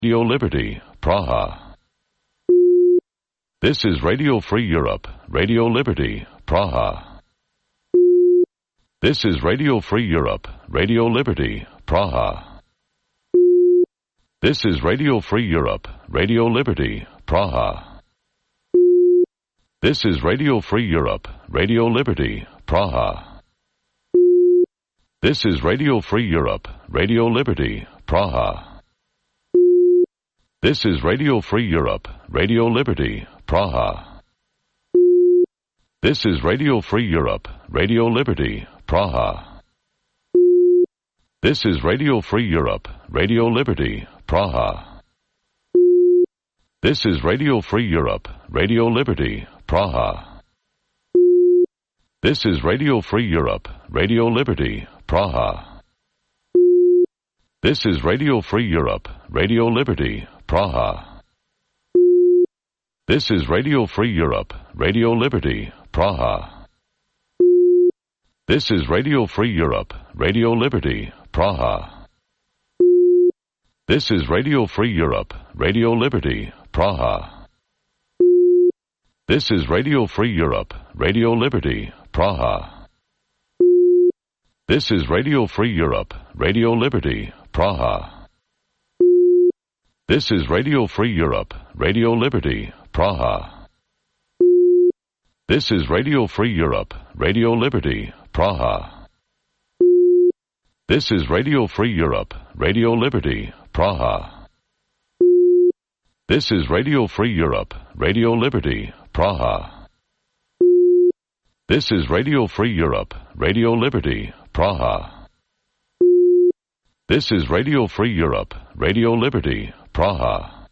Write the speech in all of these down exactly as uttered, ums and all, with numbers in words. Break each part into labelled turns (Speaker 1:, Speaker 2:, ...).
Speaker 1: Radio Liberty, Praha. This is Radio Free Europe, Radio Liberty, Praha. This is Radio Free Europe, Radio Liberty, Praha. This is Radio Free Europe, Radio Liberty, Praha. This is Radio Free Europe, Radio Liberty, Praha. This is Radio Free Europe, Radio Liberty, Praha. This is Radio Free Europe, Radio Liberty, Praha. This is Radio Free Europe, Radio Liberty, Praha. This is Radio Free Europe, Radio Liberty, Praha. This is Radio Free Europe, Radio Liberty, Praha. This is Radio Free Europe, Radio Liberty, Praha. This is Radio Free Europe, Radio Liberty, Praha. This is Radio Free Europe, Radio Liberty, Praha. This is Radio Free Europe, Radio Liberty, Praha. This is Radio Free Europe, Radio Liberty, Praha. This is Radio Free Europe, Radio Liberty, Praha. This is Radio Free Europe, Radio Liberty, Praha. This is Radio Free Europe, Radio Liberty, Praha. This is Radio Free Europe, Radio Liberty, Praha. This is Radio Free Europe, Radio Liberty, Praha. This is Radio Free Europe, Radio Liberty, Praha. This is Radio Free Europe, Radio Liberty, Praha. This is Radio Free Europe, Radio Liberty, Praha.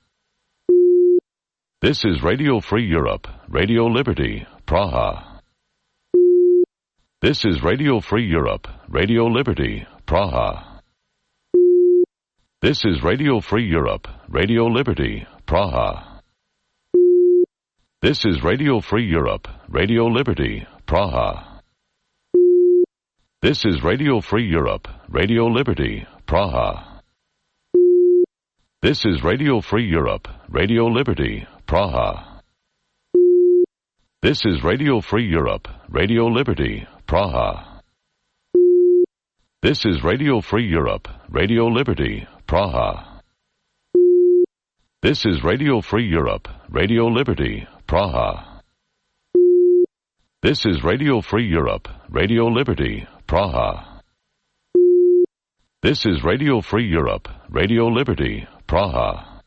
Speaker 1: This is Radio Free Europe, Radio Liberty, Praha. This is Radio Free Europe, Radio Liberty, Praha. This is Radio Free Europe, Radio Liberty, Praha. This is Radio Free Europe, Radio Liberty, Praha. This is Radio Free Europe, Radio Liberty, Praha. This is Radio Free Europe, Radio Liberty, Praha. This is Radio Free Europe, Radio Liberty, Praha. This is Radio Free Europe, Radio Liberty, Praha. This is Radio Free Europe, Radio Liberty, Praha. This is Radio Free Europe, Radio Liberty, Praha. This is Radio Free Europe, Radio Liberty, Praha.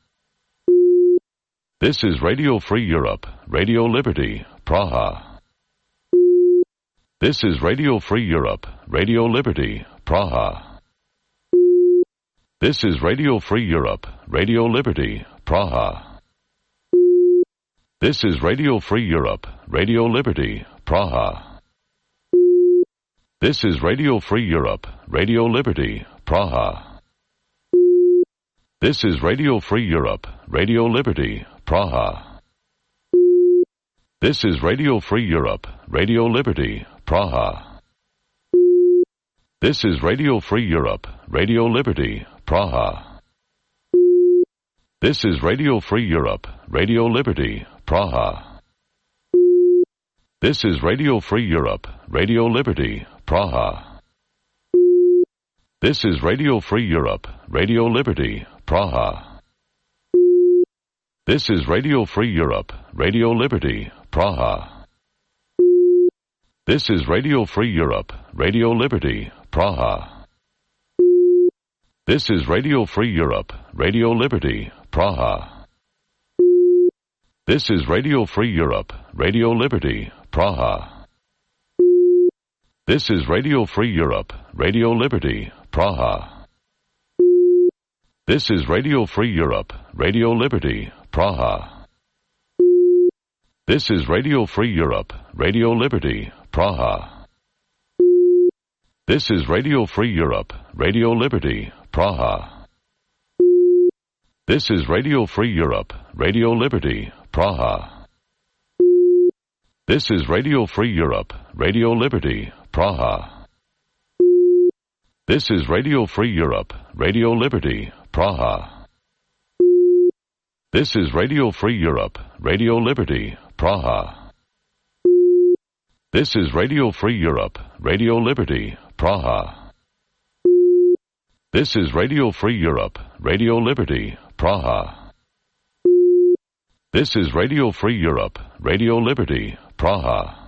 Speaker 1: This is Radio Free Europe, Radio Liberty, Praha. This is Radio Free Europe, Radio Liberty, Praha. This is Radio Free Europe, Radio Liberty, Praha. This is Radio Free Europe, Radio Liberty, Praha. This is Radio Free Europe, Radio Liberty, Praha. This is Radio Free Europe, Radio Liberty, Praha. This is Radio Free Europe, Radio Liberty, Praha. This is Radio Free Europe, Radio Liberty, Praha. This is Radio Free Europe, Radio Liberty, Praha. This is Radio Free Europe, Radio Liberty, Praha. This is Radio Free Europe, Radio Liberty, Praha. This is Radio Free Europe, Radio Liberty, Praha. This is Radio Free Europe, Radio Liberty, Praha. This is Radio Free Europe, Radio Liberty, Praha. This is Radio Free Europe, Radio Liberty, Praha. This is Radio Free Europe, Radio Liberty, Praha. This is Radio Free Europe, Radio Liberty, Praha. This is Radio Free Europe, Radio Liberty, Praha. This is Radio Free Europe, Radio Liberty, Praha. This is Radio Free Europe, Radio Liberty, Praha. This is Radio Free Europe, Radio Liberty, Praha. This is Radio Free Europe, Radio Liberty, Praha. This is Radio Free Europe, Radio Liberty, Praha. This is Radio Free Europe, Radio Liberty, Praha. This is Radio Free Europe, Radio Liberty, Praha. This is Radio Free Europe, Radio Liberty, Praha.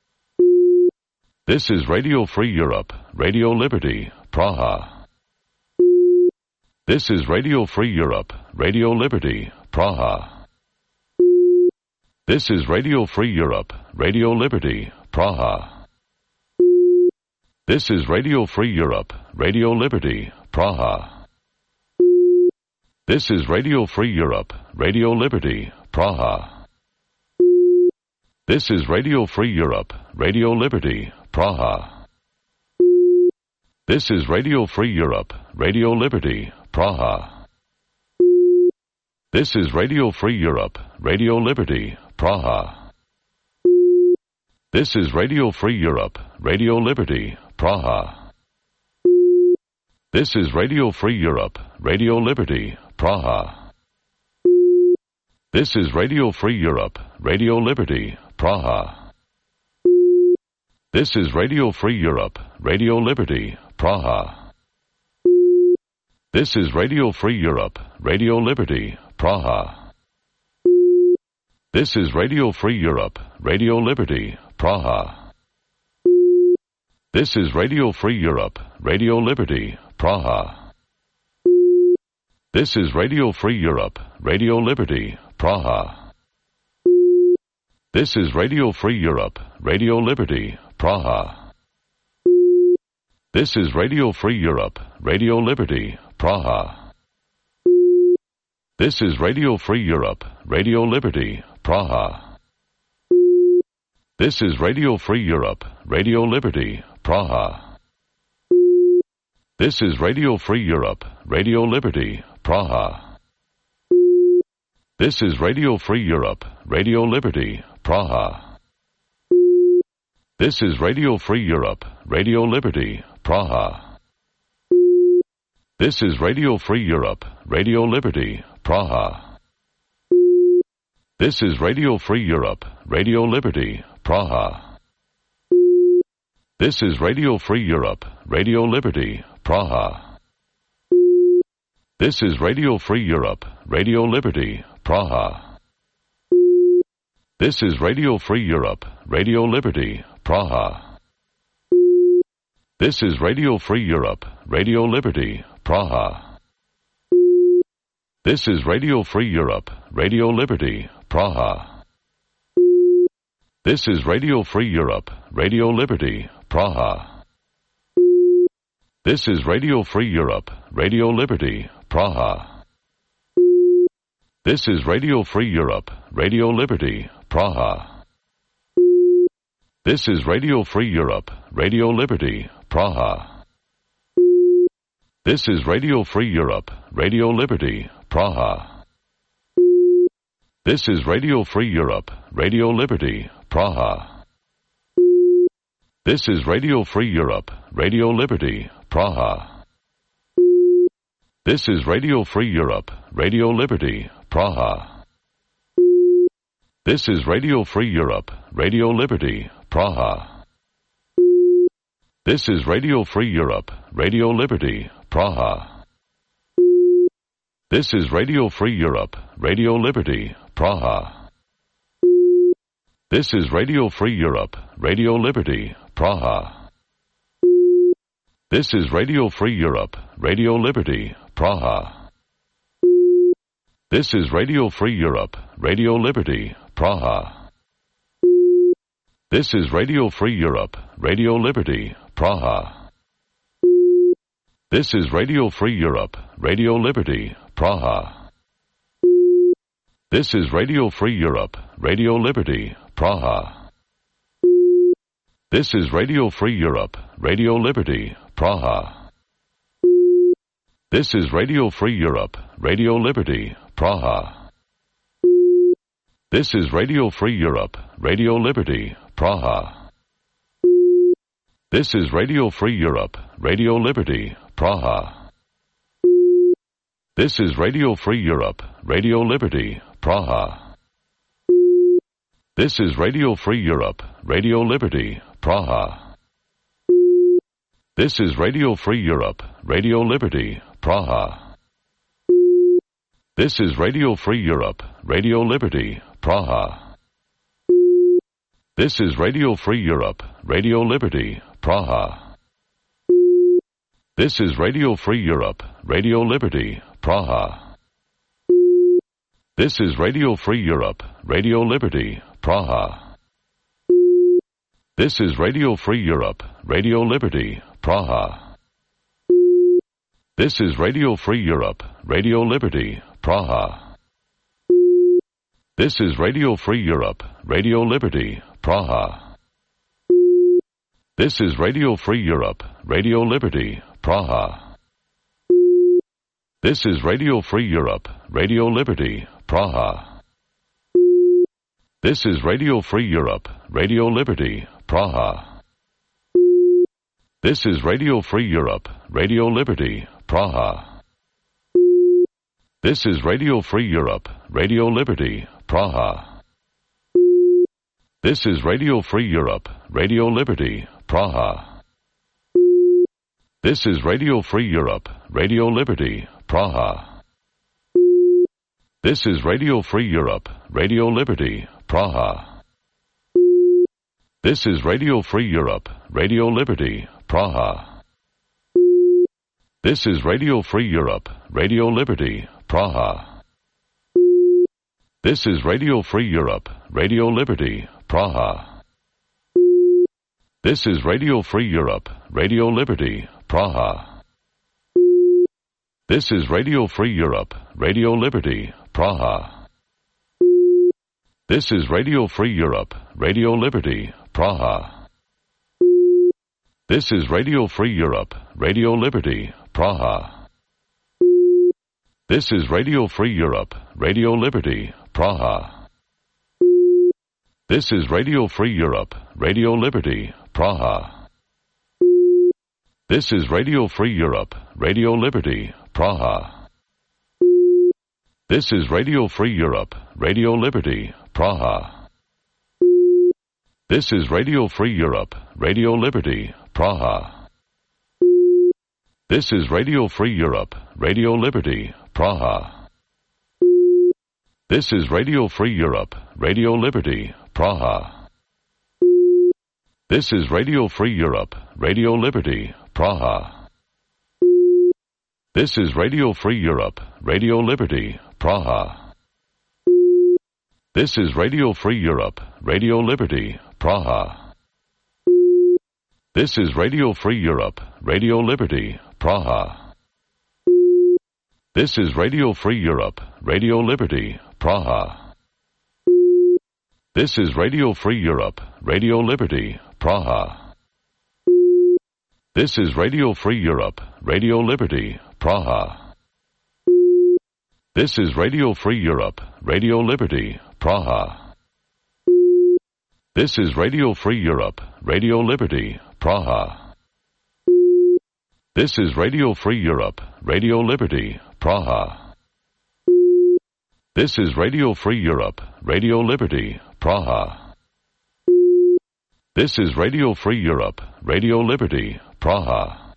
Speaker 1: This is Radio Free Europe, Radio Liberty, Praha. This is Radio Free Europe, Radio Liberty, Praha. This is Radio Free Europe, Radio Liberty, Praha. This is Radio Free Europe, Radio Liberty, Praha. This is Radio Free Europe, Radio Liberty, Praha. This is Radio Free Europe, Radio Liberty, Praha. This is Radio Free Europe, Radio Liberty, Praha. This is Radio Free Europe, Radio Liberty, Praha. This is Radio Free Europe, Radio Liberty, Praha. This is Radio Free Europe, Radio Liberty, Praha. This is Radio Free Europe, Radio Liberty, Praha. This is Radio Free Europe, Radio Liberty, Praha. This is Radio Free Europe, Radio Liberty, Praha. This is Radio Free Europe, Radio Liberty, Praha. This is Radio Free Europe, Radio Liberty, Praha. This is Radio Free Europe, Radio Liberty, Praha. This is Radio Free Europe, Radio Liberty, Praha. This is Radio Free Europe, Radio Liberty, Praha. This is Radio Free Europe, Radio Liberty, Praha. This is Radio Free Europe, Radio Liberty, Praha. This is Radio Free Europe, Radio Liberty, Praha. This is Radio Free Europe, Radio Liberty, Praha. This is Radio Free Europe, Radio Liberty, Praha. This is Radio Free Europe, Radio Liberty, Praha. This is Radio Free Europe, Radio Liberty, Praha. This is Radio Free Europe, Radio Liberty, Praha. This is Radio Free Europe, Radio Liberty, Praha. This is Radio Free Europe, Radio Liberty, Praha. This is Radio Free Europe, Radio Liberty, Praha. This is Radio Free Europe, Radio Liberty, Praha. This is Radio Free Europe, Radio Liberty, Praha. This is Radio Free Europe, Radio Liberty, Praha. This is Radio Free Europe, Radio Liberty, Praha. This is Radio Free Europe, Radio Liberty, Praha. This is Radio Free Europe, Radio Liberty, Praha. This is Radio Free Europe, Radio Liberty, Praha. This is Radio Free Europe, Radio Liberty, Praha. This is Radio Free Europe, Radio Liberty, Praha. This is Radio Free Europe, Radio Liberty, Praha. This is Radio Free Europe, Radio Liberty, Praha. This is Radio Free Europe, Radio Liberty, Praha. This is Radio Free Europe, Radio Liberty, Praha. This is Radio Free Europe, Radio Liberty, Praha. This is Radio Free Europe, Radio Liberty, Praha. This is Radio Free Europe, Radio Liberty, Praha. This is Radio Free Europe, Radio Liberty, Praha. This is Radio Free Europe, Radio Liberty, Praha. This is Radio Free Europe, Radio Liberty, Praha. This is Radio Free Europe, Radio Liberty, Praha. This is Radio Free Europe, Radio Liberty, Praha. This is Radio Free Europe, Radio Liberty, Praha. This is Radio Free Europe, Radio Liberty, Praha. This is Radio Free Europe, Radio Liberty, Praha. This is Radio Free Europe, Radio Liberty, Praha. This is Radio Free Europe, Radio Liberty, Praha. This is Radio Free Europe, Radio Liberty, Praha. This is Radio Free Europe, Radio Liberty, Praha. This is Radio Free Europe, Radio Liberty, Praha. This is Radio Free Europe, Radio Liberty, Praha. This is Radio Free Europe, Radio Liberty, Praha. This is Radio Free Europe, Radio Liberty, Praha. This is Radio Free Europe, Radio Liberty, Praha. This is Radio Free Europe, Radio Liberty, Praha. This is Radio Free Europe, Radio Liberty, Praha. This is Radio Free Europe, Radio Liberty, Praha. This is Radio Free Europe, Radio Liberty, Praha. This is Radio Free Europe, Radio Liberty, Praha. This is Radio Free Europe, Radio Liberty, Praha. This is Radio Free Europe, Radio Liberty, Praha. This is Radio Free Europe, Radio Liberty, Praha. This is Radio Free Europe, Radio Liberty, Praha. This is Radio Free Europe, Radio Liberty, Praha. This is Radio Free Europe, Radio Liberty, Praha. This is Radio Free Europe, Radio Liberty, Praha. This is Radio Free Europe, Radio Liberty, Praha. This is Radio Free Europe, Radio Liberty, Praha. This is Radio Free Europe, Radio Liberty, Praha. This is Radio Free Europe, Radio Liberty, Praha. This is Radio Free Europe, Radio Liberty, Praha. This is Radio Free Europe, Radio Liberty, Praha. This is Radio Free Europe, Radio Liberty, Praha. This is Radio Free Europe, Radio Liberty, Praha. This is Radio Free Europe, Radio Liberty, Praha. This is Radio Free Europe, Radio Liberty, Praha. This is Radio Free Europe, Radio Liberty, Praha. This is Radio Free Europe, Radio Liberty, Praha. This is Radio Free Europe, Radio Liberty, Praha. This is Radio Free Europe, Radio Liberty, Praha. This is Radio Free Europe, Radio Liberty, Praha. This is Radio Free Europe, Radio Liberty, Praha. This is Radio Free Europe, Radio Liberty, Praha. This is Radio Free Europe, Radio Liberty, Praha. This is Radio Free Europe, Radio Liberty, Praha. This is Radio Free Europe, Radio Liberty, Praha. This is Radio Free Europe, Radio Liberty, Praha.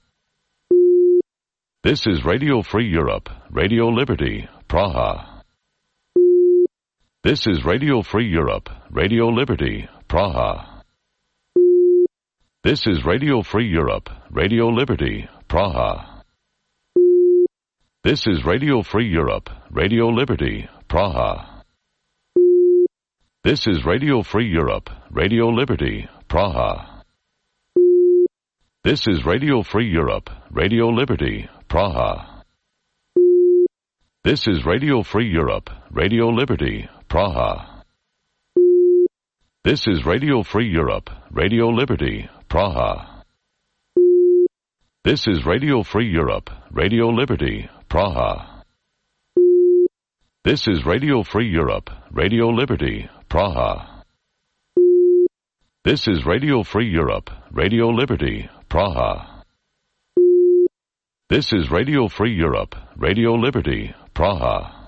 Speaker 1: This is Radio Free Europe, Radio Liberty, Praha. This is Radio Free Europe, Radio Liberty, Praha. This is Radio Free Europe, Radio Liberty, Praha. This is Radio Free Europe, Radio Liberty, Praha. This is Radio Free Europe, Radio Liberty, Praha. This is Radio Free Europe, Radio Liberty, Praha. This is Radio Free Europe, Radio Liberty, Praha. This is Radio Free Europe, Radio Liberty, Praha. This is Radio Free Europe, Radio Liberty, Praha. This is Radio Free Europe, Radio Liberty, Praha. This is Radio Free Europe, Radio Liberty, Praha. This is Radio Free Europe, Radio Liberty, Praha.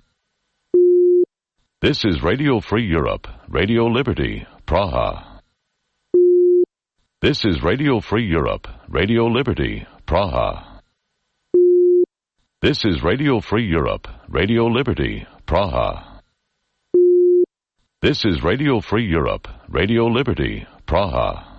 Speaker 1: This is Radio Free Europe, Radio Liberty, Praha. This is Radio Free Europe, Radio Liberty, Praha. This is Radio Free Europe, Radio Liberty, Praha. This is Radio Free Europe, Radio Liberty, Praha.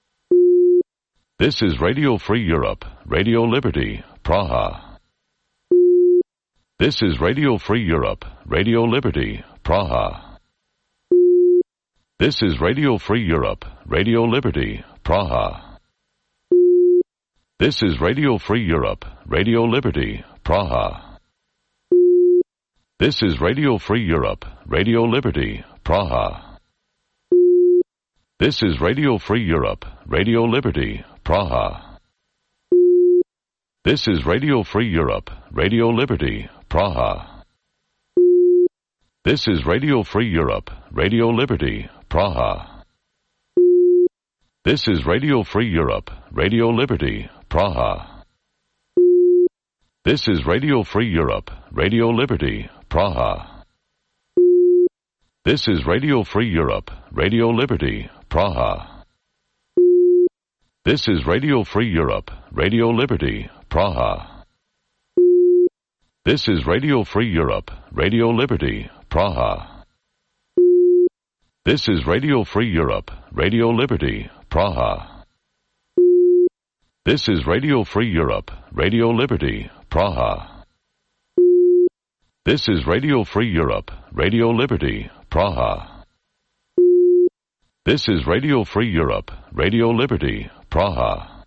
Speaker 1: This is Radio Free Europe, Radio Liberty, Praha. This is Radio Free Europe, Radio Liberty, Praha. This is Radio Free Europe, Radio Liberty, Praha. This is Radio Free Europe, Radio Liberty, Praha. This is Radio Free Europe, Radio Liberty, Praha. This is Radio Free Europe, Radio Liberty, Praha. This is Radio Free Europe, Radio Liberty, Praha. This is Radio Free Europe, Radio Liberty, Praha. This is Radio Free Europe, Radio Liberty, Praha. This is Radio Free Europe, Radio Liberty, Praha. This is Radio Free Europe, Radio Liberty, Praha. This is Radio Free Europe, Radio Liberty, Praha. This is Radio Free Europe, Radio Liberty, Praha. This is Radio Free Europe, Radio Liberty, Praha. This is Radio Free Europe, Radio Liberty, Praha. This is Radio Free Europe, Radio Liberty, Praha. This is Radio Free Europe, Radio Liberty, Praha.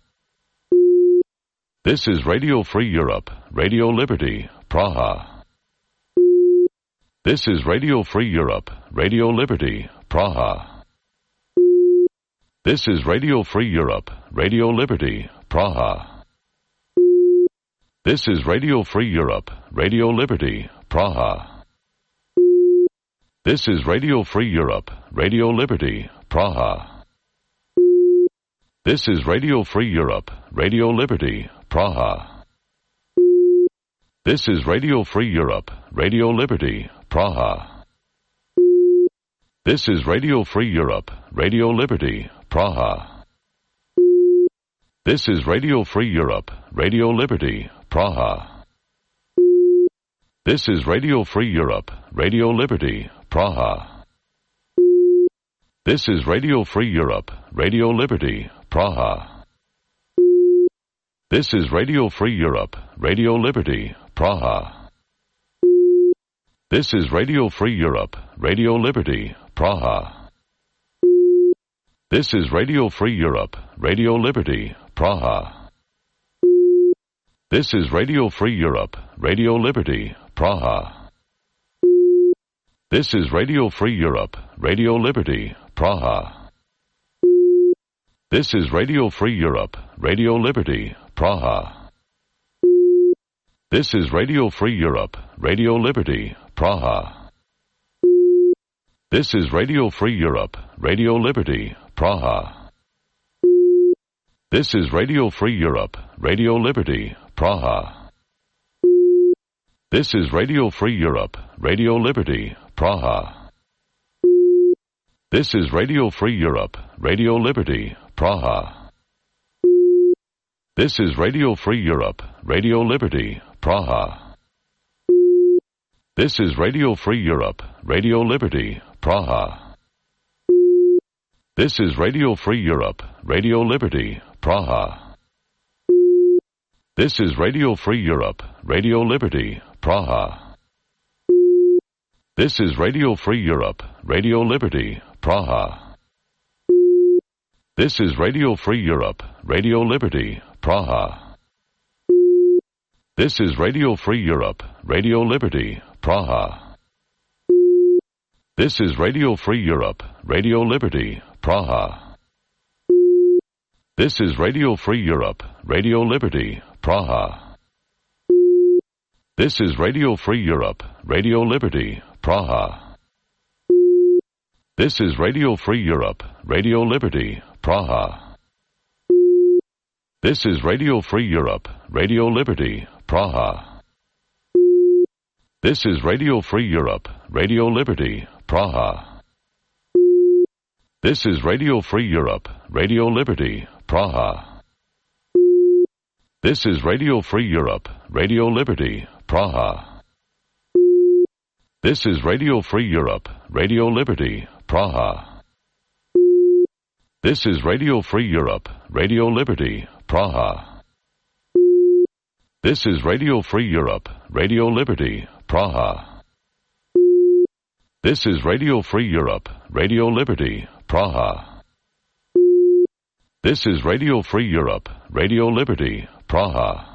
Speaker 1: This is Radio Free Europe, Radio Liberty, Praha. This is Radio Free Europe, Radio Liberty, Praha. This is Radio Free Europe, Radio Liberty, Praha. This is Radio Free Europe, Radio Liberty, Praha. This is Radio Free Europe, Radio Liberty, Praha. This is Radio Free Europe, Radio Liberty, Praha. This is Radio Free Europe, Radio Liberty, Praha. This is Radio Free Europe, Radio Liberty, Praha. This is Radio Free Europe, Radio Liberty, Praha. This is Radio Free Europe, Radio Liberty, Praha. This is Radio Free Europe, Radio Liberty, Praha. This is Radio Free Europe, Radio Liberty, Praha. This is Radio Free Europe, Radio Liberty, Praha. This is Radio Free Europe, Radio Liberty, Praha. This is Radio Free Europe, Radio Liberty, Praha. This is Radio Free Europe, Radio Liberty, Praha. This is Radio Free Europe, Radio Liberty, Praha. This is Radio Free Europe, Radio Liberty, Praha. This is Radio Free Europe, Radio Liberty, Praha. This is Radio Free Europe, Radio Liberty, Praha. This is Radio Free Europe, Radio Liberty, Praha. This is Radio Free Europe, Radio Liberty, Praha. This is Radio Free Europe, Radio Liberty, Praha. This is Radio Free Europe, Radio Liberty, Praha. This is Radio Free Europe, Radio Liberty, Praha. This is Radio Free Europe, Radio Liberty, Praha. This is Radio Free Europe, Radio Liberty, Praha. This is Radio Free Europe, Radio Liberty, Praha. This is Radio Free Europe, Radio Liberty, Praha. This is Radio Free Europe, Radio Liberty, Praha. This is Radio Free Europe, Radio Liberty, Praha. This is Radio Free Europe, Radio Liberty, Praha. This is Radio Free Europe, Radio Liberty, Praha. This is Radio Free Europe, Radio Liberty, Praha. This is Radio Free Europe, Radio Liberty, Praha. This is Radio Free Europe, Radio Liberty, Praha. This is Radio Free Europe, Radio Liberty, Praha. This is Radio Free Europe, Radio Liberty, Praha. This is Radio Free Europe, Radio Liberty, Praha. This is Radio Free Europe, Radio Liberty, Praha. This is Radio Free Europe, Radio Liberty, Praha. This is Radio Free Europe, Radio Liberty, Praha.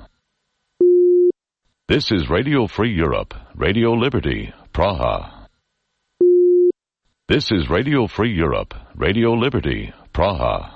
Speaker 1: This is Radio Free Europe, Radio Liberty, Praha. This is Radio Free Europe, Radio Liberty, Praha.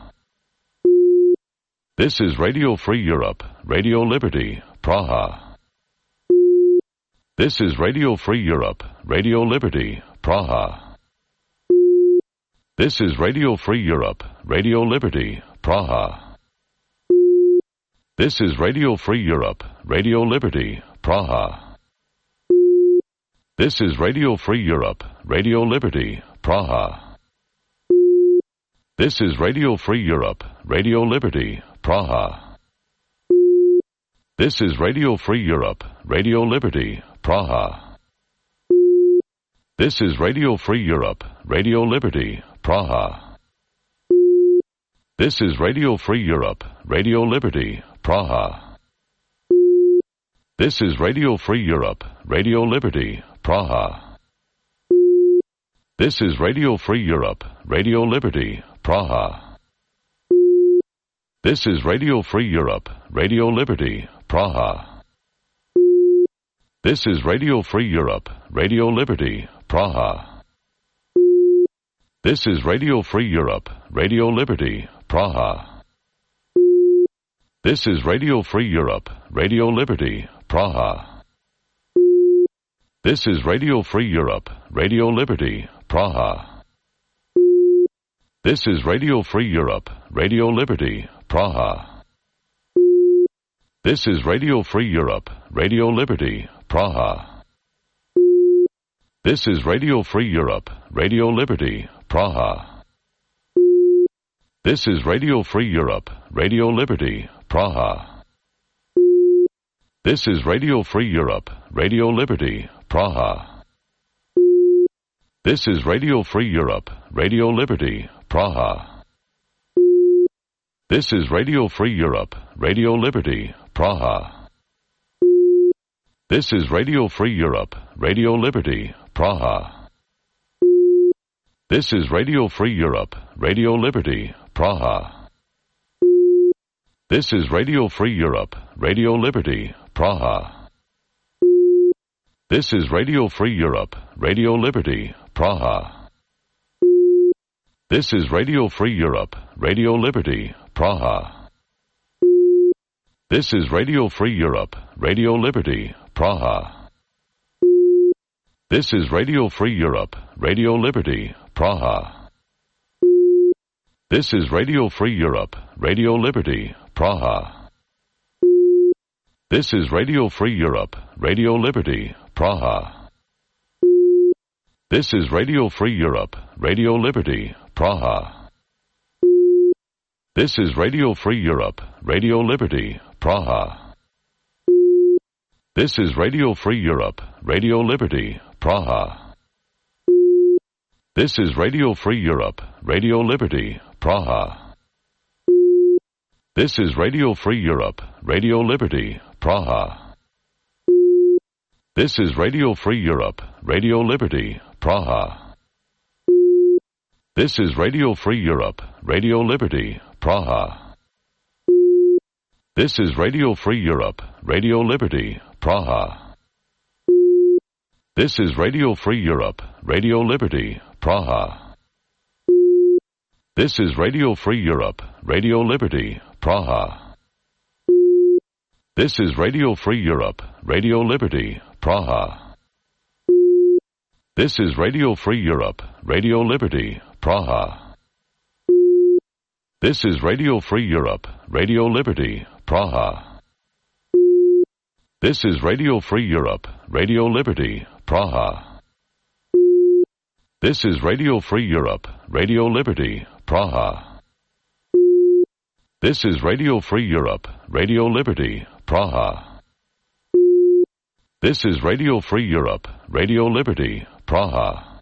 Speaker 1: This is Radio Free Europe, Radio Liberty, Praha. This is Radio Free Europe, Radio Liberty, Praha. This is Radio Free Europe, Radio Liberty, Praha. This is Radio Free Europe, Radio Liberty, Praha. This is Radio Free Europe, Radio Liberty, Praha. This is Radio Free Europe, Radio Liberty, Praha. This is Radio Free Europe, Radio Liberty, Praha. This is Radio Free Europe, Radio Liberty, Praha. This is Radio Free Europe, Radio Liberty, Praha. This is Radio Free Europe, Radio Liberty, Praha. This is Radio Free Europe, Radio Liberty, Praha. This is Radio Free Europe, Radio Liberty, Praha. This is Radio Free Europe, Radio Liberty, Praha. This is Radio Free Europe, Radio Liberty, Praha. This is Radio Free Europe, Radio Liberty, Praha. This is Radio Free Europe, Radio Liberty, Praha. This is Radio Free Europe, Radio Liberty, Praha. This is Radio Free Europe, Radio Liberty, Praha. This is Radio Free Europe, Radio Liberty, Praha. This is Radio Free Europe, Radio Liberty, Praha. This is Radio Free Europe, Radio Liberty, Praha. This is Radio Free Europe, Radio Liberty, Praha. This is Radio Free Europe, Radio Liberty, Praha. This is Radio Free Europe, Radio Liberty, Praha. This is Radio Free Europe, Radio Liberty, Praha. This is Radio Free Europe, Radio Liberty, Praha. This is Radio Free Europe, Radio Liberty, Praha. This is Radio Free Europe, Radio Liberty, Praha. This is Radio Free Europe, Radio Liberty, Praha. This is Radio Free Europe, Radio Liberty, Praha. This is Radio Free Europe, Radio Liberty, Praha. This is Radio Free Europe, Radio Liberty, Praha. This is Radio Free Europe, Radio Liberty, Praha. This is Radio Free Europe, Radio Liberty, Praha. This is Radio Free Europe, Radio Liberty, Praha. This is Radio Free Europe, Radio Liberty, Praha. This is Radio Free Europe, Radio Liberty, Praha. This is Radio Free Europe, Radio Liberty, Praha. This is Radio Free Europe, Radio Liberty, Praha. This is Radio Free Europe, Radio Liberty, Praha. This is Radio Free Europe, Radio Liberty, Praha. This is Radio Free Europe, Radio Liberty, Praha. This is Radio Free Europe, Radio Liberty, Praha. This is Radio Free Europe, Radio Liberty, Praha. This is Radio Free Europe, Radio Liberty, Praha. This is Radio Free Europe, Radio Liberty, Praha. This is Radio Free Europe, Radio Liberty, Praha. This is Radio Free Europe, Radio Liberty, Praha. This is Radio Free Europe, Radio Liberty, Praha.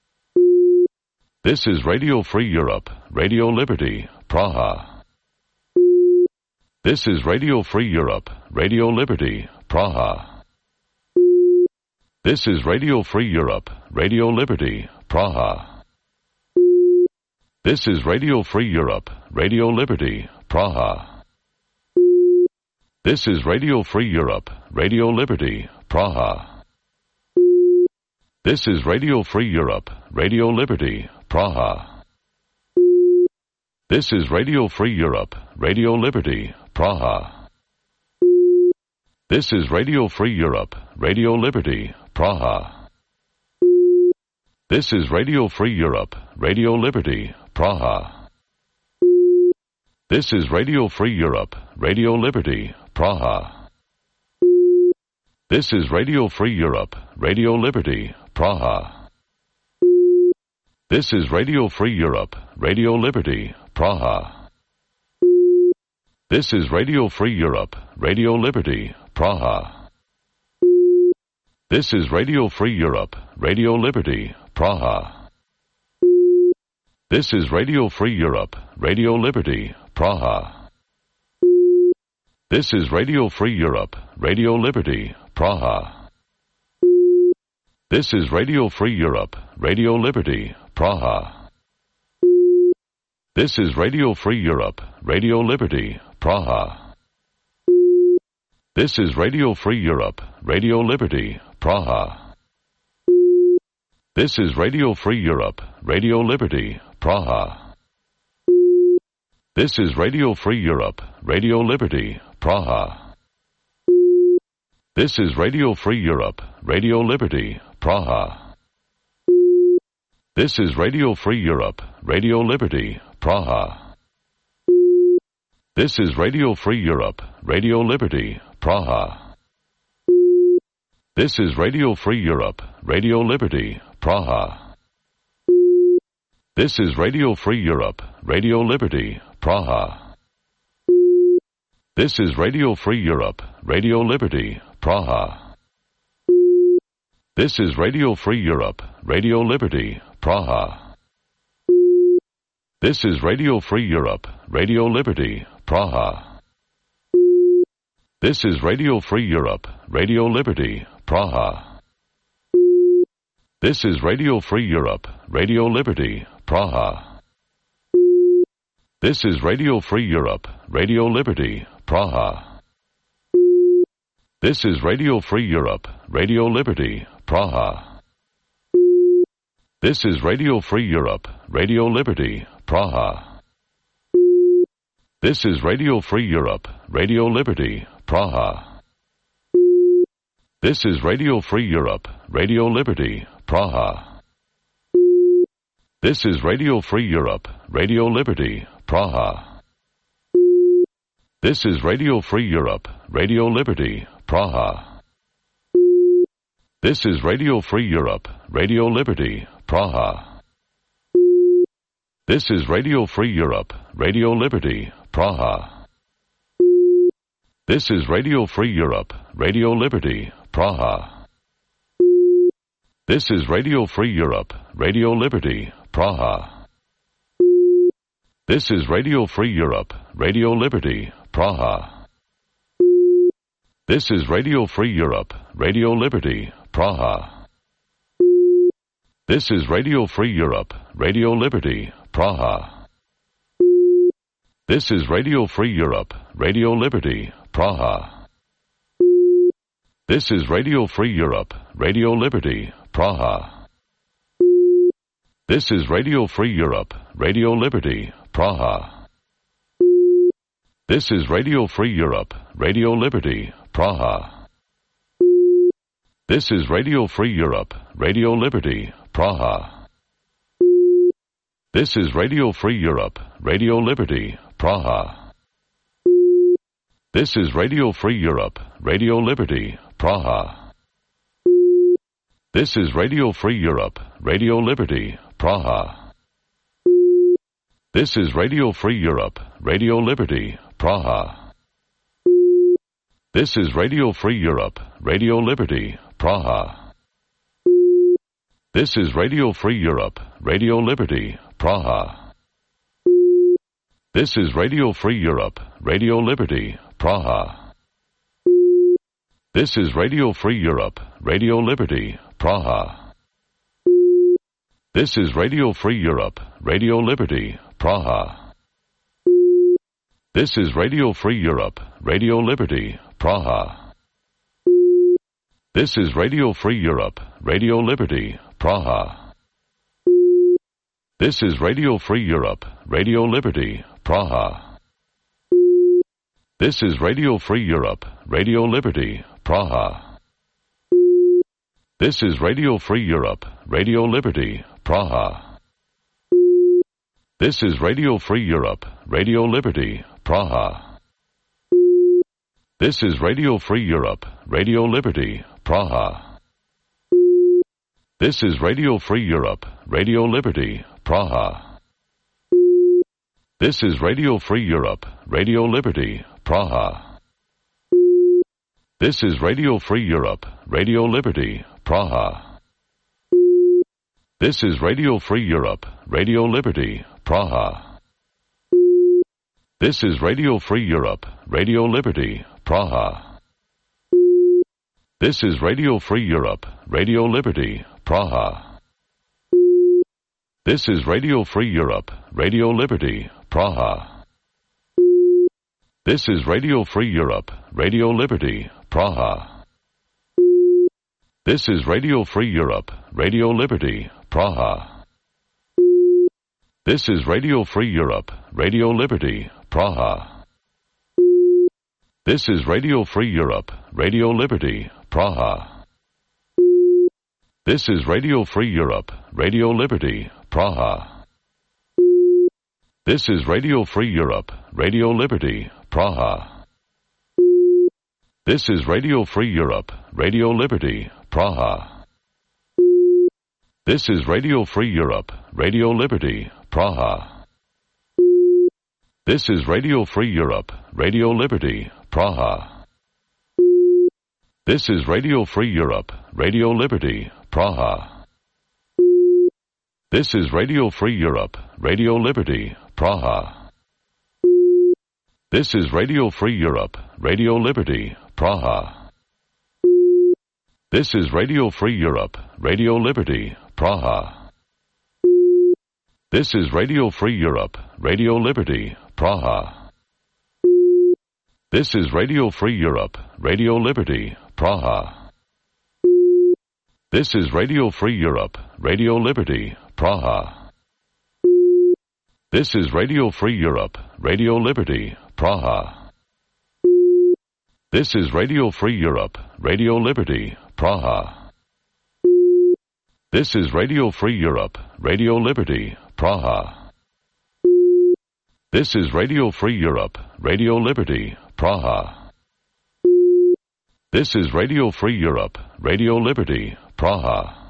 Speaker 1: This is Radio Free Europe, Radio Liberty, Praha. This is Radio Free Europe, Radio Liberty, Praha. This is Radio Free Europe, Radio Liberty, Praha. This is Radio Free Europe, Radio Liberty, Praha. This is Radio Free Europe, Radio Liberty, Praha. This is Radio Free Europe, Radio Liberty, Praha. This is Radio Free Europe, Radio Liberty, Praha. This is Radio Free Europe, Radio Liberty, Praha. This is Radio Free Europe, Radio Liberty, Praha. This is Radio Free Europe, Radio Liberty, Praha. This is Radio Free Europe, Radio Liberty, Praha. This is Radio Free Europe, Radio Liberty, Praha. This is Radio Free Europe, Radio Liberty, Praha. This is Radio Free Europe, Radio Liberty, Praha. This is Radio Free Europe, Radio Liberty, Praha. This is Radio Free Europe, Radio Liberty, Praha. This is Radio Free Europe, Radio Liberty, Praha. This is Radio Free Europe, Radio Liberty, Praha. This is Radio Free Europe, Radio Liberty, Praha. This is Radio Free Europe, Radio Liberty, Praha. This is Radio Free Europe, Radio Liberty, Praha. This is Radio Free Europe, Radio Liberty, Praha. This is Radio Free Europe, Radio Liberty, Praha. This is Radio Free Europe, Radio Liberty, Praha. This is Radio Free Europe, Radio Liberty, Praha. This is Radio Free Europe, Radio Liberty, Praha. This is Radio Free Europe, Radio Liberty, Praha. This is Radio Free Europe, Radio Liberty, Praha. This is Radio Free Europe, Radio Liberty, Praha. This is Radio Free Europe, Radio Liberty, Praha. This is Radio Free Europe, Radio Liberty, Praha. This is Radio Free Europe, Radio Liberty, Praha. This is Radio Free Europe, Radio Liberty, Praha. This is Radio Free Europe, Radio Liberty, Praha. This is Radio Free Europe, Radio Liberty, Praha. This is Radio Free Europe, Radio Liberty, Praha. This is Radio Free Europe, Radio Liberty, Praha. This is Radio Free Europe, Radio Liberty, Praha. This is Radio Free Europe, Radio Liberty, Praha. This is Radio Free Europe, Radio Liberty, Praha. This is Radio Free Europe, Radio Liberty, Praha. This is Radio Free Europe, Radio Liberty, Praha. This is Radio Free Europe, Radio Liberty, Praha. This is Radio Free Europe, Radio Liberty, Praha. This is Radio Free Europe, Radio Liberty, Praha. This is Radio Free Europe, Radio Liberty, Praha. This is Radio Free Europe, Radio Liberty, Praha. This is Radio Free Europe, Radio Liberty, Praha. This is Radio Free Europe, Radio Liberty, Praha. This is Radio Free Europe, Radio Liberty, Praha. This is Radio Free Europe, Radio Liberty, Praha. This is Radio Free Europe, Radio Liberty, Praha. This is Radio Free Europe, Radio Liberty, Praha. This is Radio Free Europe, Radio Liberty, Praha. This is Radio Free Europe, Radio Liberty, Praha. This is Radio Free Europe, Radio Liberty, Praha. This is Radio Free Europe, Radio Liberty, Praha. This is Radio Free Europe, Radio Liberty, Praha. This is Radio Free Europe, Radio Liberty, Praha. This is Radio Free Europe, Radio Liberty, Praha. This is Radio Free Europe, Radio Liberty, Praha. This is Radio Free Europe, Radio Liberty, Praha. This is Radio Free Europe, Radio Liberty, Praha. This is Radio Free Europe, Radio Liberty, Praha. This is Radio Free Europe, Radio Liberty, Praha. This is Radio Free Europe, Radio Liberty, Praha. This is Radio Free Europe, Radio Liberty, Praha. This is Radio Free Europe, Radio Liberty, Praha. This is Radio Free Europe, Radio Liberty, Praha. This is Radio Free Europe, Radio Liberty, Praha. This is Radio Free Europe, Radio Liberty, Praha. This is Radio Free Europe, Radio Liberty, Praha. This is Radio Free Europe, Radio Liberty, Praha. This is Radio Free Europe, Radio Liberty, Praha. This is Radio Free Europe, Radio Liberty, Praha. This is Radio Free Europe, Radio Liberty, Praha. This is Radio Free Europe, Radio Liberty, Praha. This is Radio Free Europe, Radio Liberty, Praha. This is Radio Free Europe, Radio Liberty, Praha. This is Radio Free Europe, Radio Liberty, Praha. This is Radio Free Europe, Radio Liberty, Praha. This is Radio Free Europe, Radio Liberty, Praha. This is Radio Free Europe, Radio Liberty, Praha. This is Radio Free Europe, Radio Liberty, Praha. This is Radio Free Europe, Radio Liberty, Praha. This is Radio Free Europe, Radio Liberty, Praha. This is Radio Free Europe, Radio Liberty, Praha. This is Radio Free Europe, Radio Liberty, Praha. This is Radio Free Europe, Radio Liberty, Praha. This is Radio Free Europe, Radio Liberty, Praha. This is Radio Free Europe, Radio Liberty, Praha. This is Radio Free Europe, Radio Liberty, Praha. This is Radio Free Europe, Radio Liberty, Praha. This is Radio Free Europe, Radio Liberty, Praha.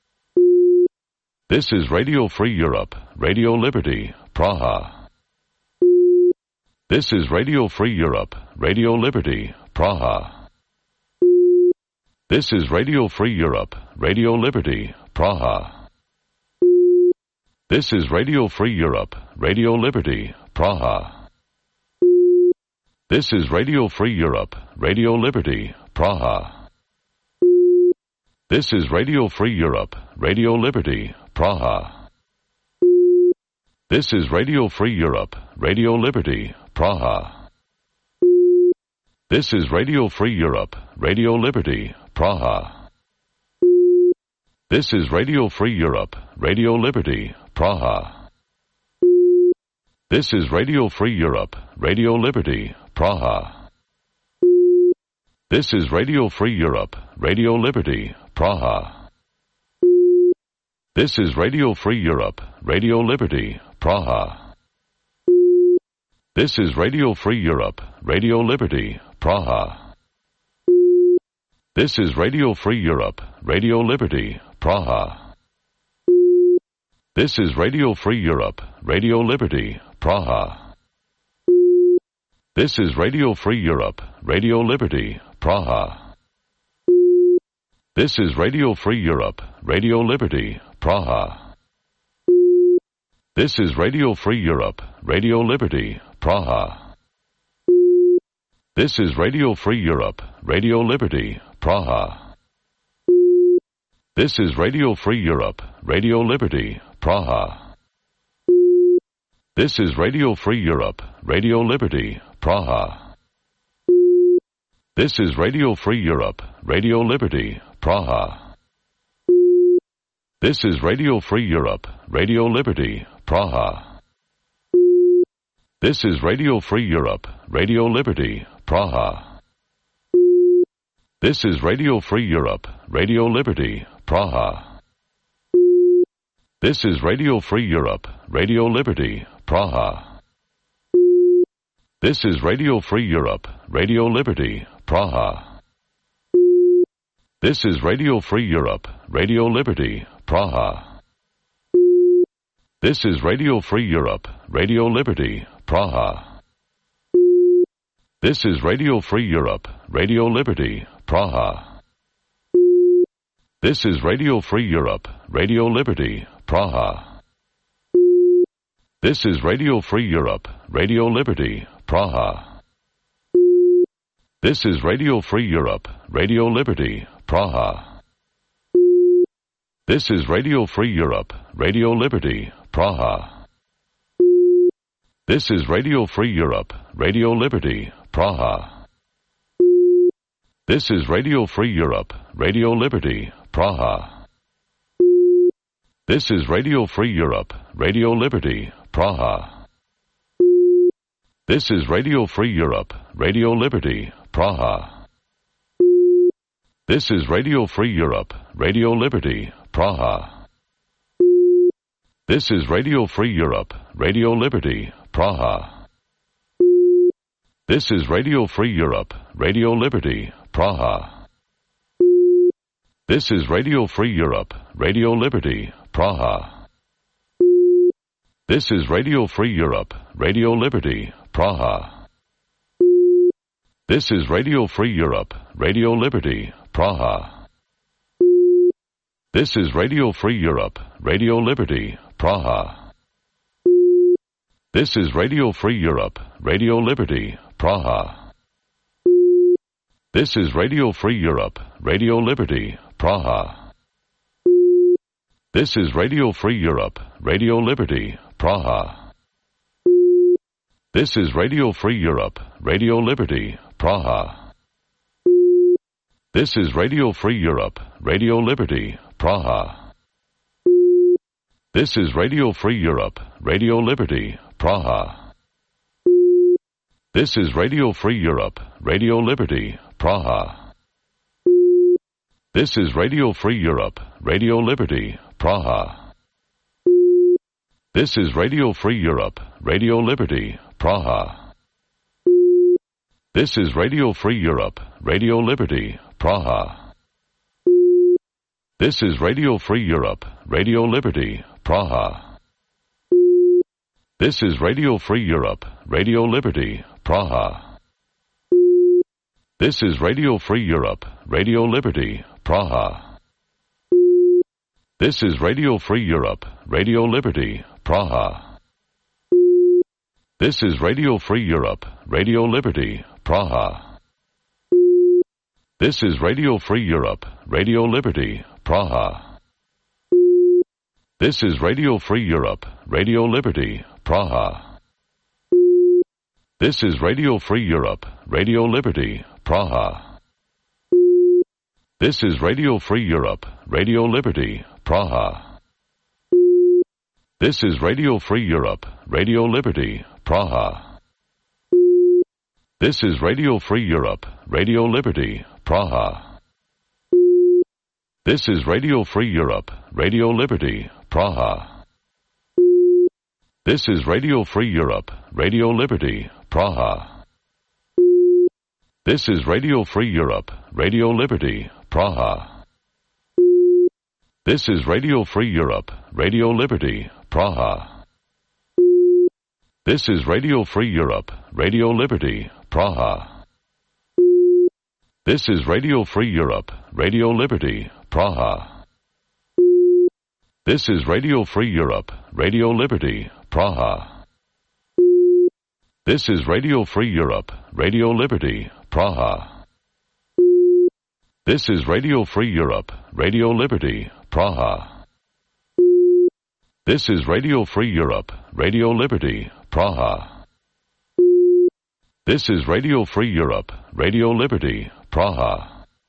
Speaker 1: This is Radio Free Europe, Radio Liberty, Praha. This is Radio Free Europe, Radio Liberty, Praha. This is Radio Free Europe, Radio Liberty, Praha. This is Radio Free Europe, Radio Liberty, Praha. This is Radio Free Europe, Radio Liberty, Praha. This is Radio Free Europe, Radio Liberty, Praha. This is Radio Free Europe, Radio Liberty, Praha. This is Radio Free Europe, Radio Liberty, Praha. This is Radio Free Europe, Radio Liberty, Praha. This is Radio Free Europe, Radio Liberty, Praha. This is Radio Free Europe, Radio Liberty, Praha. This is Radio Free Europe, Radio Liberty, Praha. This is Radio Free Europe, Radio Liberty, Praha. This is Radio Free Europe, Radio Liberty, Praha. This is Radio Free Europe, Radio Liberty, Praha. This is Radio Free Europe, Radio Liberty, Praha. This is Radio Free Europe, Radio Liberty, Praha. This is Radio Free Europe, Radio Liberty, Praha. This is Radio Free Europe, Radio Liberty, Praha. This is Radio Free Europe, Radio Liberty, Praha. This is Radio Free Europe, Radio Liberty, Praha. This is Radio Free Europe, Radio Liberty, Praha. This is Radio Free Europe, Radio Liberty, Praha. This is Radio Free Europe, Radio Liberty, Praha. This is Radio Free Europe, Radio Liberty, Praha. This is Radio Free Europe, Radio Liberty, Praha. This is Radio Free Europe, Radio Liberty, Praha. This is Radio Free Europe, Radio Liberty, Praha. This is Radio Free Europe, Radio Liberty, Praha. This is Radio Free Europe, Radio Liberty, Praha. This is Radio Free Europe, Radio Liberty, Praha. This is Radio Free Europe, Radio Liberty, Praha. This is Radio Free Europe, Radio Liberty, Praha. This is Radio Free Europe, Radio Liberty, Praha. This is Radio Free Europe, Radio Liberty, Praha. This is Radio Free Europe, Radio Liberty, Praha. This is Radio Free Europe, Radio Liberty, Praha. This is Radio Free Europe, Radio Liberty, Praha. This is Radio Free Europe, Radio Liberty, Praha. This is Radio Free Europe, Radio Liberty, Praha. This is Radio Free Europe, Radio Liberty, Praha. This is Radio Free Europe, Radio Liberty, Praha. This is Radio Free Europe, Radio Liberty, Praha. This is Radio Free Europe, Radio Liberty, Praha. This is Radio Free Europe, Radio Liberty, Praha. This is Radio Free Europe, Radio Liberty, Praha. This is Radio Free Europe, Radio Liberty, Praha. This is Radio Free Europe, Radio Liberty, Praha. This is Radio Free Europe, Radio Liberty, Praha. This is Radio Free Europe, Radio Liberty, Praha. This is Radio Free Europe, Radio Liberty, Praha. This is Radio Free Europe, Radio Liberty, Praha. This is Radio Free Europe, Radio Liberty, Praha. This is Radio Free Europe, Radio Liberty, Praha. This is Radio Free Europe, Radio Liberty, Praha. This is Radio Free Europe, Radio Liberty, Praha. This is Radio Free Europe, Radio Liberty, Praha. This is Radio Free Europe, Radio Liberty, Praha. This is Radio Free Europe, Radio Liberty, Praha. This is Radio Free Europe, Radio Liberty, Praha. This is Radio Free Europe, Radio Liberty, Praha. This is Radio Free Europe, Radio Liberty, Praha. This is Radio Free Europe, Radio Liberty, Praha. This is Radio Free Europe, Radio Liberty, Praha. This is Radio Free Europe, Radio Liberty, Praha. This is Radio Free Europe, Radio Liberty, Praha. This is Radio Free Europe, Radio Liberty, Praha. This is Radio Free Europe, Radio Liberty, Praha. This is Radio Free Europe, Radio Liberty, Praha. This is Radio Free Europe, Radio Liberty, Praha. This is Radio Free Europe, Radio Liberty, Praha. This is Radio Free Europe, Radio Liberty, Praha. This is Radio Free Europe, Radio Liberty, Praha. This is Radio Free Europe, Radio Liberty, Praha. This is Radio Free Europe, Radio Liberty, Praha. This is Radio Free Europe, Radio Liberty, Praha. This is Radio Free Europe, Radio Liberty, Praha.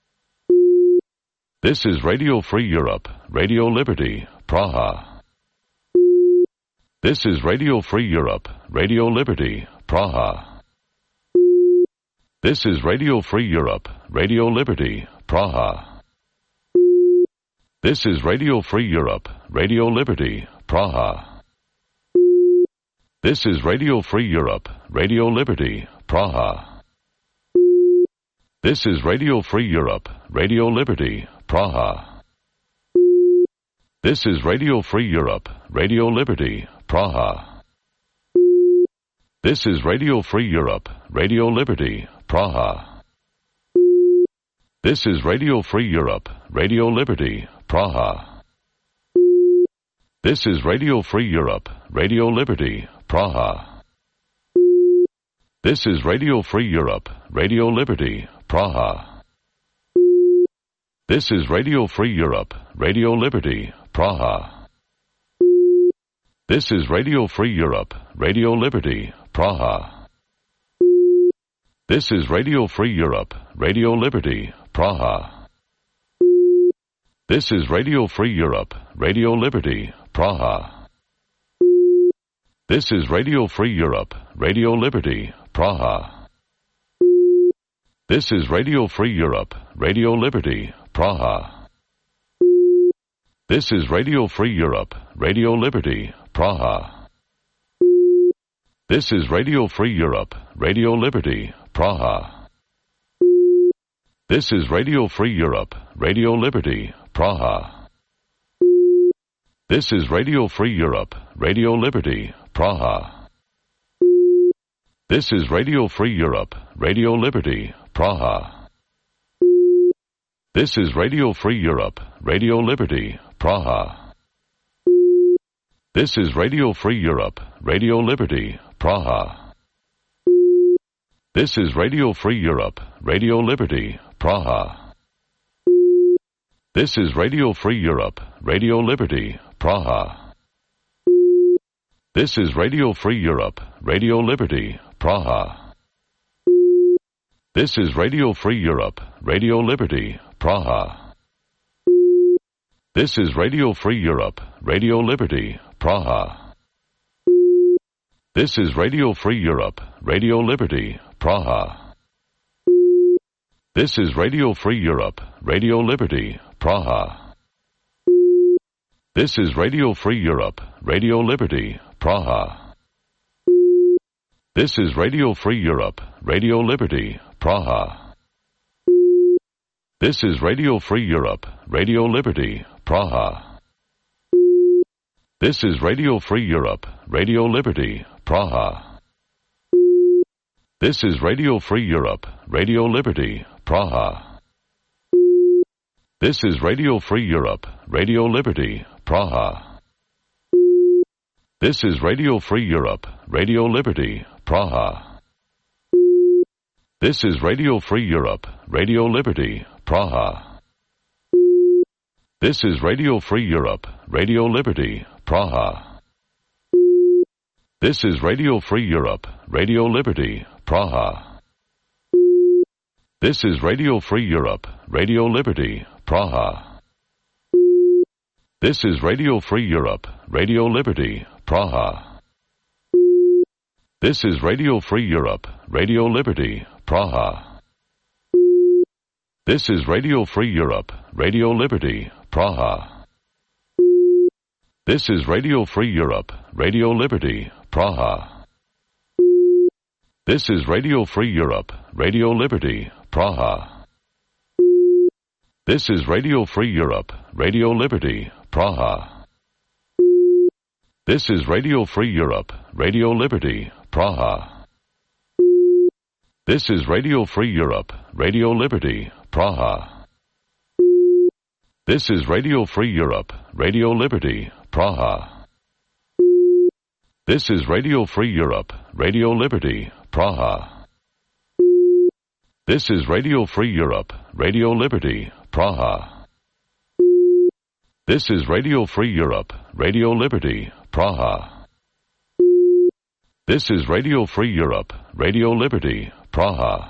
Speaker 1: This is Radio Free Europe, Radio Liberty, Praha. This is Radio Free Europe, Radio Liberty, Praha. This is Radio Free Europe, Radio Liberty, Praha. This is Radio Free Europe, Radio Liberty, Praha. This is Radio Free Europe, Radio Liberty, Praha. This is Radio Free Europe, Radio Liberty, Praha. This is Radio Free Europe, Radio Liberty, Praha. This is Radio Free Europe, Radio Liberty, Praha. This is Radio Free Europe, Radio Liberty, Praha. This is Radio Free Europe, Radio Liberty, Praha. This is Radio Free Europe, Radio Liberty, Praha. This is Radio Free Europe, Radio Liberty, Praha. This is Radio Free Europe, Radio Liberty, Praha. This is Radio Free Europe, Radio Liberty, Praha. This is Radio Free Europe, Radio Liberty, Praha. This is Radio Free Europe, Radio Liberty, Praha. This is Radio Free Europe, Radio Liberty, Praha. This is Radio Free Europe, Radio Liberty, Praha. This is Radio Free Europe, Radio Liberty, Praha. This is Radio Free Europe, Radio Liberty, Praha. This is Radio Free Europe, Radio Liberty, Praha. This is Radio Free Europe, Radio Liberty, Praha. This is Radio Free Europe, Radio Liberty, Praha. This is Radio Free Europe, Radio Liberty, Praha. This is Radio Free Europe, Radio Liberty, Praha. This is Radio Free Europe, Radio Liberty, Praha. This is Radio Free Europe, Radio Liberty, Praha. This is Radio Free Europe, Radio Liberty, Praha. This is Radio Free Europe, Radio Liberty, Praha. This is Radio Free Europe, Radio Liberty, Praha. This is Radio Free Europe, Radio Liberty, Praha. This is Radio Free Europe, Radio Liberty, Praha. This is Radio Free Europe, Radio Liberty, Praha. This is Radio Free Europe, Radio Liberty, Praha. This is Radio Free Europe, Radio Liberty, Praha. This is Radio Free Europe, Radio Liberty, Praha. This is Radio Free Europe, Radio Liberty, Praha. This is Radio Free Europe, Radio Liberty, Praha. This is Radio Free Europe, Radio Liberty, Praha. This is Radio Free Europe, Radio Liberty, Praha. This is Radio Free Europe, Radio Liberty, Praha. This is Radio Free Europe, Radio Liberty, Praha. This is Radio Free Europe, Radio Liberty, Praha. This is Radio Free Europe, Radio Liberty, Praha. This is Radio Free Europe, Radio Liberty, Praha. This is Radio Free Europe, Radio Liberty, Praha. This is Radio Free Europe, Radio Liberty, Praha. This is Radio Free Europe, Radio Liberty, Praha. This is Radio Free Europe, Radio Liberty, Praha. This is Radio Free Europe, Radio Liberty, Praha. This is Radio Free Europe, Radio Liberty, Praha. This is Radio Free Europe, Radio Liberty, Praha. This is Radio Free Europe, Radio Liberty, Praha. This is Radio Free Europe, Radio Liberty, Praha. This is Radio Free Europe, Radio Liberty, Praha. This is Radio Free Europe, Radio Liberty, Praha. This is Radio Free Europe, Radio Liberty, Praha. This is Radio Free Europe, Radio Liberty, Praha. This is Radio Free Europe, Radio Liberty, Praha. This is Radio Free Europe, Radio Liberty, Praha. This is Radio Free Europe, Radio Liberty, Praha.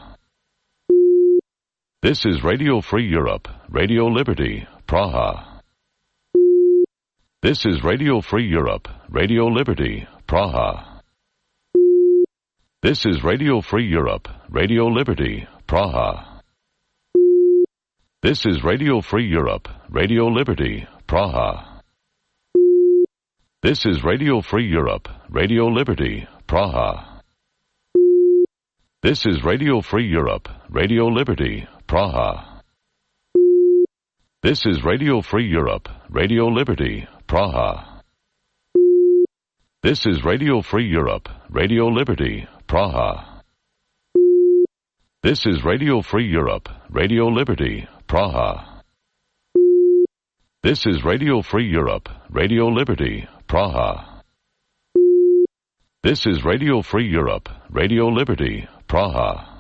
Speaker 1: This is Radio Free Europe, Radio Liberty, Praha. This is Radio Free Europe, Radio Liberty, Praha. This is Radio Free Europe, Radio Liberty, Praha. This is Radio Free Europe, Radio Liberty, Praha. This is Radio Free Europe, Radio Liberty, Praha. This is Radio Free Europe, Radio Liberty, Praha. This is Radio Free Europe, Radio Liberty, Praha. This is Radio Free Europe, Radio Liberty, Praha. This is Radio Free Europe, Radio Liberty, Praha. This is Radio Free Europe, Radio Liberty, Praha. This is Radio Free Europe, Radio Liberty, Praha.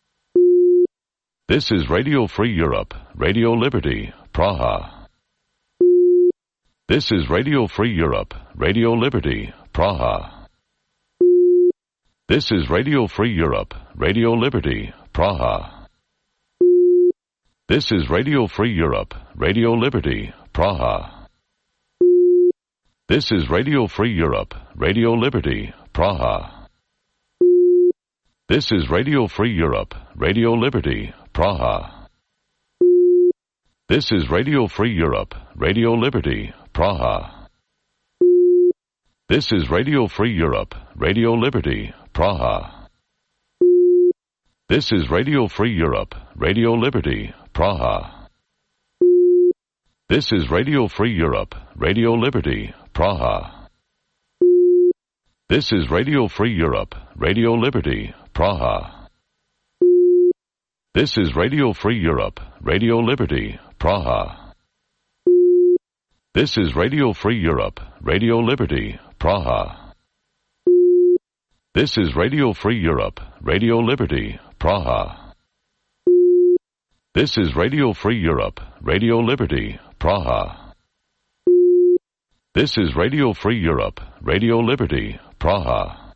Speaker 1: This is Radio Free Europe, Radio Liberty, Praha. This is Radio Free Europe, Radio Liberty, Praha. This is Radio Free Europe, Radio Liberty, Praha. This is Radio Free Europe, Radio Liberty, Praha. This is Radio Free Europe, Radio Liberty, Praha. This is Radio Free Europe, Radio Liberty, Praha. This is Radio Free Europe, Radio Liberty, Praha. This is Radio Free Europe, Radio Liberty, Praha. This is Radio Free Europe, Radio Liberty, Praha. This is Radio Free Europe, Radio Liberty, Praha. This is Radio Free Europe, Radio Liberty, Praha. This is Radio Free Europe, Radio Liberty, Praha. This is Radio Free Europe, Radio Liberty, Praha. This is Radio Free Europe, Radio Liberty, Praha. This is Radio Free Europe, Radio Liberty, Praha. This is Radio Free Europe, Radio Liberty, Praha.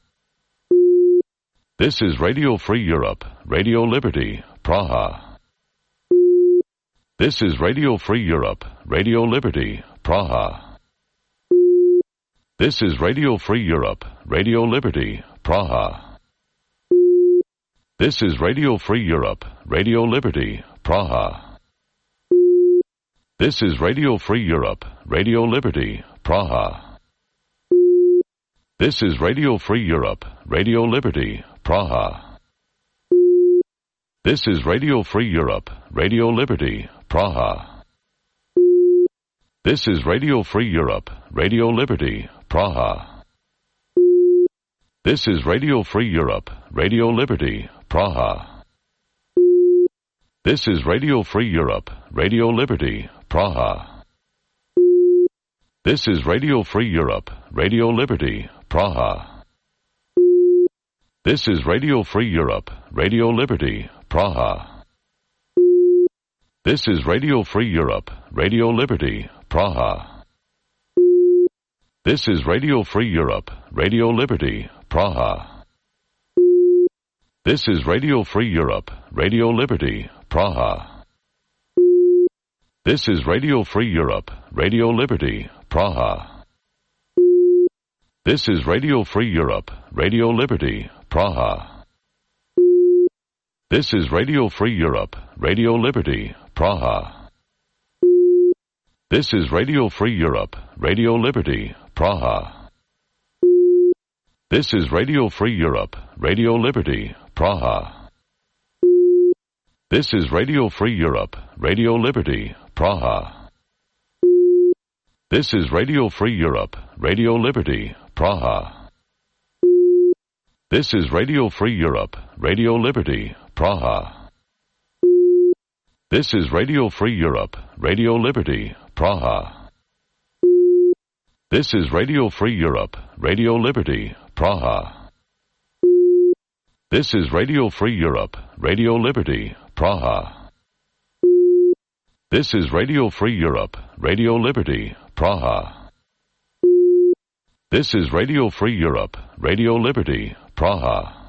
Speaker 1: This is Radio Free Europe, Radio Liberty, Praha. This is Radio Free Europe, Radio Liberty, Praha. This is Radio Free Europe, Radio Liberty, Praha. This is Radio Free Europe, Radio Liberty, Praha. This is Radio Free Europe, Radio Liberty, Praha. This is Radio Free Europe, Radio Liberty, Praha. This is Radio Free Europe, Radio Liberty, Praha. This is Radio Free Europe, Radio Liberty, Praha. This is Radio Free Europe, Radio Liberty, Praha. This is Radio Free Europe, Radio Liberty, Praha. This is Radio Free Europe, Radio Liberty, Praha. This is Radio Free Europe, Radio Liberty, Praha. This is Radio Free Europe, Radio Liberty, Praha. This is Radio Free Europe, Radio Liberty, Praha. This is Radio Free Europe, Radio Liberty, Praha. This is Radio Free Europe, Radio Liberty, Praha. This is Radio Free Europe, Radio Liberty, Praha. This is Radio Free Europe, Radio Liberty, Praha. This is Radio Free Europe, Radio Liberty, Praha. This is Radio Free Europe, Radio Liberty, Praha. This is Radio Free Europe, Radio Liberty, Praha. This is Radio Free Europe, Radio Liberty, Praha. This is Radio Free Europe, Radio Liberty, Praha. This is Radio Free Europe, Radio Liberty, Praha. This is Radio Free Europe, Radio Liberty, Praha. This is Radio Free Europe, Radio Liberty, Praha. This is Radio Free Europe, Radio Liberty, Praha. This is Radio Free Europe, Radio Liberty, Praha.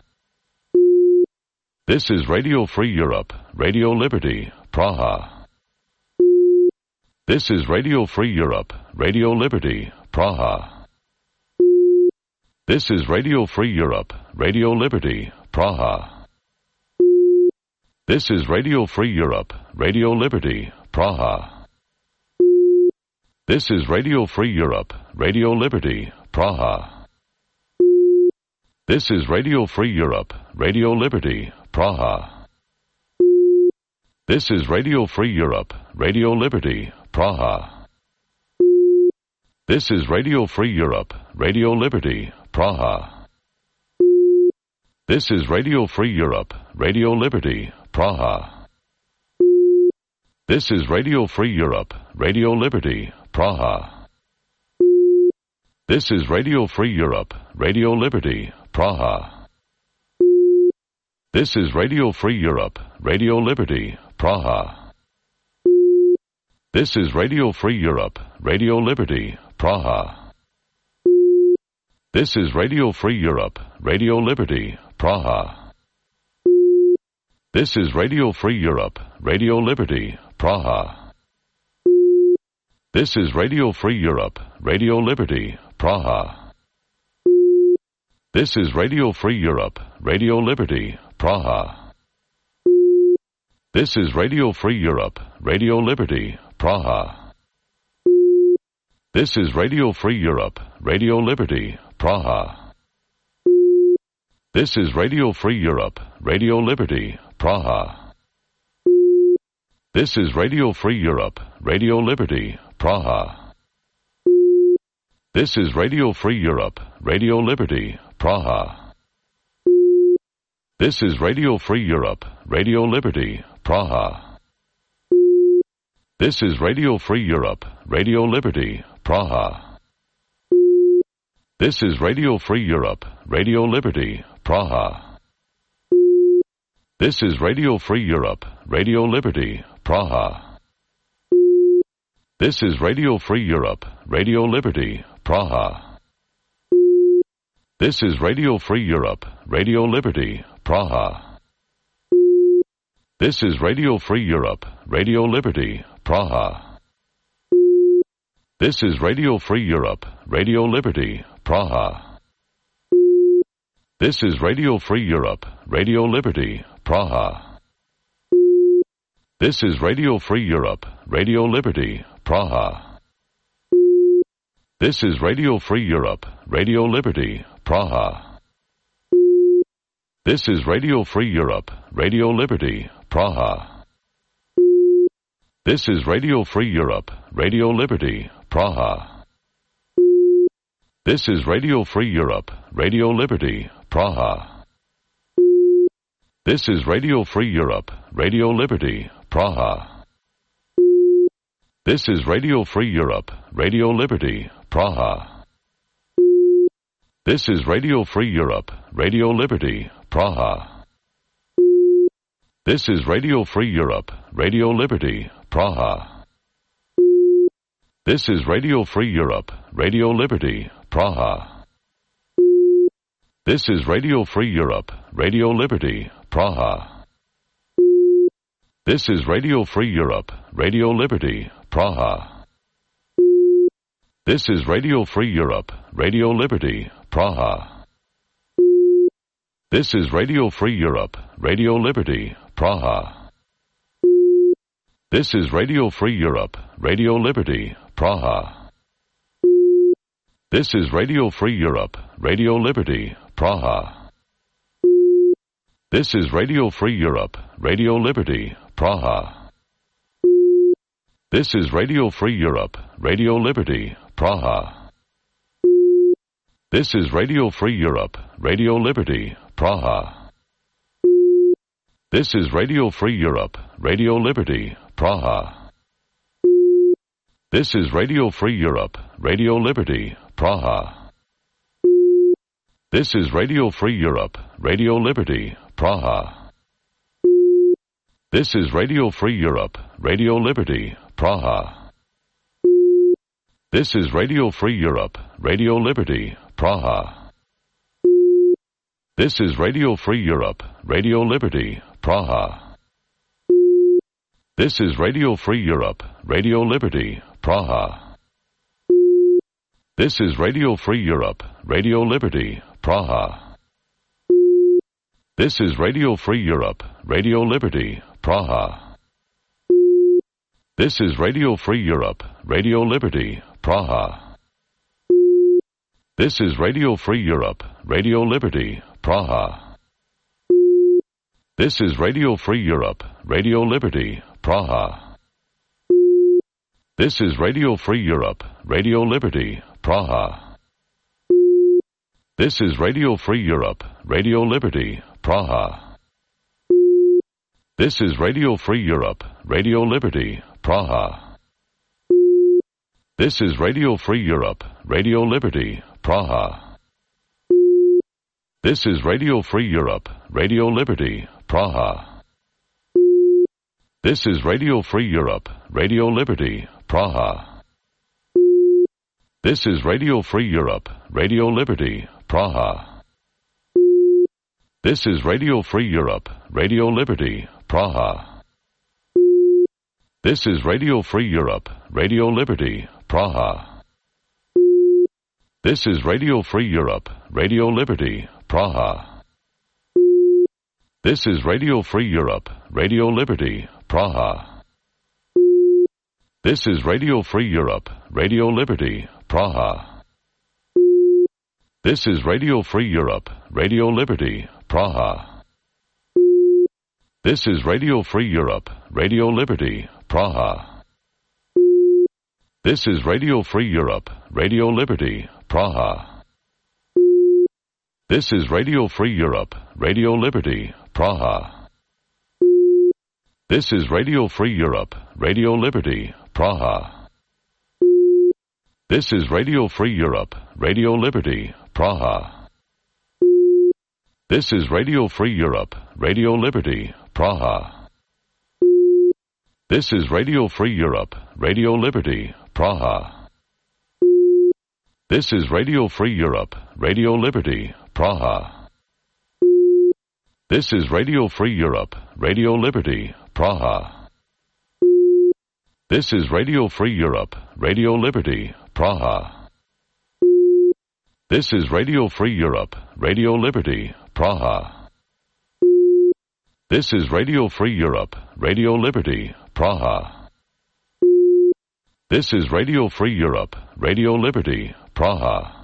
Speaker 1: This is Radio Free Europe, Radio Liberty, Praha. This is Radio Free Europe, Radio Liberty, Praha. This is Radio Free Europe, Radio Liberty, Praha. This is Radio Free Europe, Radio Liberty, Praha. This is Radio Free Europe, Radio Liberty, Praha. This is Radio Free Europe, Radio Liberty, Praha. This is Radio Free Europe, Radio Liberty, Praha. This is Radio Free Europe, Radio Liberty, Praha. This is Radio Free Europe, Radio Liberty, Praha. This is Radio Free Europe, Radio Liberty, Praha. This is Radio Free Europe, Radio Liberty, Praha. This is Radio Free Europe, Radio Liberty, Praha. This is Radio Free Europe, Radio Liberty, Praha. This is Radio Free Europe, Radio Liberty, Praha. This is Radio Free Europe, Radio Liberty, Praha. This is Radio Free Europe, Radio Liberty, Praha. This is Radio Free Europe, Radio Liberty, Praha. This is Radio Free Europe, Radio Liberty, Praha. This is Radio Free Europe, Radio Liberty, Praha. This is Radio Free Europe, Radio Liberty, Praha. This is Radio Free Europe, Radio Liberty, Praha. This is Radio Free Europe, Radio Liberty, Praha. This is Radio Free Europe, Radio Liberty, Praha. This is Radio Free Europe, Radio Liberty, Praha. This is Radio Free Europe, Radio Liberty, Praha. This is Radio Free Europe, Radio Liberty, Praha. This is Radio Free Europe, Radio Liberty, Praha. This is Radio Free Europe, Radio Liberty, Praha. This is Radio Free Europe, Radio Liberty, Praha. This is Radio Free Europe, Radio Liberty, Praha. This is Radio Free Europe, Radio Liberty, Praha. This is Radio Free Europe, Radio Liberty, Praha. This is Radio Free Europe, Radio Liberty, Praha. This is Radio Free Europe, Radio Liberty, Praha. This is Radio Free Europe, Radio Liberty, Praha. This is Radio Free Europe, Radio Liberty, Praha. This is Radio Free Europe, Radio Liberty, Praha. This is Radio Free Europe, Radio Liberty, Praha. This is Radio Free Europe, Radio Liberty, Praha. This is Radio Free Europe, Radio Liberty, Praha. This is Radio Free Europe, Radio Liberty, Praha. This is Radio Free Europe, Radio Liberty, Praha. This is Radio Free Europe, Radio Liberty, Praha. This is Radio Free Europe, Radio Liberty, Praha. This is Radio Free Europe, Radio Liberty, Praha. This is Radio Free Europe, Radio Liberty, Praha. This is Radio Free Europe, Radio Liberty, Praha. This is Radio Free Europe, Radio Liberty, Praha. This is Radio Free Europe, Radio Liberty, Praha. This is Radio Free Europe, Radio Liberty, Praha. This is Radio Free Europe, Radio Liberty, Praha. This is Radio Free Europe, Radio Liberty, Praha. This is Radio Free Europe, Radio Liberty, Praha. This is Radio Free Europe, Radio Liberty, Praha. This is Radio Free Europe, Radio Liberty, Praha. This is Radio Free Europe, Radio Liberty, Praha. This is Radio Free Europe, Radio Liberty, Praha. This is Radio Free Europe, Radio Liberty, Praha. This is Radio Free Europe, Radio Liberty, Praha. This is Radio Free Europe, Radio Liberty, Praha. This is Radio Free Europe, Radio Liberty, Praha. This is Radio Free Europe, Radio Liberty, Praha. This is Radio Free Europe, Radio Liberty, Praha. This is Radio Free Europe, Radio Liberty, Praha. This is Radio Free Europe, Radio Liberty, Praha. This is Radio Free Europe, Radio Liberty, Praha. This is Radio Free Europe, Radio Liberty, Praha. This is Radio Free Europe, Radio Liberty, Praha. This is Radio Free Europe, Radio Liberty, Praha. This is Radio Free Europe, Radio Liberty, Praha. This is Radio Free Europe, Radio Liberty, Praha. This is Radio Free Europe, Radio Liberty, Praha. This is Radio Free Europe, Radio Liberty, Praha. This is Radio Free Europe, Radio Liberty, Praha. This is Radio Free Europe, Radio Liberty, Praha. This is Radio Free Europe, Radio Liberty, Praha. This is Radio Free Europe, Radio Liberty, Praha. This is Radio Free Europe, Radio Liberty, Praha. This is Radio Free Europe, Radio Liberty, Praha. This is Radio Free Europe, Radio Liberty, Praha. This is Radio Free Europe, Radio Liberty, Praha. This is Radio Free Europe, Radio Liberty, Praha. This is Radio Free Europe, Radio Liberty, Praha. This is Radio Free Europe, Radio Liberty, Praha. This is Radio Free Europe, Radio Liberty, Praha. This is Radio Free Europe, Radio Liberty, Praha. This is Radio Free Europe, Radio Liberty, Praha. This is Radio Free Europe, Radio Liberty, Praha.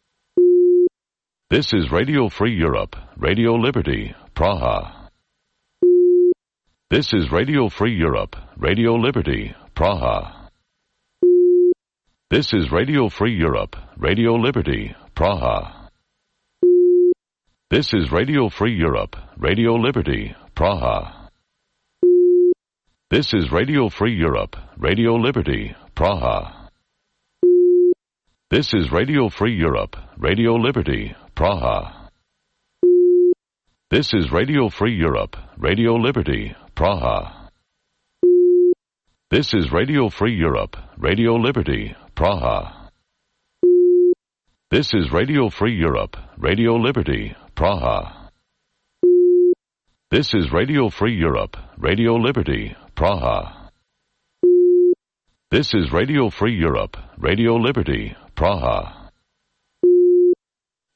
Speaker 1: This is Radio Free Europe, Radio Liberty, Praha. This is Radio Free Europe, Radio Liberty, Praha. This is Radio Free Europe, Radio Liberty, Praha. This is Radio Free Europe, Radio Liberty, Praha. This is Radio Free Europe, Radio Liberty, Praha. This is Radio Free Europe, Radio Liberty, Praha. This is Radio Free Europe, Radio Liberty, Praha. This is Radio Free Europe, Radio Liberty, Praha. This is Radio Free Europe, Radio Liberty, Praha. This is Radio Free Europe, Radio Liberty, Praha. This is Radio Free Europe, Radio Liberty, Praha.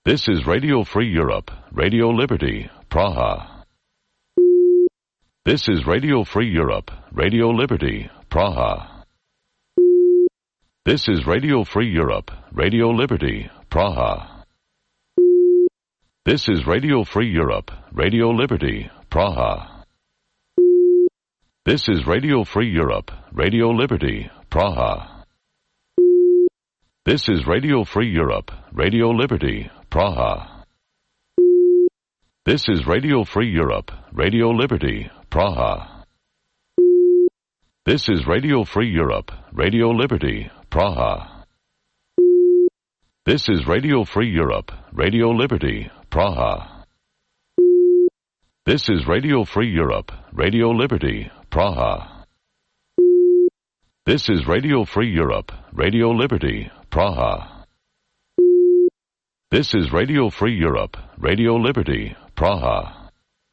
Speaker 1: This is Radio Free Europe, Radio Liberty, Praha. This is Radio Free Europe, Radio Liberty, Praha. This is Radio Free Europe, Radio Liberty, Praha. This is Radio Free Europe, Radio Liberty, Praha. This is Radio Free Europe, Radio Liberty, Praha. This is Radio Free Europe, Radio Liberty, Praha. This is Radio Free Europe, Radio Liberty, Praha. This is Radio Free Europe, Radio Liberty, Praha. This is Radio Free Europe, Radio Liberty, Praha. This is Radio Free Europe, Radio Liberty, Praha. This is Radio Free Europe, Radio Liberty, Praha. This is Radio Free Europe, Radio Liberty, Praha.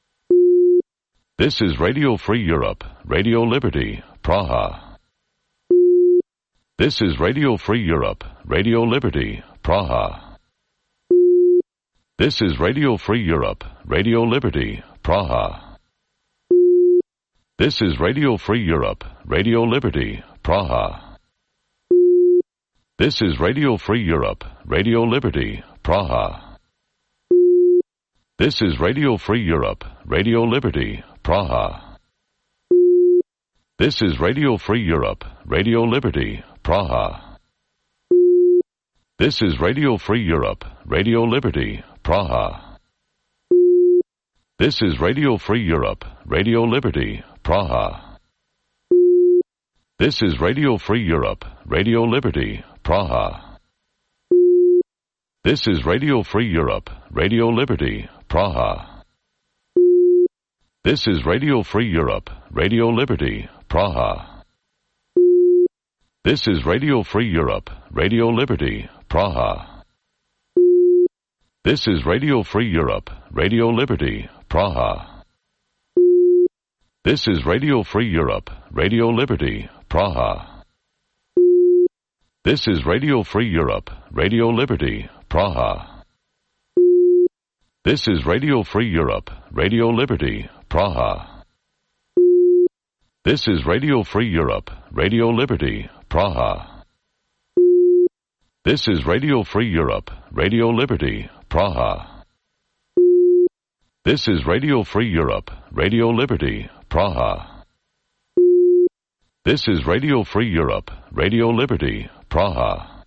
Speaker 1: This is Radio Free Europe, Radio Liberty, Praha. This is Radio Free Europe, Radio Liberty, Praha. This is Radio Free Europe, Radio Liberty, Praha. This is Radio Free Europe, Radio Liberty, Praha. This is Radio Free Europe, Radio Liberty, Praha. This is Radio Free Europe, Radio Liberty, Praha. This is Radio Free Europe, Radio Liberty, Praha. This is Radio Free Europe, Radio Liberty, Praha. This is Radio Free Europe, Radio Liberty, Praha. This is Radio Free Europe, Radio Liberty, Praha. This is Radio Free Europe, Radio Liberty, Praha. This is Radio Free Europe, Radio Liberty, Praha. This is Radio Free Europe, Radio Liberty, Praha. This is Radio Free Europe, Radio Liberty, Praha. This is Radio Free Europe, Radio Liberty, Praha. This is Radio Free Europe, Radio Liberty, Praha. This is Radio Free Europe, Radio Liberty, Praha. This is Radio Free Europe, Radio Liberty, Praha. This is Radio Free Europe, Radio Liberty, Praha. This is Radio Free Europe, Radio Liberty, Praha. This is Radio Free Europe, Radio Liberty, Praha.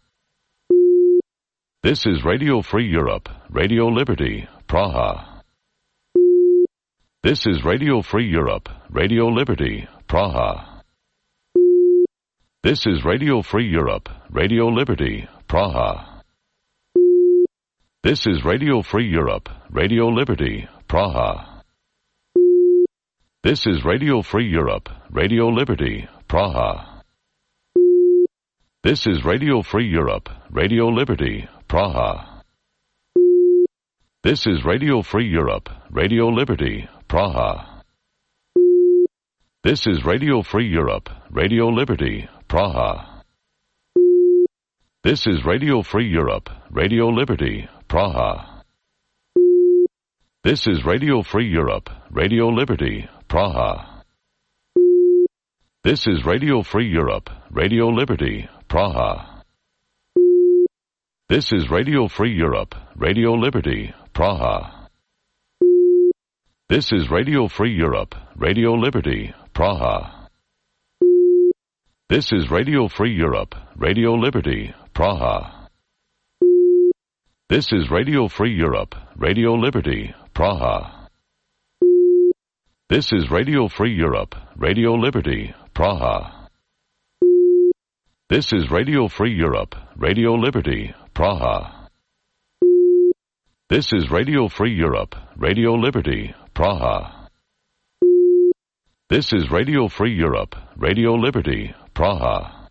Speaker 1: This is Radio Free Europe, Radio Liberty, Praha. This is Radio Free Europe, Radio Liberty, Praha. This is Radio Free Europe, Radio Liberty, Praha. This is Radio Free Europe, Radio Liberty, Praha. This is Radio Free Europe, Radio Liberty, Praha. This is Radio Free Europe, Radio Liberty, Praha. This is Radio Free Europe, Radio Liberty, Praha. This is Radio Free Europe, Radio Liberty, Praha. This is Radio Free Europe, Radio Liberty, Praha. This is Radio Free Europe, Radio Liberty, Praha. This is Radio Free Europe, Radio Liberty, Praha. This is Radio Free Europe, Radio Liberty, Praha. This is Radio Free Europe, Radio Liberty, Praha. This is Radio Free Europe, Radio Liberty, Praha. This is Radio Free Europe, Radio Liberty, Praha. This is Radio Free Europe, Radio Liberty, Praha. This is Radio Free Europe, Radio Liberty, Praha. This is Radio Free Europe, Radio Liberty, Praha. This is Radio Free Europe, Radio Liberty, Praha.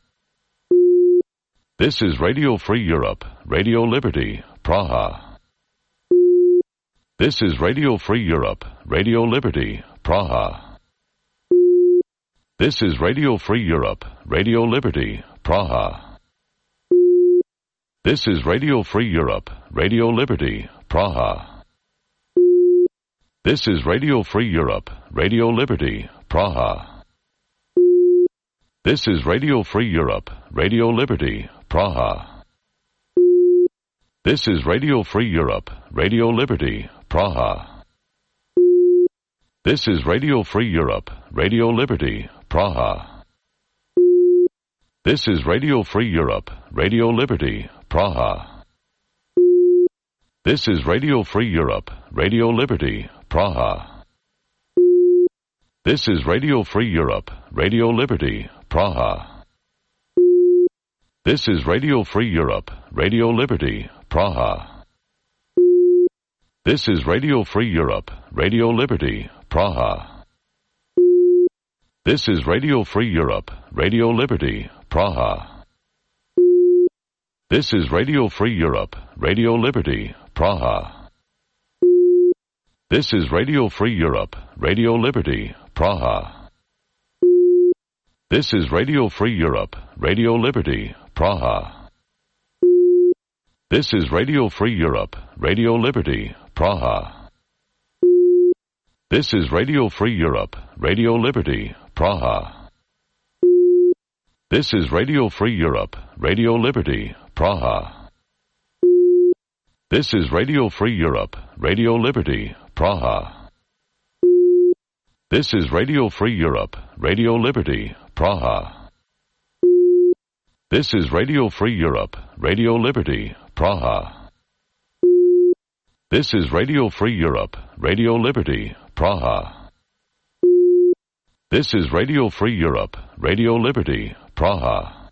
Speaker 1: This is Radio Free Europe, Radio Liberty, Praha. This is Radio Free Europe, Radio Liberty, Praha. This is Radio Free Europe, Radio Liberty, Praha. This is Radio Free Europe, Radio Liberty, Praha. This is Radio Free Europe, Radio Liberty, Praha. This is Radio Free Europe, Radio Liberty, Praha. This is Radio Free Europe, Radio Liberty, Praha. This is Radio Free Europe, Radio Liberty, Praha. This is Radio Free Europe, Radio Liberty, Praha. This is Radio Free Europe, Radio Liberty, Praha. This is Radio Free Europe, Radio Liberty, Praha. This is Radio Free Europe, Radio Liberty, Praha. This is Radio Free Europe, Radio Liberty, Praha. This is Radio Free Europe, Radio Liberty, Praha. This is Radio Free Europe, Radio Liberty, Praha. This is Radio Free Europe, Radio Liberty, Praha. This is Radio Free Europe, Radio Liberty, Praha. This is Radio Free Europe, Radio Liberty, Praha. This is Radio Free Europe, Radio Liberty, Praha. This is Radio Free Europe, Radio Liberty, Praha. This is Radio Free Europe, Radio Liberty, Praha. This is Radio Free Europe, Radio Liberty, Praha. This is Radio Free Europe, Radio Liberty, Praha. This is Radio Free Europe, Radio Liberty, Praha. This is Radio Free Europe, Radio Liberty, Praha.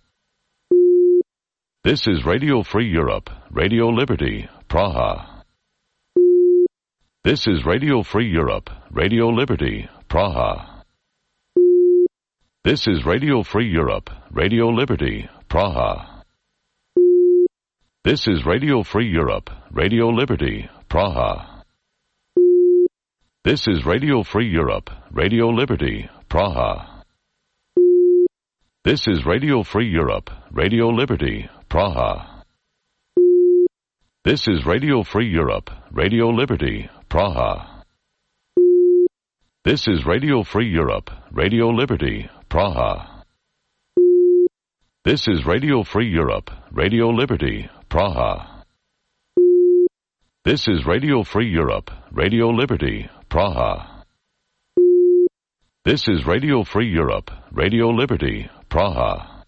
Speaker 1: This is Radio Free Europe, Radio Liberty, Praha. This is Radio Free Europe, Radio Liberty, Praha. This is Radio Free Europe, Radio Liberty, Praha. This is Radio Free Europe, Radio Liberty, Praha. This is Radio Free Europe, Radio Liberty, Praha. This is Radio Free Europe, Radio Liberty, Praha. This is Radio Free Europe, Radio Liberty, Praha. This is Radio Free Europe, Radio Liberty, Praha. This is Radio Free Europe, Radio Liberty, Praha. This is Radio Free Europe, Radio Liberty, Praha. This is Radio Free Europe, Radio Liberty, Praha.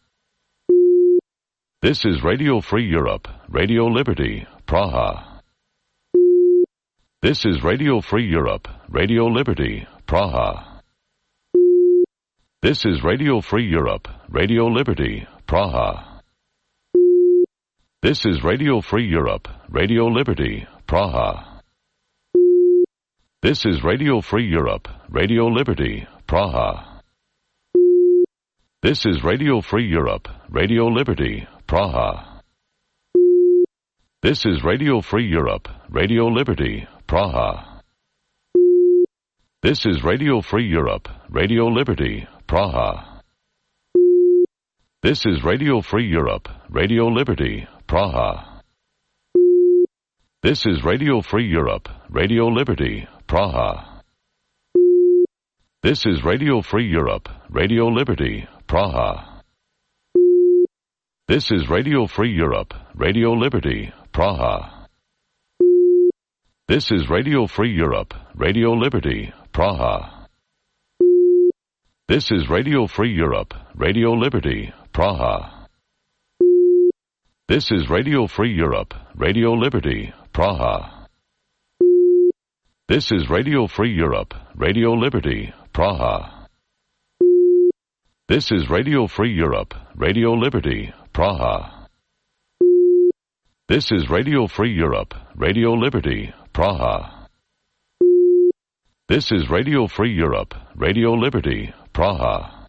Speaker 1: This is Radio Free Europe, Radio Liberty, Praha. This is Radio Free Europe, Radio Liberty, Praha. This is Radio Free Europe, Radio Liberty, Praha. This is Radio Free Europe, Radio Liberty, Praha. This is Radio Free Europe, Radio Liberty, Praha. This is Radio Free Europe, Radio Liberty, Praha. This is Radio Free Europe, Radio Liberty, Praha. This is Radio Free Europe, Radio Liberty, Praha. This is Radio Free Europe, Radio Liberty, Praha. This is Radio Free Europe, Radio Liberty, Praha. This is Radio Free Europe, Radio Liberty, Praha. This is Radio Free Europe, Radio Liberty, Praha. This is Radio Free Europe, Radio Liberty, Praha. This is Radio Free Europe, Radio Liberty, Praha. This is Radio Free Europe, Radio Liberty, Praha. This is Radio Free Europe, Radio Liberty, Praha. This is Radio Free Europe, Radio Liberty, Praha. This is Radio Free Europe, Radio Liberty, Praha. This is Radio Free Europe, Radio Liberty, Praha.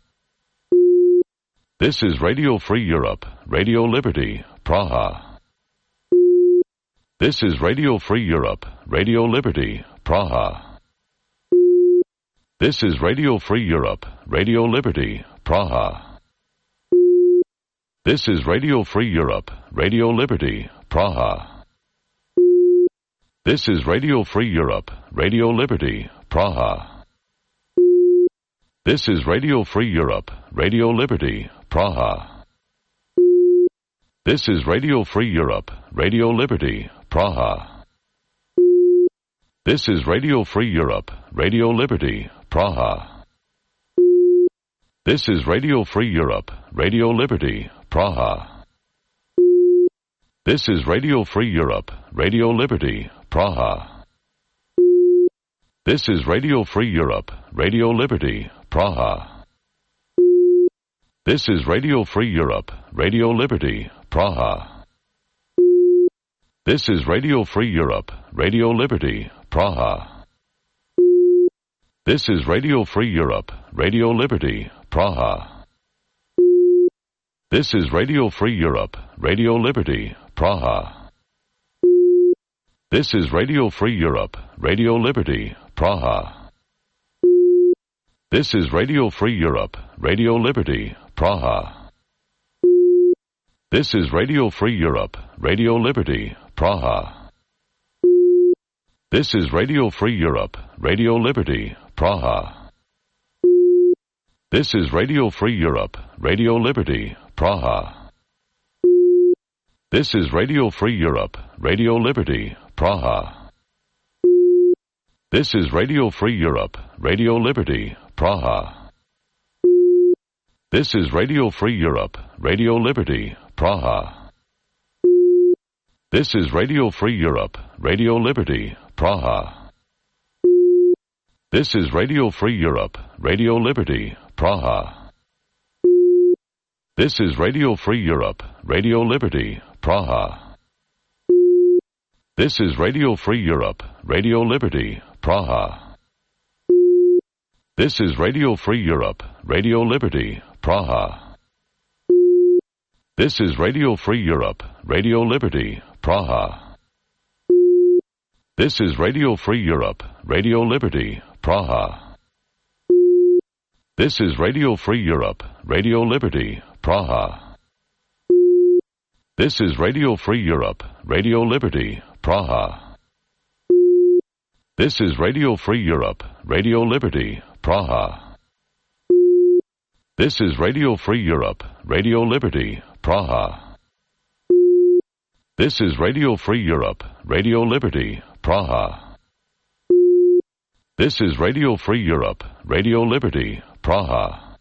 Speaker 1: This is Radio Free Europe, Radio Liberty, Praha. This is Radio Free Europe, Radio Liberty, Praha. This is Radio Free Europe, Radio Liberty, Praha. This is Radio Free Europe, Radio Liberty, Praha. This is Radio Free Europe, Radio Liberty, Praha. This is Radio Free Europe, Radio Liberty, Praha. This is Radio Free Europe, Radio Liberty, Praha. This is Radio Free Europe, Radio Liberty, Praha. This is Radio Free Europe, Radio Liberty, Praha. This is Radio Free Europe, Radio Liberty, Praha. This is Radio Free Europe, Radio Liberty, Praha. This is Radio Free Europe, Radio Liberty, Praha. This is Radio Free Europe, Radio Liberty, Praha. This is Radio Free Europe, Radio Liberty, Praha. This is Radio Free Europe, Radio Liberty, Praha. This is Radio Free Europe, Radio Liberty, Praha. This is Radio Free Europe, Radio Liberty, Praha. This is Radio Free Europe, Radio Liberty, Praha. This is Radio Free Europe, Radio Liberty, Praha. This is Radio Free Europe, Radio Liberty, Praha. This is Radio Free Europe, Radio Liberty, Praha. This is Radio Free Europe, Radio Liberty, Praha. This is Radio Free Europe, Radio Liberty, Praha. This is Radio Free Europe, Radio Liberty, Praha. This is Radio Free Europe, Radio Liberty, Praha. This is Radio Free Europe, Radio Liberty, Praha. This is Radio Free Europe, Radio Liberty, Praha. This is Radio Free Europe, Radio Liberty, Praha. This is Radio Free Europe, Radio Liberty, Praha. This is Radio Free Europe, Radio Liberty, Praha. This is Radio Free Europe, Radio Liberty, Praha. This is Radio Free Europe, Radio Liberty, Praha. This is Radio Free Europe, Radio Liberty, Praha. This is Radio Free Europe, Radio Liberty, Praha. This is Radio Free Europe, Radio Liberty, Praha. This is Radio Free Europe, Radio Liberty, Praha.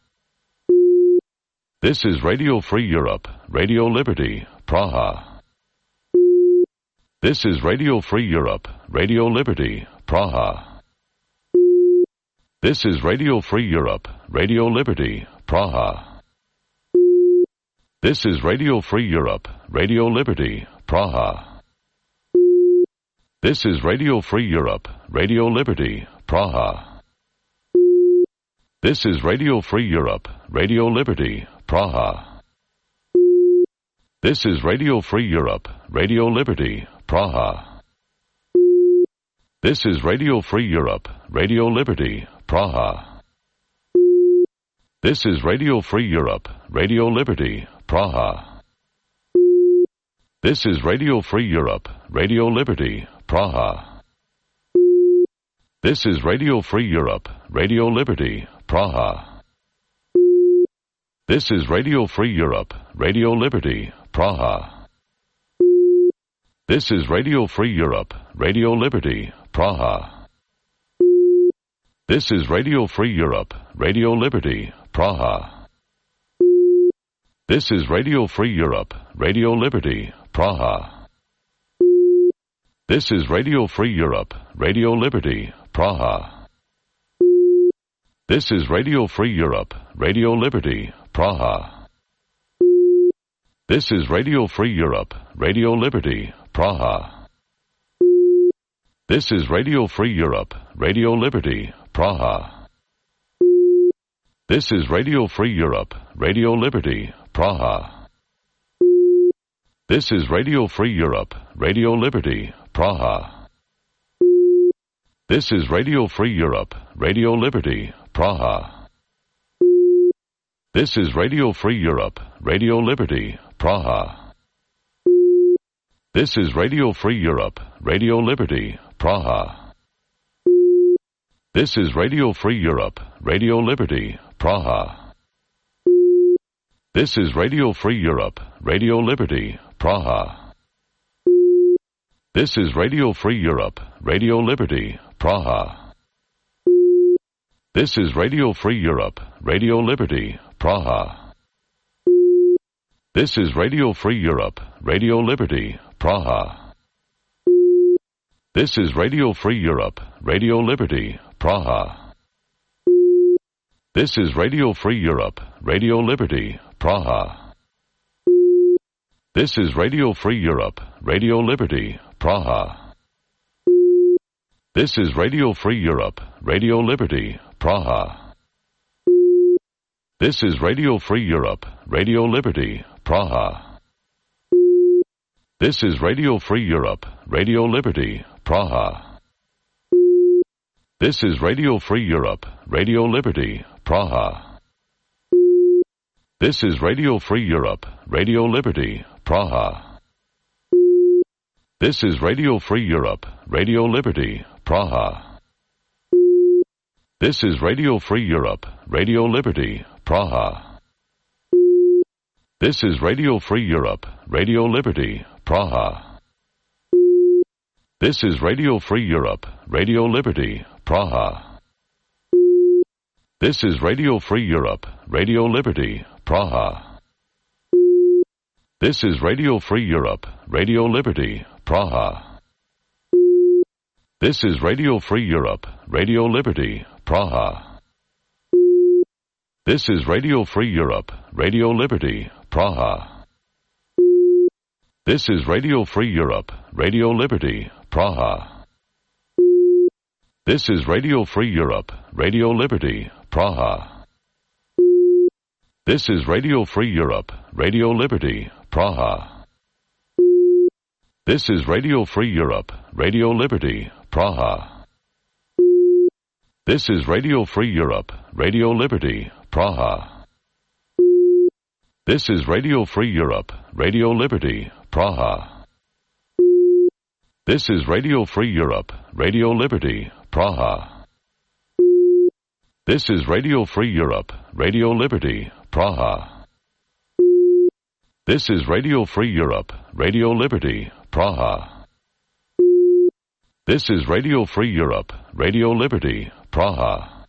Speaker 1: This is Radio Free Europe, Radio Liberty, Praha. This is Radio Free Europe, Radio Liberty, Praha. This is Radio Free Europe, Radio Liberty, Praha. This is Radio Free Europe, Radio Liberty, Praha. This is Radio Free Europe, Radio Liberty, Praha. This is Radio Free Europe, Radio Liberty, Praha. This is Radio Free Europe, Radio Liberty, Praha. This is Radio Free Europe, Radio Liberty, Praha. This is Radio Free Europe, Radio Liberty, Praha. This is Radio Free Europe, Radio Liberty, Praha. This is Radio Free Europe, Radio Liberty, Praha. This is Radio Free Europe, Radio Liberty, Praha. This is Radio Free Europe, Radio Liberty, Praha. This is Radio Free Europe, Radio Liberty, Praha. This is Radio Free Europe, Radio Liberty, Praha. This is Radio Free Europe, Radio Liberty, Praha. This is Radio Free Europe, Radio Liberty, Praha. This is Radio Free Europe, Radio Liberty, Praha. This is Radio Free Europe, Radio Liberty, Praha. This is Radio Free Europe, Radio Liberty, Praha. This is Radio Free Europe, Radio Liberty, Praha. This is Radio Free Europe, Radio Liberty, Praha. This is Radio Free Europe, Radio Liberty, Praha. This is Radio Free Europe, Radio Liberty, Praha. This is Radio Free Europe, Radio Liberty, Praha. This is Radio Free Europe, Radio Liberty, Praha. This is Radio Free Europe, Radio Liberty, Praha. This is Radio Free Europe, Radio Liberty, Praha. This is Radio Free Europe, Radio Liberty, Praha. This is Radio Free Europe, Radio Liberty, Praha. This is Radio Free Europe, Radio Liberty, Praha. This is Radio Free Europe, Radio Liberty, Praha. This is Radio Free Europe, Radio Liberty, Praha. This is Radio Free Europe, Radio Liberty, Praha. This is Radio Free Europe, Radio Liberty, Praha. This is Radio Free Europe, Radio Liberty, Praha. This is Radio Free Europe, Radio Liberty, Praha. This is Radio Free Europe, Radio Liberty, Praha. This is Radio Free Europe, Radio Liberty, Praha. This is Radio Free Europe, Radio Liberty, Praha. This is Radio Free Europe, Radio Liberty, Praha. This is Radio Free Europe, Radio Liberty, Praha. This is Radio Free Europe, Radio Liberty, Praha. This is Radio Free Europe, Radio Liberty, Praha. This is Radio Free Europe, Radio Liberty, Praha. This is Radio Free Europe, Radio Liberty, Praha. This is Radio Free Europe, Radio Liberty, Praha. This is Radio Free Europe, Radio Liberty, Praha. This is Radio Free Europe, Radio Liberty, Praha. This is Radio Free Europe, Radio Liberty, Praha. This is Radio Free Europe, Radio Liberty, Praha. This is Radio Free Europe, Radio Liberty, Praha. This is Radio Free Europe, Radio Liberty, Praha. This is Radio Free Europe, Radio Liberty, Praha. This is Radio Free Europe, Radio Liberty, Praha.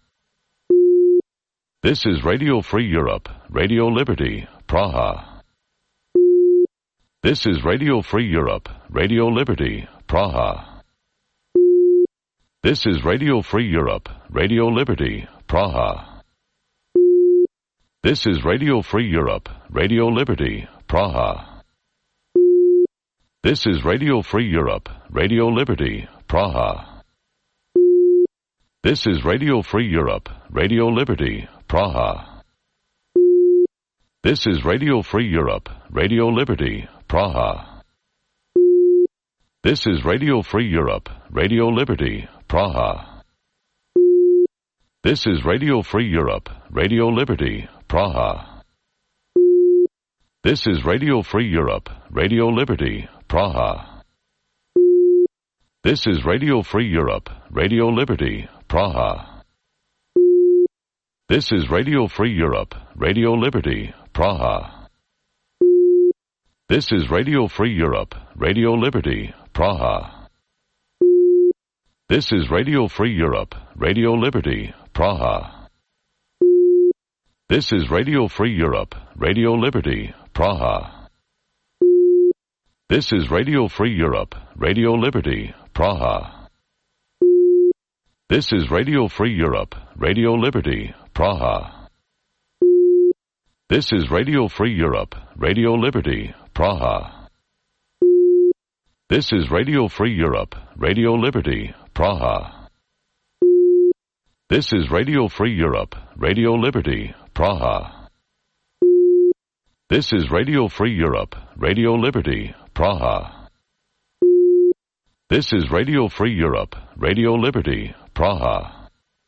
Speaker 1: This is Radio Free Europe, Radio Liberty, Praha. This is Radio Free Europe, Radio Liberty, Praha. This is Radio Free Europe, Radio Liberty, Praha. This is Radio Free Europe, Radio Liberty, Praha. This is Radio Free Europe, Radio Liberty, Praha. This is Radio Free Europe, Radio Liberty, Praha. This is Radio Free Europe, Radio Liberty, Praha. This is Radio Free Europe, Radio Liberty, Praha. This is Radio Free Europe, Radio Liberty, Praha. This is Radio Free Europe, Radio Liberty, Praha. This is Radio Free Europe, Radio Liberty, Praha. This is Radio Free Europe, Radio Liberty, Praha. This is Radio Free Europe, Radio Liberty, Praha. This is Radio Free Europe, Radio Liberty, Praha. This is Radio Free Europe, Radio Liberty, Praha. This is Radio Free Europe, Radio Liberty, Praha. This is Radio Free Europe, Radio Liberty, Praha. This is Radio Free Europe, Radio Liberty, Praha. This is Radio Free Europe, Radio Liberty, Praha. This is Radio Free Europe, Radio Liberty, Praha. This is Radio Free Europe, Radio Liberty, Praha. This is Radio Free Europe, Radio Liberty, Praha.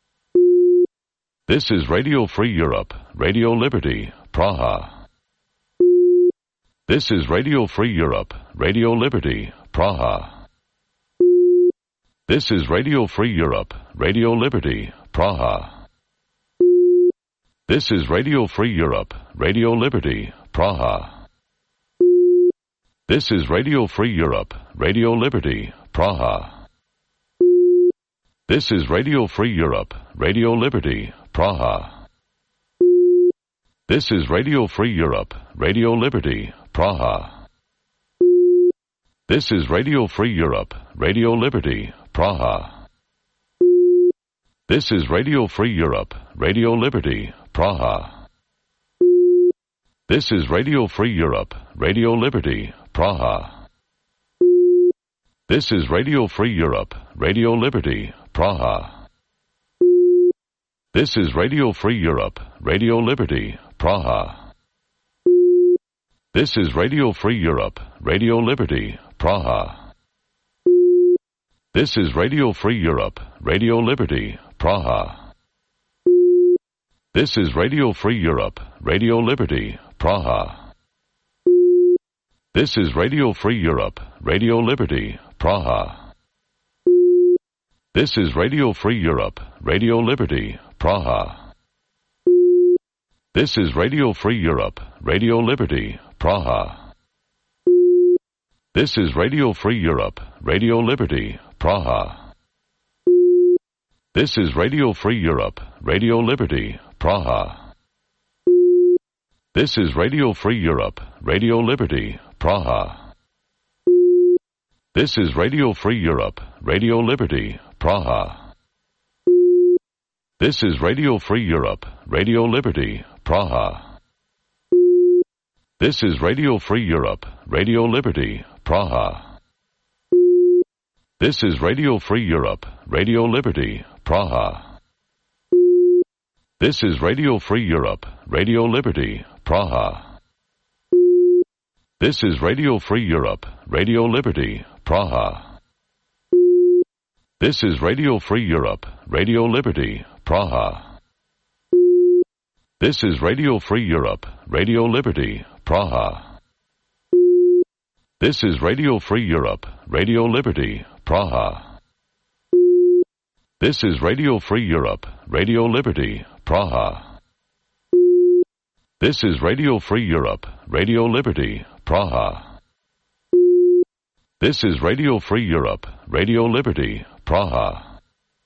Speaker 1: This is Radio Free Europe, Radio Liberty, Praha. This is Radio Free Europe, Radio Liberty, Praha. This is Radio Free Europe, Radio Liberty, Praha. This is Radio Free Europe, Radio Liberty, Praha. This is Radio Free Europe, Radio Liberty, Praha. This is Radio Free Europe, Radio Liberty, Praha. This is Radio Free Europe, Radio Liberty, Praha. This is Radio Free Europe, Radio Liberty, Praha. This is Radio Free Europe, Radio Liberty, Praha. This is Radio Free Europe, Radio Liberty, Praha. This is Radio Free Europe, Radio Liberty, Praha. This is Radio Free Europe, Radio Liberty, Praha. This is Radio Free Europe, Radio Liberty, Praha. This is Radio Free Europe, Radio Liberty, Praha. This is Radio Free Europe, Radio Liberty, Praha. This is Radio Free Europe, Radio Liberty, Praha. This is Radio Free Europe, Radio Liberty, Praha. This is Radio Free Europe, Radio Liberty, Praha. This is Radio Free Europe, Radio Liberty, Praha. This is Radio Free Europe, Radio Liberty, Praha. This is Radio Free Europe, Radio Liberty, Praha. This is Radio Free Europe, Radio Liberty, Praha. This is Radio Free Europe, Radio Liberty, Praha. This is Radio Free Europe, Radio Liberty, Praha. This is Radio Free Europe, Radio Liberty, Praha. This is Radio Free Europe, Radio Liberty, Praha. This is Radio Free Europe, Radio Liberty, Praha. This is Radio Free Europe, Radio Liberty, Praha. This is Radio Free Europe, Radio Liberty, Praha. This is Radio Free Europe, Radio Liberty, Praha. This is Radio Free Europe, Radio Liberty, Praha. This is Radio Free Europe, Radio Liberty, Praha. This is Radio Free Europe, Radio Liberty, Praha.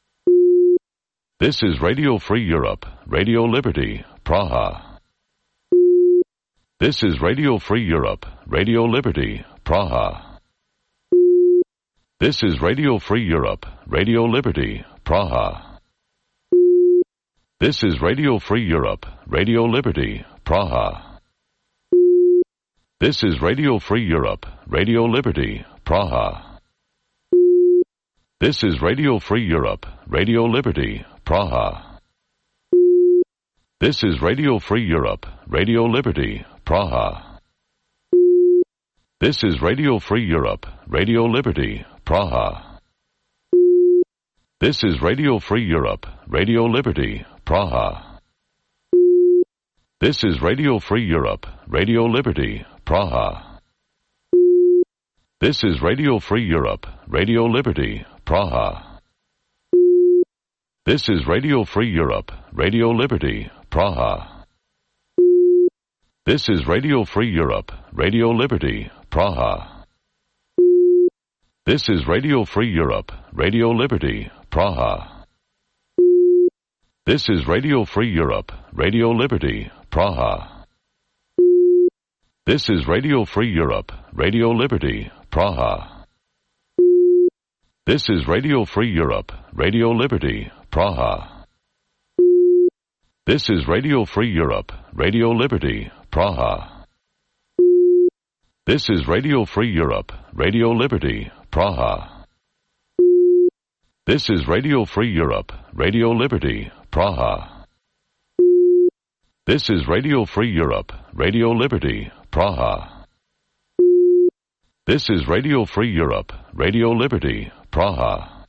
Speaker 1: This is Radio Free Europe, Radio Liberty, Praha. This is Radio Free Europe, Radio Liberty, Praha. This is Radio Free Europe, Radio Liberty, Praha. This is Radio Free Europe, Radio Liberty, Praha. This is Radio Free Europe, Radio Liberty, Praha. This is Radio Free Europe, Radio Liberty, Praha. This is Radio Free Europe, Radio Liberty, Praha. This is Radio Free Europe, Radio Liberty, Praha. This is Radio Free Europe, Radio Liberty, Praha. This is Radio Free Europe, Radio Liberty, Praha. This is Radio Free Europe, Radio Liberty, Praha. This is Radio Free Europe, Radio Liberty, Praha. This is Radio Free Europe, Radio Liberty, Praha. This is Radio Free Europe, Radio Liberty, Praha. This is Radio Free Europe, Radio Liberty, Praha. This is Radio Free Europe, Radio Liberty, Praha. This is Radio Free Europe, Radio Liberty, Praha. This is Radio Free Europe, Radio Liberty, Praha. This is Radio Free Europe, Radio Liberty, Praha. This is Radio Free Europe, Radio Liberty, Praha. This is Radio Free Europe, Radio Liberty, Praha. This is Radio Free Europe, Radio Liberty, Praha.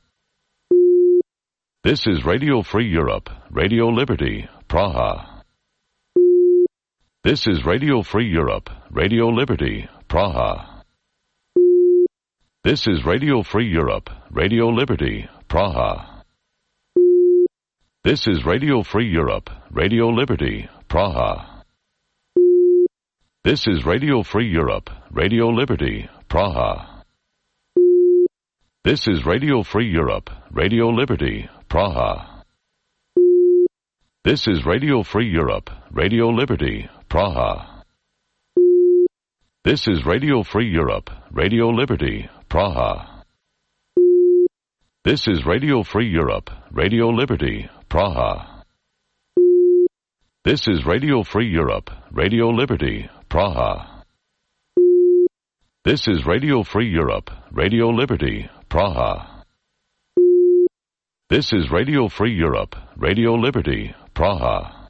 Speaker 1: This is Radio Free Europe, Radio Liberty, Praha. This is Radio Free Europe, Radio Liberty, Praha. This is Radio Free Europe, Radio Liberty, Praha. This is Radio Free Europe, Radio Liberty, Praha. This is Radio Free Europe, Radio Liberty, Praha. This is Radio Free Europe, Radio Liberty, Praha. This is Radio Free Europe, Radio Liberty, Praha. This is Radio Free Europe, Radio Liberty, Praha. This is Radio Free Europe, Radio Liberty, Praha. This is Radio Free Europe, Radio Liberty, Praha. This is Radio Free Europe, Radio Liberty, Praha. This is Radio Free Europe, Radio Liberty, Praha.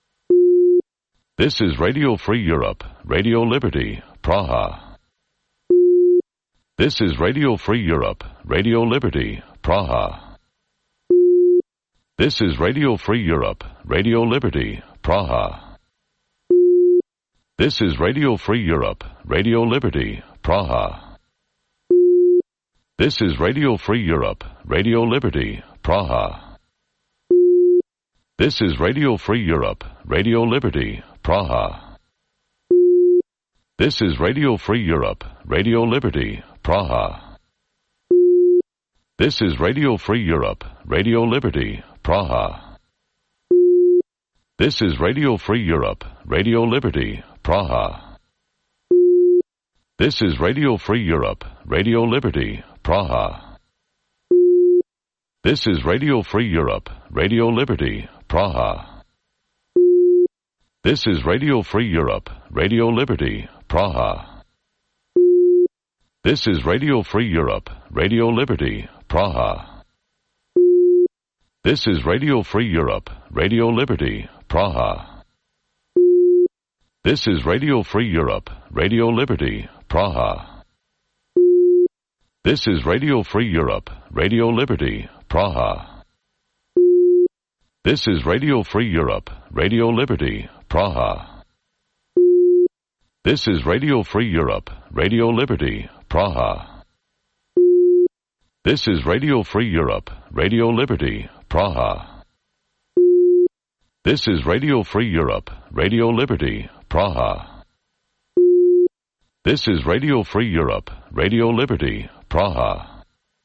Speaker 1: This is Radio Free Europe, Radio Liberty, Praha. This is Radio Free Europe, Radio Liberty, Praha. This is Radio Free Europe, Radio Liberty, Praha. This is Radio Free Europe, Radio Liberty, Praha. This is Radio Free Europe, Radio Liberty, Praha. This is Radio Free Europe, Radio Liberty, Praha. This is Radio Free Europe, Radio Liberty, Praha. This is Radio Free Europe, Radio Liberty, Praha. This is Radio Free Europe, Radio Liberty, Praha. This is Radio Free Europe, Radio Liberty, Praha. This is Radio Free Europe, Radio Liberty, Praha. This is Radio Free Europe, Radio Liberty, Praha. This is Radio Free Europe, Radio Liberty, Praha. This is Radio Free Europe, Radio Liberty, Praha. This is Radio Free Europe, Radio Liberty, Praha. This is Radio Free Europe, Radio Liberty, Praha. This is Radio Free Europe, Radio Liberty, Praha. This is Radio Free Europe, Radio Liberty, Praha. This is Radio Free Europe, Radio Liberty, Praha. This is Radio Free Europe, Radio Liberty, Praha. This is Radio Free Europe, Radio Liberty, Praha.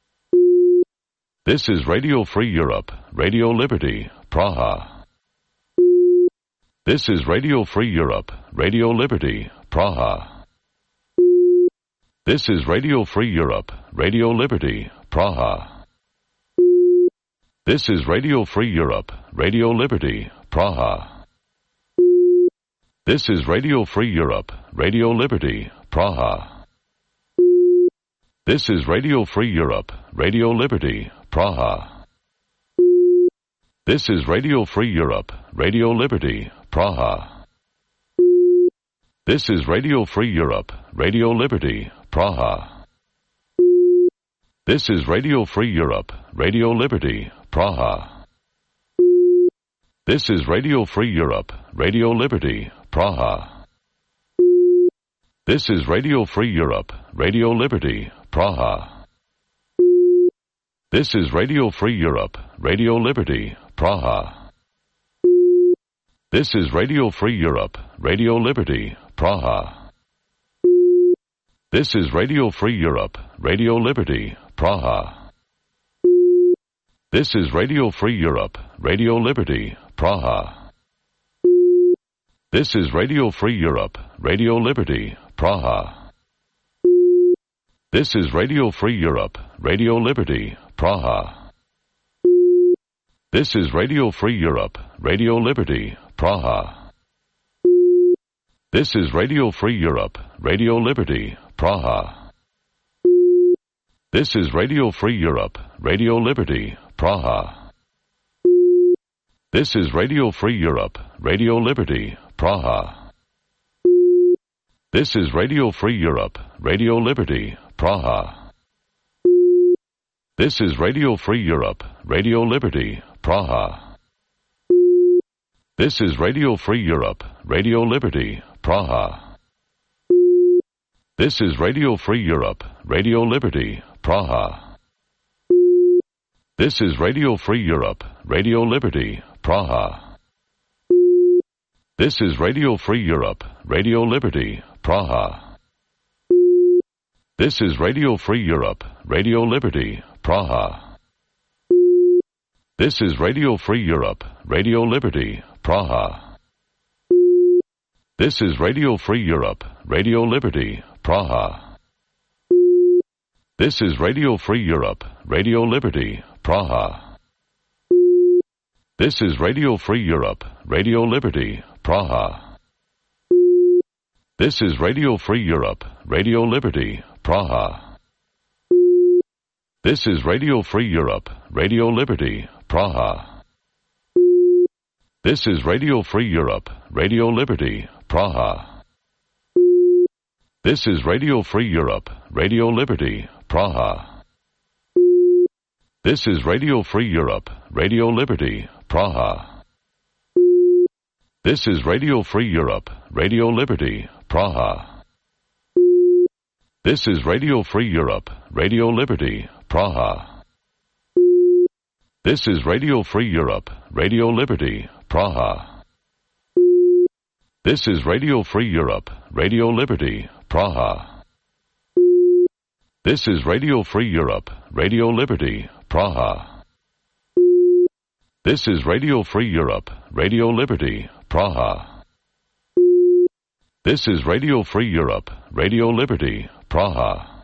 Speaker 1: This is Radio Free Europe, Radio Liberty, Praha. This is Radio Free Europe, Radio Liberty, Praha. This is Radio Free Europe, Radio Liberty, Praha. This is Radio Free Europe, Radio Liberty, Praha. This is Radio Free Europe, Radio Liberty, Praha. This is Radio Free Europe, Radio Liberty, Praha. This is Radio Free Europe, Radio Liberty, Praha. This is Radio Free Europe, Radio Liberty, Praha. This is Radio Free Europe, Radio Liberty, Praha. This is Radio Free Europe, Radio Liberty, Praha. This is Radio Free Europe, Radio Liberty, Praha. This is Radio Free Europe, Radio Liberty, Praha. This is Radio Free Europe, Radio Liberty, Praha. This is Radio Free Europe, Radio Liberty, Praha. This is Radio Free Europe, Radio Liberty, Praha. This is Radio Free Europe, Radio Liberty, Praha. This is Radio Free Europe, Radio Liberty, Praha. This is Radio Free Europe, Radio Liberty, Praha. This is Radio Free Europe, Radio Liberty, Praha. This is Radio Free Europe, Radio Liberty, Praha. This is Radio Free Europe, Radio Liberty, Praha. This is Radio Free Europe, Radio Liberty, Praha. This is Radio Free Europe, Radio Liberty, Praha. This is Radio Free Europe, Radio Liberty, Praha. This is Radio Free Europe, Radio Liberty, Praha. This is Radio Free Europe, Radio Liberty, Praha. This is Radio Free Europe, Radio Liberty, Praha. This is Radio Free Europe, Radio Liberty, Praha. This is Radio Free Europe, Radio Liberty, Praha. This is Radio Free Europe, Radio Liberty, Praha. This is Radio Free Europe, Radio Liberty, Praha. This is Radio Free Europe, Radio Liberty, Praha. This is Radio Free Europe, Radio Liberty, Praha. This is Radio Free Europe, Radio Liberty, Praha. This is Radio Free Europe, Radio Liberty, Praha. This is Radio Free Europe, Radio Liberty, Praha. This is Radio Free Europe, Radio Liberty, Praha. This is Radio Free Europe, Radio Liberty, Praha. This is Radio Free Europe, Radio Liberty, Praha. This is Radio Free Europe, Radio Liberty, Praha. This is Radio Free Europe, Radio Liberty, Praha. This is Radio Free Europe, Radio Liberty, Praha. This is Radio Free Europe, Radio Liberty, Praha. This is Radio Free Europe, Radio Liberty, Praha.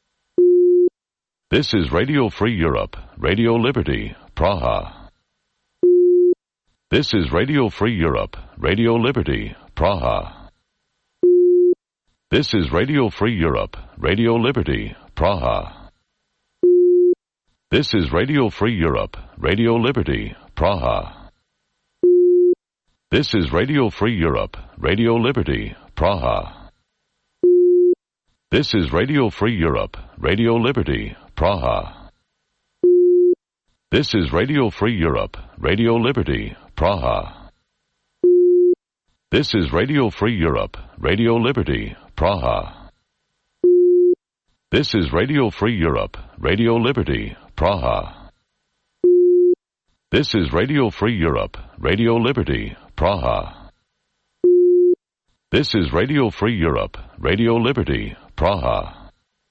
Speaker 1: This is Radio Free Europe, Radio Liberty, Praha. This is Radio Free Europe, Radio Liberty, Praha. This is Radio Free Europe, Radio Liberty, Praha. This is Radio Free Europe, Radio Liberty, Praha. This is Radio Free Europe, Radio Liberty, Praha. This is Radio Free Europe, Radio Liberty, Praha. This is Radio Free Europe, Radio Liberty, Praha. This is Radio Free Europe, Radio Liberty, Praha. This is Radio Free Europe, Radio Liberty, Praha. This is Radio Free Europe, Radio Liberty, Praha. This is Radio Free Europe, Radio Liberty, Praha.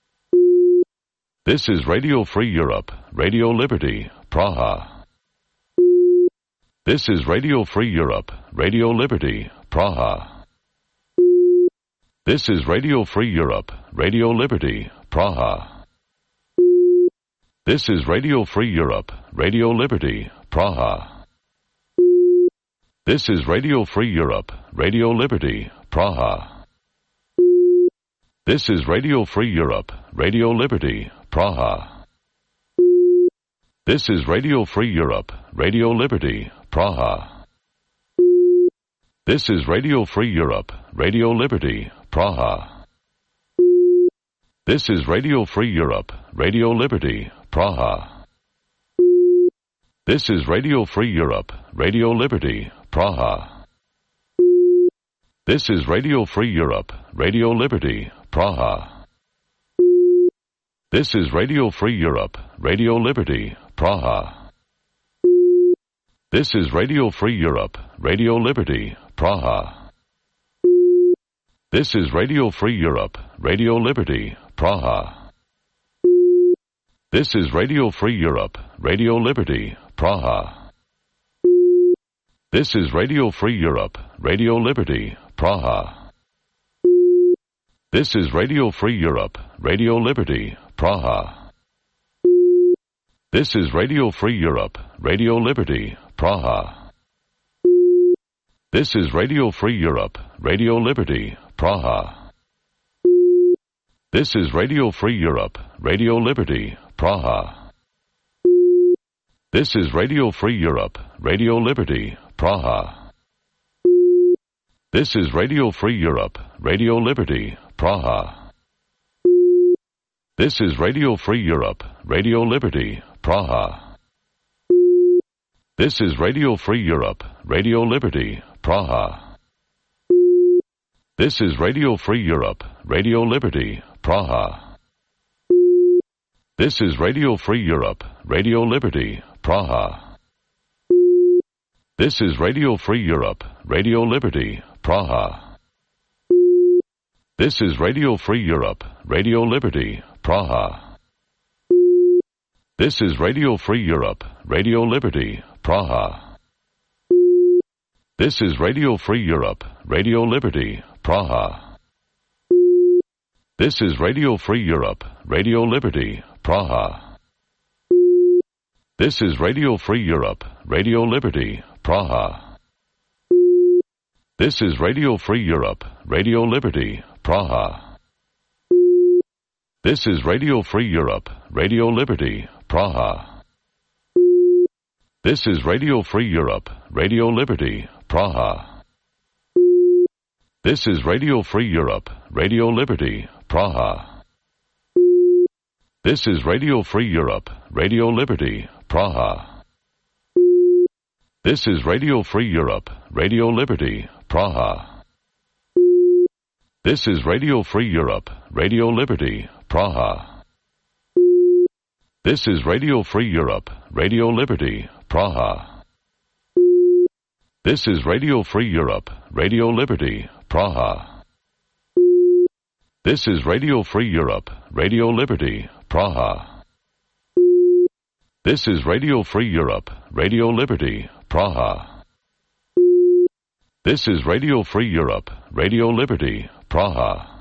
Speaker 1: This is Radio Free Europe, Radio Liberty, Praha. This is Radio Free Europe, Radio Liberty, Praha. This is Radio Free Europe, Radio Liberty, Praha. This is Radio Free Europe, Radio Liberty, Praha. This is Radio Free Europe, Radio Liberty, Praha. This is Radio Free Europe, Radio Liberty, Praha. This is Radio Free Europe, Radio Liberty, Praha. This is Radio Free Europe, Radio Liberty, Praha. This is Radio Free Europe, Radio Liberty, Praha. This is Radio Free Europe, Radio Liberty, Praha. This is Radio Free Europe, Radio Liberty, Praha. This is Radio Free Europe, Radio Liberty, Praha. This is Radio Free Europe, Radio Liberty, Praha. This is Radio Free Europe, Radio Liberty, Praha. This is Radio Free Europe, Radio Liberty, Praha. This is Radio Free Europe, Radio Liberty, Praha. This is Radio Free Europe, Radio Liberty, Praha. This is Radio Free Europe, Radio Liberty, Praha. This is Radio Free Europe, Radio Liberty, Praha. This is Radio Free Europe, Radio Liberty, Praha. This is Radio Free Europe, Radio Liberty, Praha. This is Radio Free Europe, Radio Liberty, Praha. This is Radio Free Europe, Radio Liberty, Praha. This is Radio Free Europe, Radio Liberty, Praha. This is Radio Free Europe, Radio Liberty, Praha. This is Radio Free Europe, Radio Liberty, Praha. This is Radio Free Europe, Radio Liberty, Praha. This is Radio Free Europe, Radio Liberty, Praha. This is Radio Free Europe, Radio Liberty, Praha. This is Radio Free Europe, Radio Liberty, Praha. This is Radio Free Europe, Radio Liberty, Praha. This is Radio Free Europe, Radio Liberty, Praha. This is Radio Free Europe, Radio Liberty, Praha. This is Radio Free Europe, Radio Liberty, Praha. This is Radio Free Europe, Radio Liberty, Praha. This is Radio Free Europe, Radio Liberty, Praha. This is Radio Free Europe, Radio Liberty, Praha. This is Radio Free Europe, Radio Liberty, Praha. This is Radio Free Europe, Radio Liberty, Praha. This is Radio Free Europe, Radio Liberty, Praha. This is Radio Free Europe, Radio Liberty, Praha. This is Radio Free Europe, Radio Liberty, Praha. This is Radio Free Europe, Radio Liberty, Praha. This is Radio Free Europe, Radio Liberty, Praha.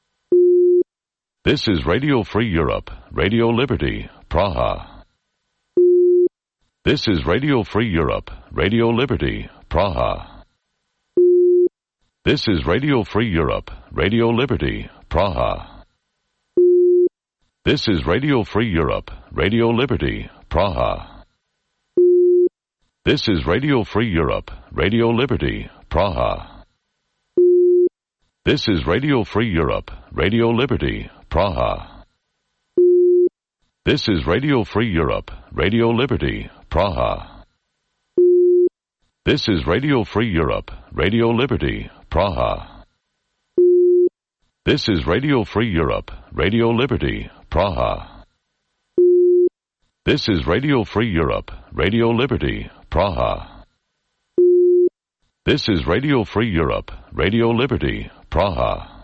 Speaker 1: This is Radio Free Europe, Radio Liberty, Praha. This is Radio Free Europe, Radio Liberty, Praha. This is Radio Free Europe, Radio Liberty, Praha. This is Radio Free Europe, Radio Liberty, Praha. This is Radio Free Europe, Radio Liberty, Praha. This is Radio Free Europe, Radio Liberty, Praha. This is Radio Free Europe, Radio Liberty, Praha. This is Radio Free Europe, Radio Liberty, Praha. This is Radio Free Europe, Radio Liberty, Praha. This is Radio Free Europe, Radio Liberty, Praha. This is Radio Free Europe, Radio Liberty, Praha.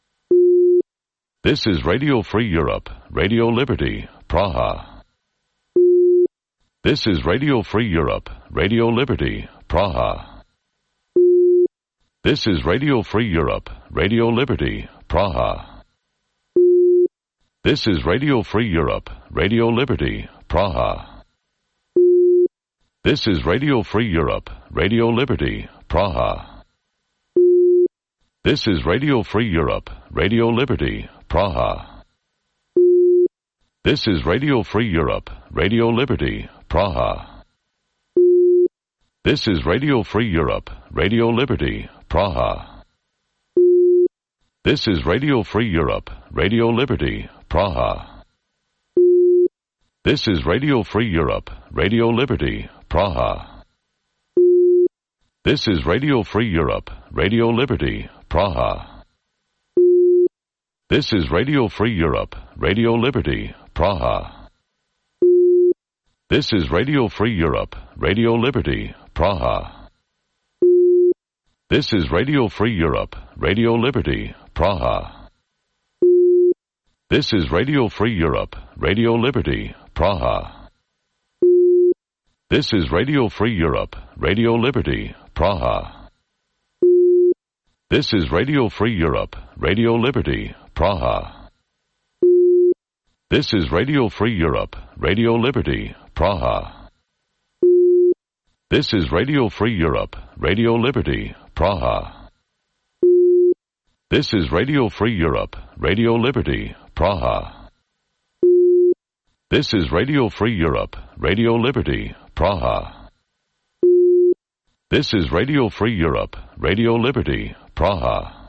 Speaker 1: This is Radio Free Europe, Radio Liberty, Praha. This is Radio Free Europe, Radio Liberty, Praha. This is Radio Free Europe, Radio Liberty, Praha. This is Radio Free Europe, Radio Liberty, Praha. This is Radio Free Europe, Radio Liberty, Praha. This is Radio Free Europe, Radio Liberty, Praha. This is Radio Free Europe, Radio Liberty, Praha. This is Radio Free Europe, Radio Liberty, Praha. This is Radio Free Europe, Radio Liberty, Praha. This is Radio Free Europe, Radio Liberty, Praha. This is Radio Free Europe, Radio Liberty, Praha. This is Radio Free Europe, Radio Liberty, Praha. This is Radio Free Europe, Radio Liberty, Praha. This is Radio Free Europe, Radio Liberty, Praha. This is Radio Free Europe, Radio Liberty, Praha. This is Radio Free Europe, Radio Liberty, Praha. This is Radio Free Europe, Radio Liberty, Praha. This is Radio Free Europe, Radio Liberty, Praha. This is Radio Free Europe, Radio Liberty, Praha. This is Radio Free Europe, Radio Liberty, Praha. This is Radio Free Europe, Radio Liberty, Praha. This is Radio Free Europe, Radio Liberty, Praha.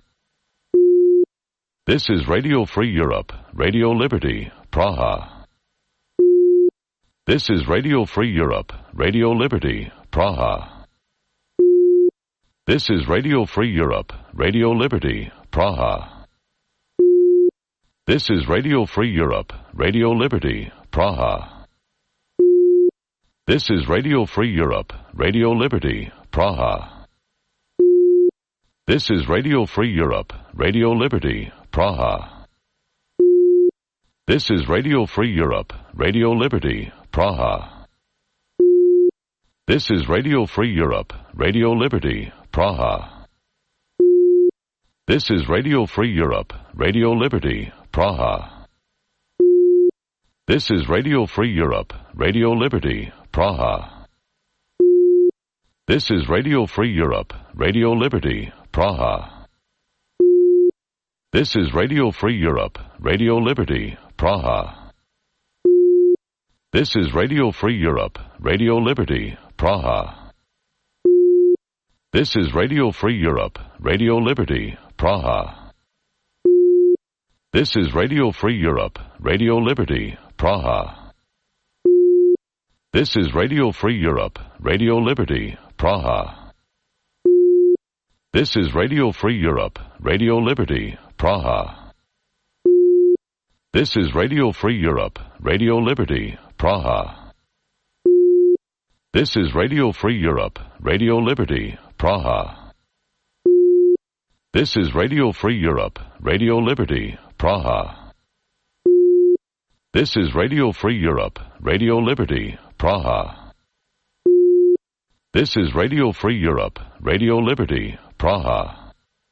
Speaker 1: This is Radio Free Europe, Radio Liberty, Praha. This is Radio Free Europe, Radio Liberty, Praha. This is Radio Free Europe, Radio Liberty, Praha. This is Radio Free Europe, Radio Liberty, Praha. This is Radio Free Europe, Radio Liberty, Praha. This is Radio Free Europe, Radio Liberty, Praha. This is Radio Free Europe, Radio Liberty, Praha. This is Radio Free Europe, Radio Liberty, Praha. This is Radio Free Europe, Radio Liberty, Praha. This is Radio Free Europe, Radio Liberty, Praha. This is Radio Free Europe, Radio Liberty, Praha. This is Radio Free Europe, Radio Liberty, Praha. This is Radio Free Europe, Radio Liberty, Praha. This is Radio Free Europe, Radio Liberty, Praha. This is Radio Free Europe, Radio Liberty, Praha. This is Radio Free Europe, Radio Liberty, Praha. This is Radio Free Europe, Radio Liberty, Praha. This is Radio Free Europe, Radio Liberty, Praha. This is Radio Free Europe, Radio Liberty, Praha. This is Radio Free Europe, Radio Liberty, Praha. This is Radio Free Europe, Radio Liberty, Praha. This is Radio Free Europe, Radio Liberty, Praha.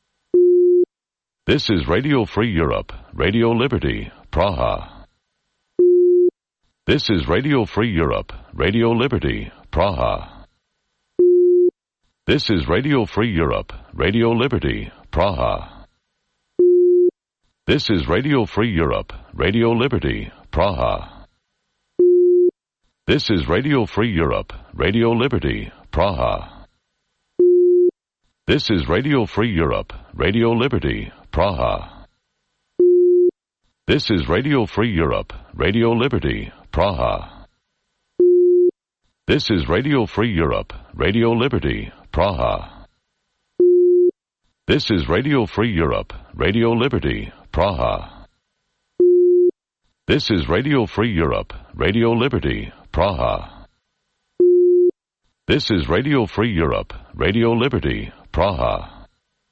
Speaker 1: This is Radio Free Europe, Radio Liberty, Praha. This is Radio Free Europe, Radio Liberty, Praha. This is Radio Free Europe, Radio Liberty, Praha. This is Radio Free Europe, Radio Liberty, Praha. This is Radio Free Europe, Radio Liberty, Praha. This is Radio Free Europe, Radio Liberty, Praha. This is Radio Free Europe, Radio Liberty, Praha. This is Radio Free Europe, Radio Liberty, Praha. This is Radio Free Europe, Radio Liberty, Praha. This is Radio Free Europe, Radio Liberty, Praha. This is Radio Free Europe, Radio Liberty, Praha.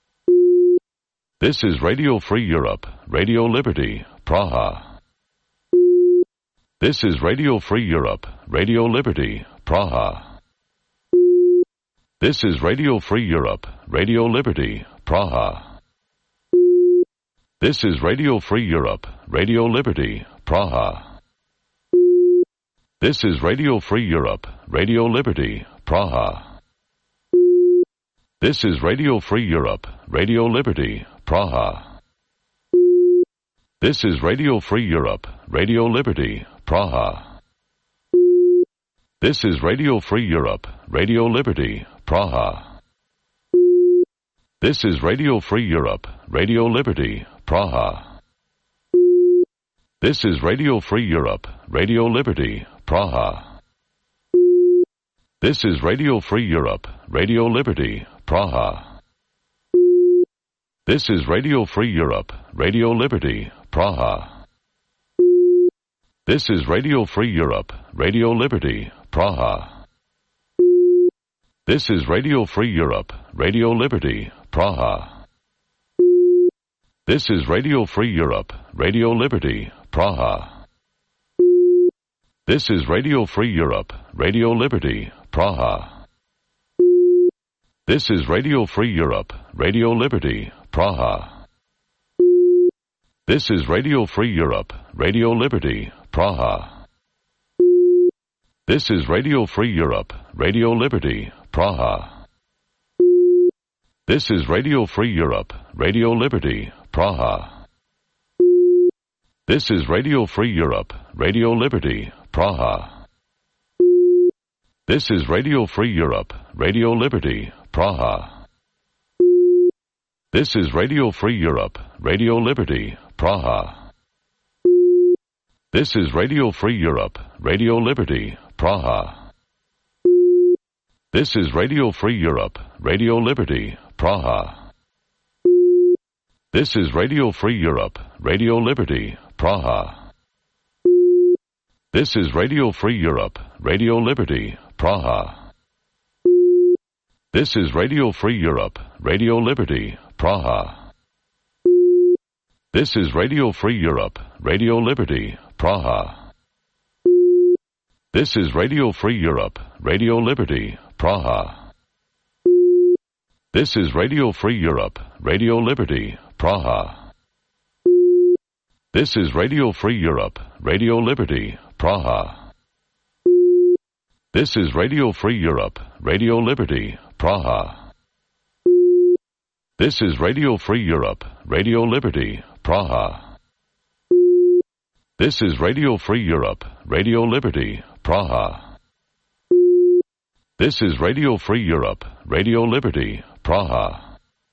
Speaker 1: This is Radio Free Europe, Radio Liberty, Praha. This is Radio Free Europe, Radio Liberty, Praha. This is Radio Free Europe, Radio Liberty, Praha. This is Radio Free Europe, Radio Liberty, Praha. This is Radio Free Europe, Radio Liberty, Praha. This is Radio Free Europe, Radio Liberty, Praha. This is Radio Free Europe, Radio Liberty, Praha. This is Radio Free Europe, Radio Liberty, Praha. This is Radio Free Europe, Radio Liberty, Praha. This is Radio Free Europe, Radio Liberty, Praha. This is Radio Free Europe, Radio Liberty, Praha. This is Radio Free Europe, Radio Liberty, Praha. This is Radio Free Europe, Radio Liberty, Praha. This is Radio Free Europe, Radio Liberty, Praha. This is Radio Free Europe, Radio Liberty, Praha. This is Radio Free Europe, Radio Liberty, Praha. This is Radio Free Europe, Radio Liberty, Praha. This is Radio Free Europe, Radio Liberty, Praha. This is Radio Free Europe, Radio Liberty, Praha. This is Radio Free Europe, Radio Liberty, Praha. This is Radio Free Europe, Radio Liberty, Praha. This is Radio Free Europe, Radio Liberty, Praha. This is Radio Free Europe, Radio Liberty, Praha. This is Radio Free Europe, Radio Liberty, Praha. This is Radio Free Europe, Radio Liberty, Praha. This is Radio Free Europe, Radio Liberty, Praha. This is Radio Free Europe, Radio Liberty, Praha. This is Radio Free Europe, Radio Liberty, Praha. This is Radio Free Europe, Radio Liberty, Praha. This is Radio Free Europe, Radio Liberty, Praha. This is Radio Free Europe, Radio Liberty, Praha. This is Radio Free Europe, Radio Liberty, Praha. This is Radio Free Europe, Radio Liberty, Praha. This is Radio Free Europe, Radio Liberty, Praha. This is Radio Free Europe, Radio Liberty, Praha. This is Radio Free Europe, Radio Liberty, Praha.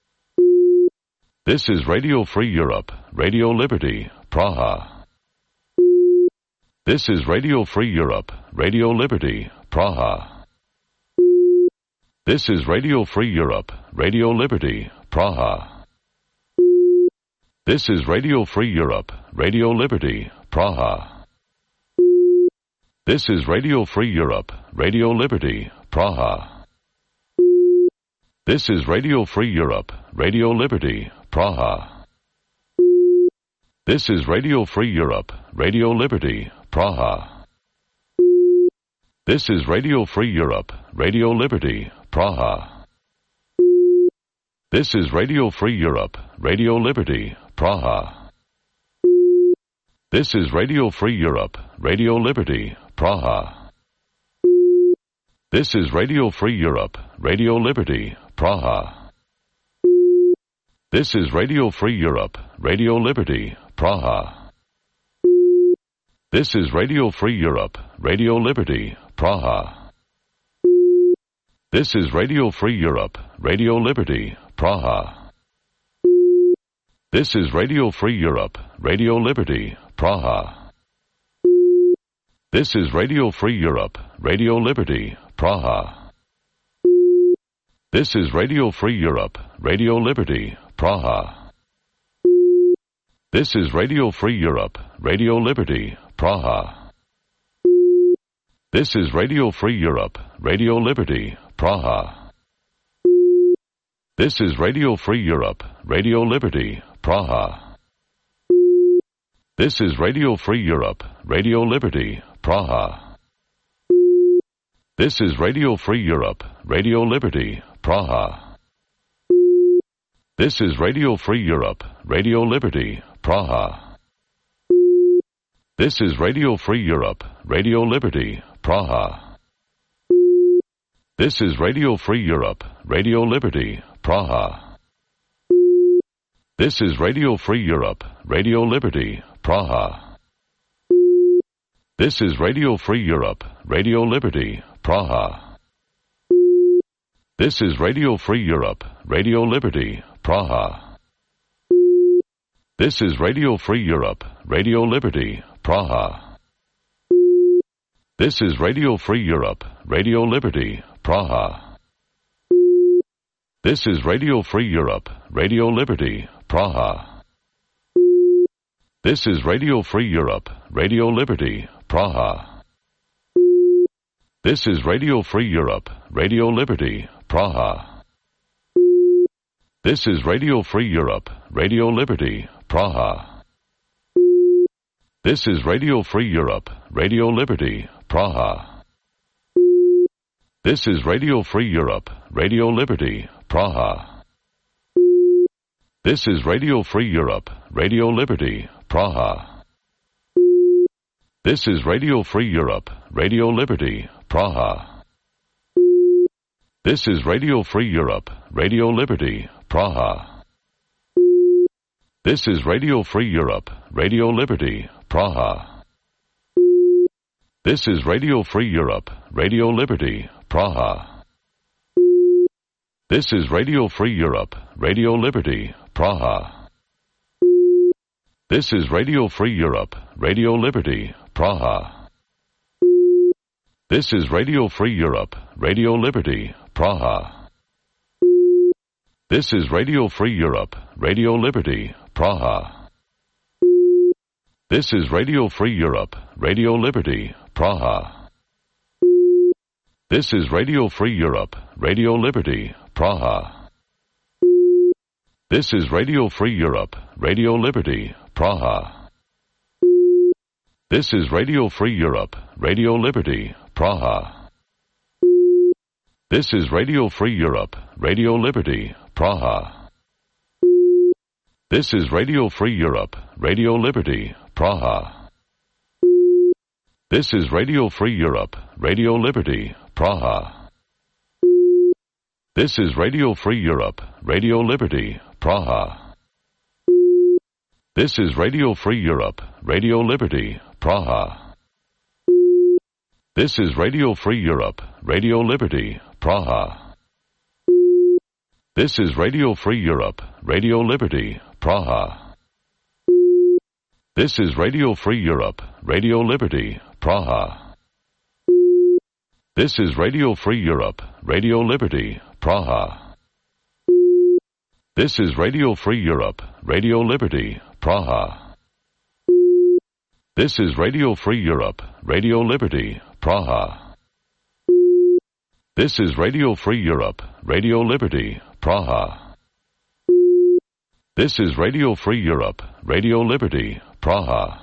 Speaker 1: This is Radio Free Europe, Radio Liberty, Praha. This is Radio Free Europe, Radio Liberty, Praha. This is Radio Free Europe, Radio Liberty, Praha. This is Radio Free Europe, Radio Liberty, Praha. This is Radio Free Europe, Radio Liberty, Praha. This is Radio Free Europe, Radio Liberty, Praha. This is Radio Free Europe, Radio Liberty, Praha. This is Radio Free Europe, Radio Liberty, Praha. This is Radio Free Europe, Radio Liberty, Praha. This is Radio Free Europe, Radio Liberty, Praha. This is Radio Free Europe, Radio Liberty, Praha. This is Radio Free Europe, Radio Liberty, Praha. This is Radio Free Europe, Radio Liberty, Praha. This is Radio Free Europe, Radio Liberty, Praha. This is Radio Free Europe, Radio Liberty, Praha. This is Radio Free Europe, Radio Liberty, Praha. This is Radio Free Europe, Radio Liberty, Praha. This is Radio Free Europe, Radio Liberty, Praha. This is Radio Free Europe, Radio Liberty, Praha. This is Radio Free Europe, Radio Liberty, Praha. This is Radio Free Europe, Radio Liberty, Praha. This is Radio Free Europe, Radio Liberty, Praha. This is Radio Free Europe, Radio Liberty, Praha. This is Radio Free Europe, Radio Liberty, Praha. This is Radio Free Europe, Radio Liberty, Praha. This is Radio Free Europe, Radio Liberty, Praha. This is Radio Free Europe, Radio Liberty, Praha. This is Radio Free Europe, Radio Liberty, Praha. This is Radio Free Europe, Radio Liberty, Praha. This is Radio Free Europe, Radio Liberty, Praha. This is Radio Free Europe, Radio Liberty, Praha. This is Radio Free Europe, Radio Liberty, Praha. This is Radio Free Europe, Radio Liberty, Praha. This is Radio Free Europe, Radio Liberty, Praha. This is Radio Free Europe, Radio Liberty, Praha. This is Radio Free Europe, Radio Liberty, Praha. This is Radio Free Europe, Radio Liberty, Praha. This is Radio Free Europe, Radio Liberty, Praha. This is Radio Free Europe, Radio Liberty, Praha. This is Radio Free Europe, Radio Liberty, Praha. This is Radio Free Europe, Radio Liberty, Praha. This is Radio Free Europe, Radio Liberty, Praha. This is Radio Free Europe, Radio Liberty, Praha. This is Radio Free Europe, Radio Liberty, Praha. This is Radio Free Europe, Radio Liberty, Praha. This is Radio Free Europe, Radio Liberty, Praha. This is Radio Free Europe, Radio Liberty, Praha. This is Radio Free Europe, Radio Liberty, Praha. This is Radio Free Europe, Radio Liberty, Praha. This is Radio Free Europe, Radio Liberty, Praha. This is Radio Free Europe, Radio Liberty, Praha. This is Radio Free Europe, Radio Liberty, Praha. This is Radio Free Europe, Radio Liberty, Praha. This is Radio Free Europe, Radio Liberty, Praha. This is Radio Free Europe, Radio Liberty, Praha. This is Radio Free Europe, Radio Liberty, Praha. This is Radio Free Europe, Radio Liberty, Praha. This is Radio Free Europe, Radio Liberty, Praha. This is Radio Free Europe, Radio Liberty, Praha. This is Radio Free Europe, Radio Liberty, Praha. This is Radio Free Europe, Radio Liberty, Praha. This is Radio Free Europe, Radio Liberty, Praha.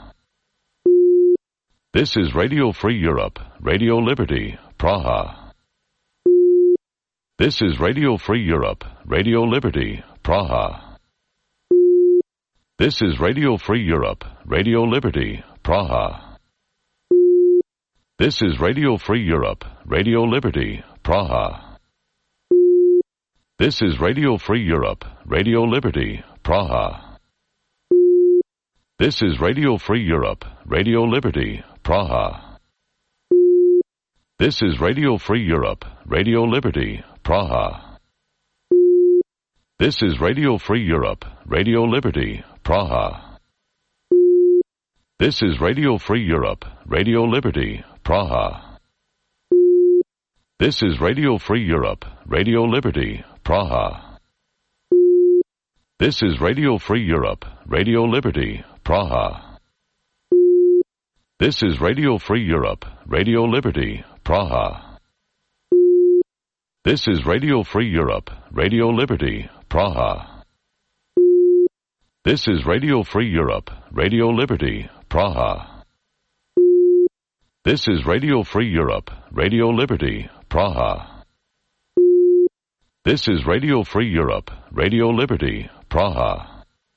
Speaker 1: This is Radio Free Europe, Radio Liberty, Praha. This is Radio Free Europe, Radio Liberty, Praha. This is Radio Free Europe, Radio Liberty, Praha. This is Radio Free Europe, Radio Liberty, Praha. This is Radio Free Europe, Radio Liberty, Praha. This is Radio Free Europe, Radio Liberty, Praha. This is Radio Free Europe, Radio Liberty, Praha. This is Radio Free Europe, Radio Liberty, Praha. This is Radio Free Europe, Radio Liberty, Praha. This is Radio Free Europe, Radio Liberty, Praha. This is Radio Free Europe, Radio Liberty, Praha. This is Radio Free Europe, Radio Liberty, Praha. This is Radio Free Europe, Radio Liberty, Praha. This is Radio Free Europe, Radio Liberty, Praha. This is Radio Free Europe, Radio Liberty, Praha. This is Radio Free Europe, Radio Liberty, Praha.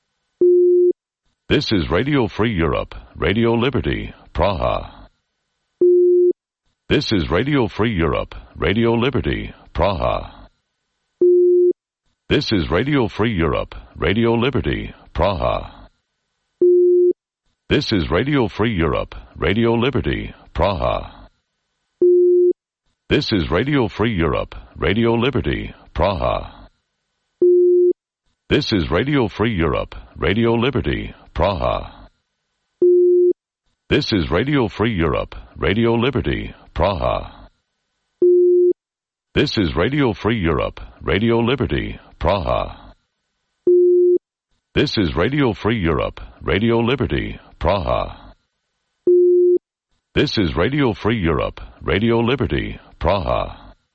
Speaker 1: This is Radio Free Europe, Radio Liberty, Praha. This is Radio Free Europe, Radio Liberty, Praha. This is Radio Free Europe, Radio Liberty, Praha. This is Radio Free Europe, Radio Liberty, Praha. This is Radio Free Europe, Radio Liberty, Praha. This is Radio Free Europe, Radio Liberty, Praha. This is Radio Free Europe, Radio Liberty, Praha. This is Radio Free Europe, Radio Liberty, Praha. This is Radio Free Europe, Radio Liberty, Praha. This is Radio Free Europe, Radio Liberty, Praha.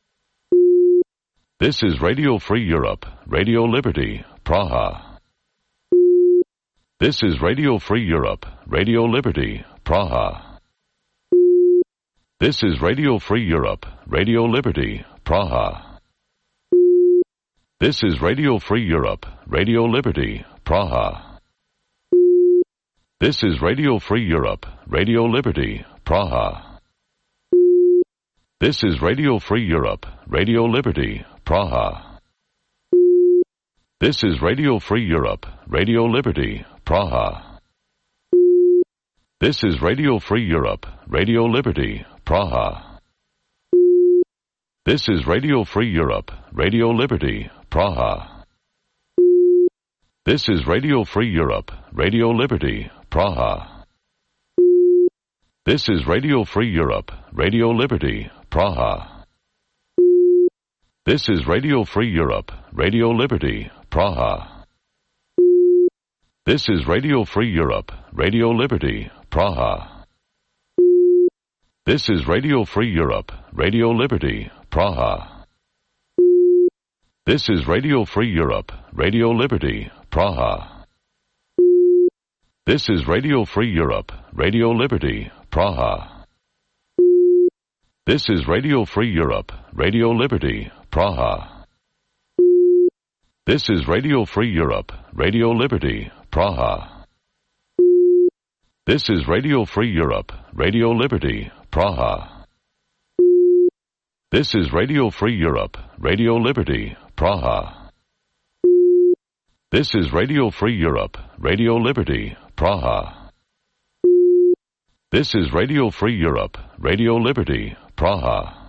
Speaker 1: This is Radio Free Europe, Radio Liberty, Praha. This is Radio Free Europe, Radio Liberty, Praha. This is Radio Free Europe, Radio Liberty, Praha. This is Radio Free Europe, Radio Liberty, Praha. This is Radio Free Europe, Radio Liberty, Praha. This is Radio Free Europe, Radio Liberty, Praha. This is Radio Free Europe, Radio Liberty, Praha. This is Radio Free Europe, Radio Liberty, Praha. This is Radio Free Europe, Radio Liberty, Praha. This is Radio Free Europe, Radio Liberty, Praha. This is Radio Free Europe, Radio Liberty, Praha. This is Radio Free Europe, Radio Liberty, Praha. This is Radio Free Europe, Radio Liberty, Praha. This is Radio Free Europe, Radio Liberty, Praha. This is Radio Free Europe, Radio Liberty, Praha. This is Radio Free Europe, Radio Liberty, Praha. This is Radio Free Europe, Radio Liberty, Praha. This is Radio Free Europe, Radio Liberty, Praha. This is Radio Free Europe, Radio Liberty, Praha. This is Radio Free Europe, Radio Liberty, Praha. This is Radio Free Europe, Radio Liberty, Praha. This is Radio Free Europe, Radio Liberty, Praha.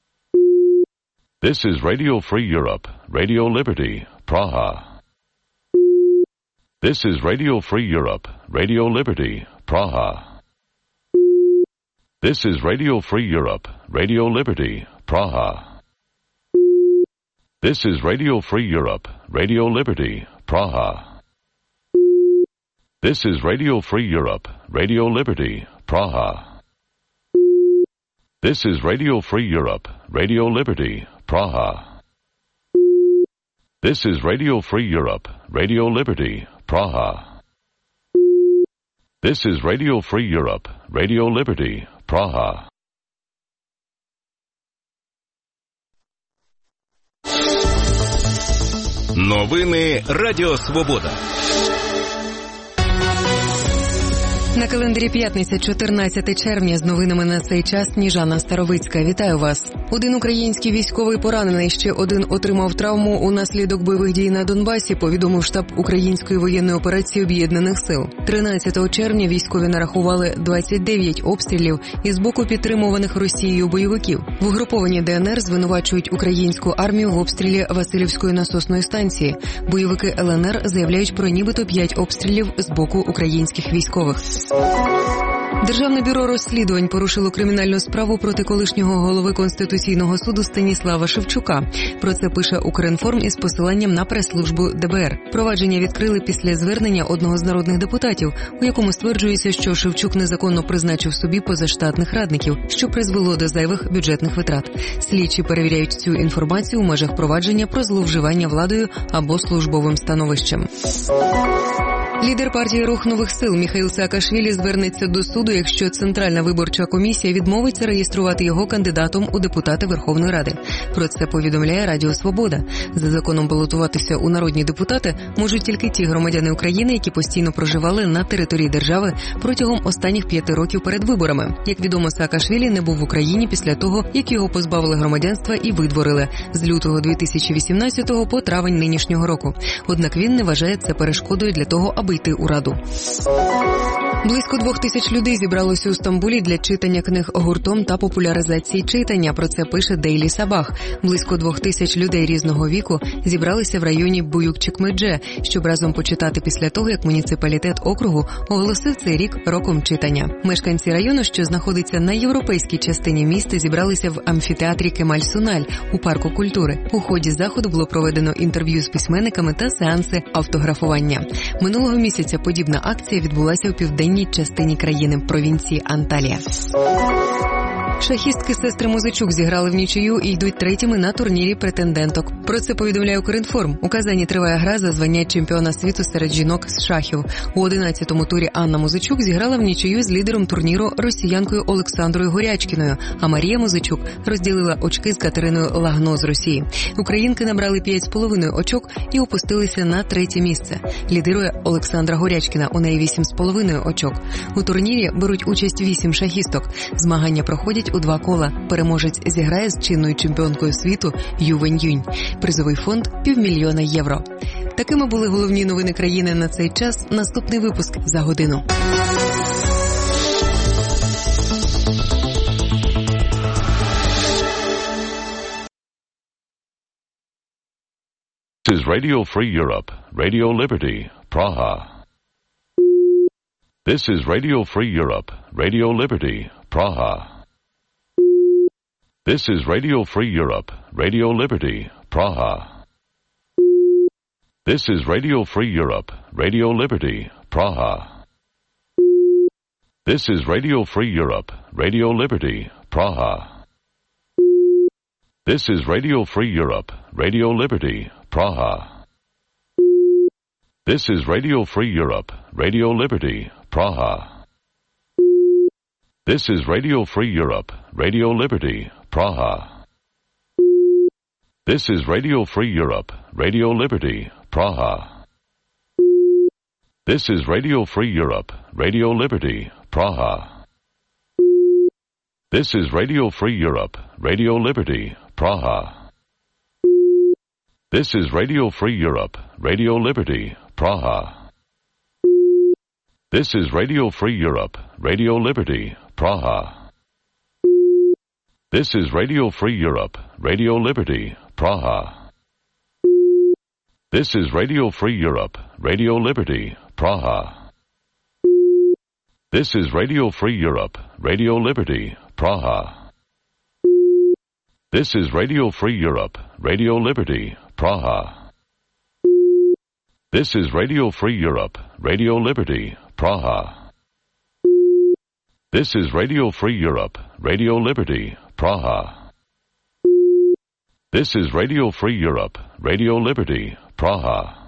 Speaker 1: This is Radio Free Europe, Radio Liberty, Praha. This is Radio Free Europe, Radio Liberty, Praha. This is Radio Free Europe, Radio Liberty, Praha. This is Radio Free Europe, Radio Liberty, Praha. This is Radio Free Europe, Radio Liberty, Praha. This is Radio Free Europe, Radio Liberty, Praha. This is Radio Free Europe, Radio Liberty, Praha. This is Radio Free Europe, Radio Liberty, Praha.
Speaker 2: Новини Радіо Свобода.
Speaker 3: На календарі п'ятниця, чотирнадцяте червня, з новинами на цей час Сніжана Старовицька. Вітаю вас. Один український військовий поранений, ще один отримав травму унаслідок бойових дій на Донбасі, повідомив штаб Української воєнної операції Об'єднаних сил. тринадцятого червня військові нарахували двадцять дев'ять обстрілів із боку підтримуваних Росією бойовиків. В угрупованні ДНР звинувачують українську армію в обстрілі Василівської насосної станції. Бойовики ЛНР заявляють про нібито п'ять обстрілів з боку українських військових. Державне бюро розслідувань порушило кримінальну справу проти колишнього голови Конституційного суду Станіслава Шевчука. Про це пише Укрінформ із посиланням на прес-службу ДБР. Провадження відкрили після звернення одного з народних депутатів, у якому стверджується, що Шевчук незаконно призначив собі позаштатних радників, що призвело до зайвих бюджетних витрат. Слідчі перевіряють цю інформацію у межах провадження про зловживання владою або службовим становищем. Лідер партії «Рух нових сил» Міхаїл Саакашвілі звернеться до суду, якщо Центральна виборча комісія відмовиться реєструвати його кандидатом у депутати Верховної Ради. Про це повідомляє Радіо Свобода. За законом балотуватися у народні депутати можуть тільки ті громадяни України, які постійно проживали на території держави протягом останніх п'яти років перед виборами. Як відомо, Саакашвілі не був в Україні після того, як його позбавили громадянства і видворили з лютого дві тисячі вісімнадцятого по травень нинішнього року. Однак він не вважає це перешкодою для того, аби йти у Раду. Близько двох тисяч людей зібралося у Стамбулі для читання книг гуртом та популяризації читання. Про це пише Дейлі Сабах. Близько двох тисяч людей різного віку зібралися в районі Буюкчикмедже, щоб разом почитати після того, як муніципалітет округу оголосив цей рік роком читання. Мешканці району, що знаходиться на європейській частині міста, зібралися в амфітеатрі Кемаль-Суналь у парку культури. У ході заходу було проведено інтерв'ю з письменниками та сеанси автографування. Минулого місяця подібна акція відбулася у південній частині країни, провінції Анталія. Шахістки сестри Музичук зіграли в нічию і йдуть третіми на турнірі претенденток. Про це повідомляє Укрінформ. У Казані триває гра за звання чемпіона світу серед жінок з шахів. У одинадцятому турі Анна Музичук зіграла в нічию з лідером турніру росіянкою Олександрою Горячкіною, а Марія Музичук розділила очки з Катериною Лагно з Росії. Українки набрали п'ять з половиною очок і опустилися на третє місце. Лідирує Олександра Горячкіна, у неї вісім з половиною очок. У турнірі беруть участь вісім шахісток. Змагання проходять у два кола. Переможець зіграє з чинною чемпіонкою світу Ю Веньюнь. Призовий фонд – півмільйона євро. Такими були головні новини країни на цей час. Наступний випуск за годину.
Speaker 1: This is Radio Free Europe, Radio Liberty, Praha. This is Radio Free Europe, Radio Liberty, Praha. This is Radio Free Europe, Radio Liberty, Praha. This is Radio Free Europe, Radio Liberty, Praha. This is Radio Free Europe, Radio Liberty, Praha. This is Radio Free Europe, Radio Liberty, Praha. This is Radio Free Europe, Radio Liberty, Praha. This is Radio Free Europe, Radio Liberty, Praha. This is Radio Free Europe, Radio Liberty, Praha. This is Radio Free Europe, Radio Liberty, Praha. This is Radio Free Europe, Radio Liberty, Praha. This is Radio Free Europe, Radio Liberty, Praha. This is Radio Free Europe, Radio Liberty, Praha. This is Radio Free Europe, Radio Liberty, Praha. This is Radio Free Europe, Radio Liberty, Praha. This is Radio Free Europe, Radio Liberty, Praha. This is Radio Free Europe, Radio Liberty, Praha. This is Radio Free Europe, Radio Liberty, Praha. This is Radio Free Europe, Radio Liberty, Praha. This is Radio Free Europe, Radio Liberty, Praha.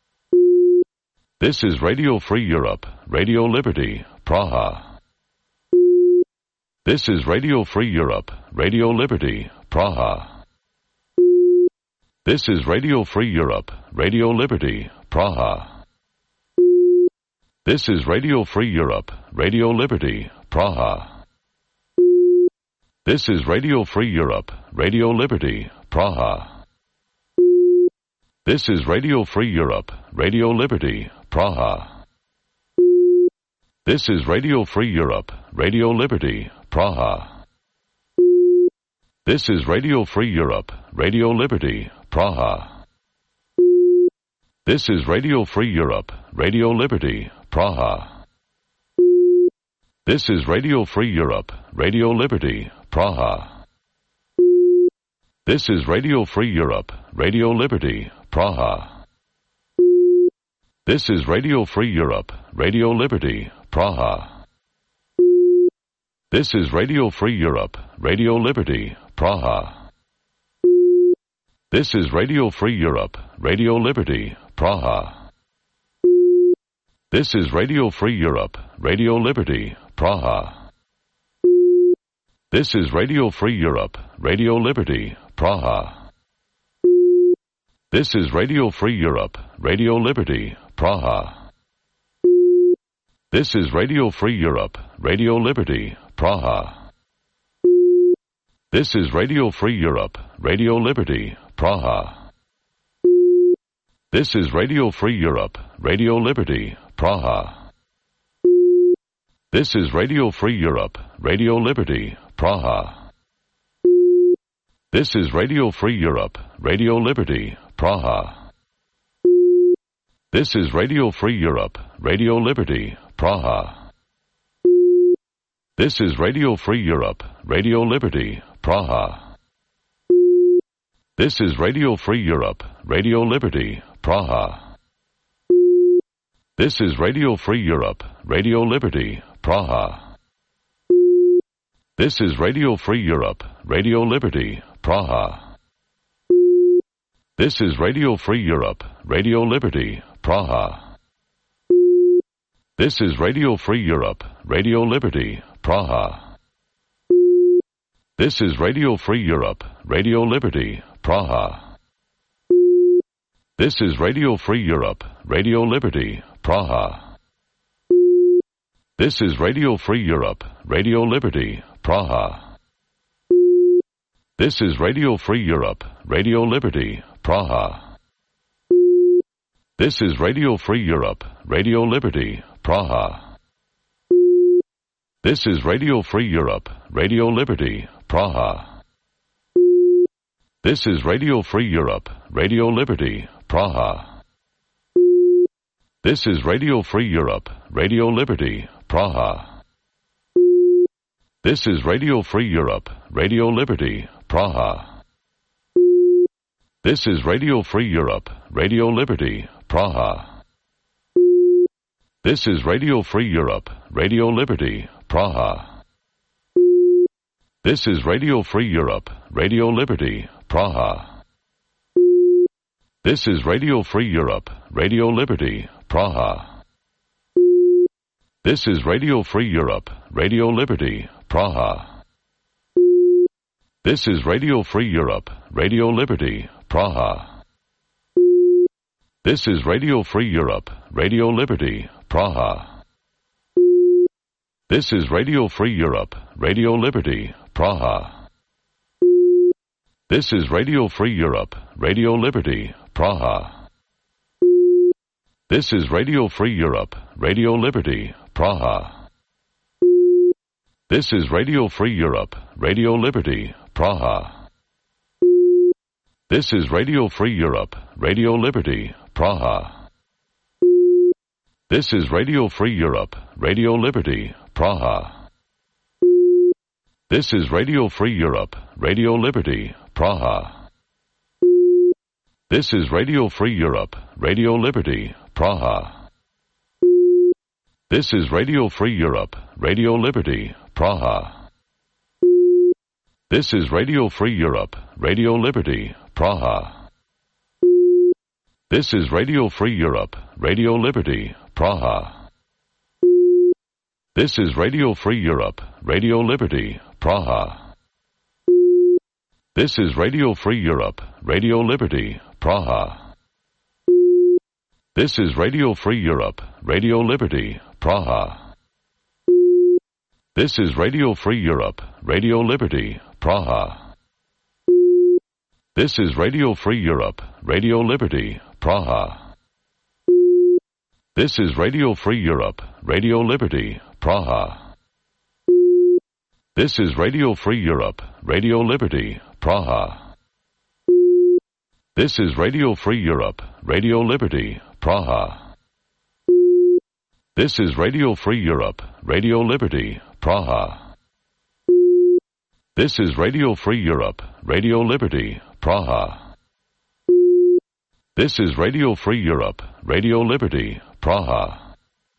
Speaker 1: This is Radio Free Europe, Radio Liberty, Praha. This is Radio Free Europe, Radio Liberty, Praha. This is Radio Free Europe, Radio Liberty, Praha. This is Radio Free Europe, Radio Liberty, Praha. This is Radio Free Europe, Radio Liberty, Praha. This is Radio Free Europe, Radio Liberty, Praha. This is Radio Free Europe, Radio Liberty, Praha. This is Radio Free Europe, Radio Liberty, Praha. This is Radio Free Europe, Radio Liberty, Praha. This is Radio Free Europe, Radio Liberty, Praha. This is Radio Free Europe, Radio Liberty, Praha. This is Radio Free Europe, Radio Liberty, Praha. This is Radio Free Europe, Radio Liberty, Praha. This is Radio Free Europe, Radio Liberty, Praha. This is Radio Free Europe, Radio Liberty, Praha. This is Radio Free Europe, Radio Liberty, Praha. This is Radio Free Europe, Radio Liberty, Praha. This is Radio Free Europe, Radio Liberty, Praha. This is Radio Free Europe, Radio Liberty, Praha. This is Radio Free Europe, Radio Liberty, Praha. This is Radio Free Europe, Radio Liberty, Praha. This is Radio Free Europe, Radio Liberty, Praha. This is Radio Free Europe, Radio Liberty, Praha. This is Radio Free Europe, Radio Liberty, Praha. This is Radio Free Europe, Radio Liberty, Praha. This is Radio Free Europe, Radio Liberty, Praha. This is Radio Free Europe, Radio Liberty, Praha. This is Radio Free Europe, Radio Liberty, Praha. This is Radio Free Europe, Radio Liberty, Praha. This is Radio Free Europe, Radio Liberty, Praha. This is Radio Free Europe, Radio Liberty, Praha. This is Radio Free Europe, Radio Liberty, Praha. This is Radio Free Europe, Radio Liberty, Praha. This is Radio Free Europe, Radio Liberty, Praha. This is Radio Free Europe, Radio Liberty, Praha. This is Radio Free Europe, Radio Liberty, Praha. This is Radio Free Europe, Radio Liberty, Praha. This is Radio Free Europe, Radio Liberty, Praha. This is Radio Free Europe, Radio Liberty, Praha. This is Radio Free Europe, Radio Liberty, Praha. This is Radio Free Europe, Radio Liberty, Praha. This is Radio Free Europe, Radio Liberty, Praha. This is Radio Free Europe, Radio Liberty, Praha. This is Radio Free Europe, Radio Liberty, Praha. This is Radio Free Europe, Radio Liberty, Praha. This is Radio Free Europe, Radio Liberty, Praha. This is Radio Free Europe, Radio Liberty, Praha. This is Radio Free Europe, Radio Liberty, Praha. This is Radio Free Europe, Radio Liberty, Praha. This is Radio Free Europe, Radio Liberty, Praha. This is Radio Free Europe, Radio Liberty, Praha. This is Radio Free Europe, Radio Liberty, Praha. This is Radio Free Europe, Radio Liberty, Praha. This is Radio Free Europe, Radio Liberty, Praha. This is Radio Free Europe, Radio Liberty, Praha. This is Radio Free Europe, Radio Liberty, Praha. This is Radio Free Europe, Radio Liberty, Praha. This is Radio Free Europe, Radio Liberty, Praha. This is Radio Free Europe, Radio Liberty, Praha. This is Radio Free Europe, Radio Liberty, Praha. This is Radio Free Europe, Radio Liberty, Praha. This is Radio Free Europe, Radio Liberty, Praha. This is Radio Free Europe, Radio Liberty, Praha. This is Radio Free Europe, Radio Liberty, Praha. This is Radio Free Europe, Radio Liberty, Praha. This is Radio Free Europe, Radio Liberty, Praha. This is Radio Free Europe, Radio Liberty, Praha.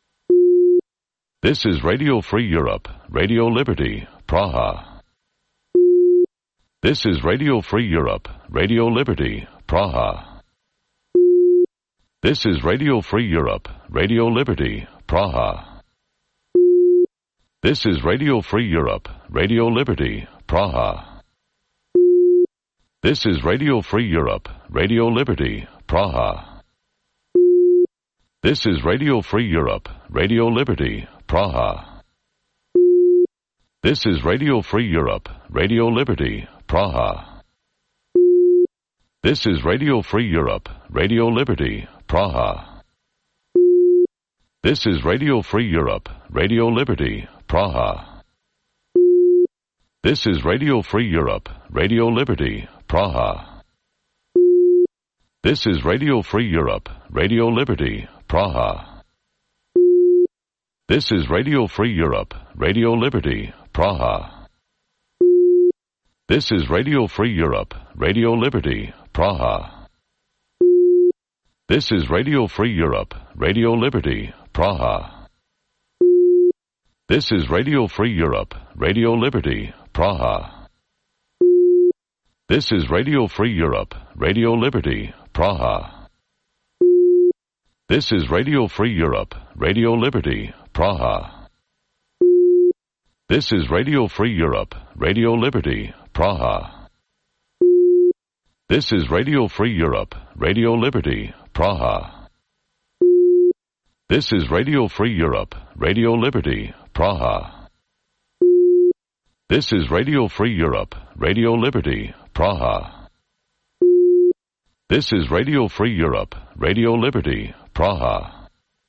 Speaker 1: This is Radio Free Europe, Radio Liberty, Praha. This is Radio Free Europe, Radio Liberty, Praha. This is Radio Free Europe, Radio Liberty, Praha. This is Radio Free Europe, Radio Liberty, Praha. This is Radio Free Europe, Radio Liberty, Praha. This is Radio Free Europe, Radio Liberty, Praha. This is Radio Free Europe, Radio Liberty, Praha. This is Radio Free Europe, Radio Liberty, Praha. This is Radio Free Europe, Radio Liberty, Praha. This is Radio Free Europe, Radio Liberty, Praha. This is Radio Free Europe, Radio Liberty, Praha. This is Radio Free Europe, Radio Liberty, Praha. This is Radio Free Europe, Radio Liberty, Praha. This is Radio Free Europe, Radio Liberty, Praha. This is Radio Free Europe, Radio Liberty, Praha. This is Radio Free Europe, Radio Liberty, Praha. This is Radio Free Europe, Radio Liberty, Praha. This is Radio Free Europe, Radio Liberty, Praha. This is Radio Free Europe, Radio Liberty, Praha. This is Radio Free Europe, Radio Liberty, Praha. This is Radio Free Europe, Radio Liberty, Praha. This is Radio Free Europe, Radio Liberty, Praha.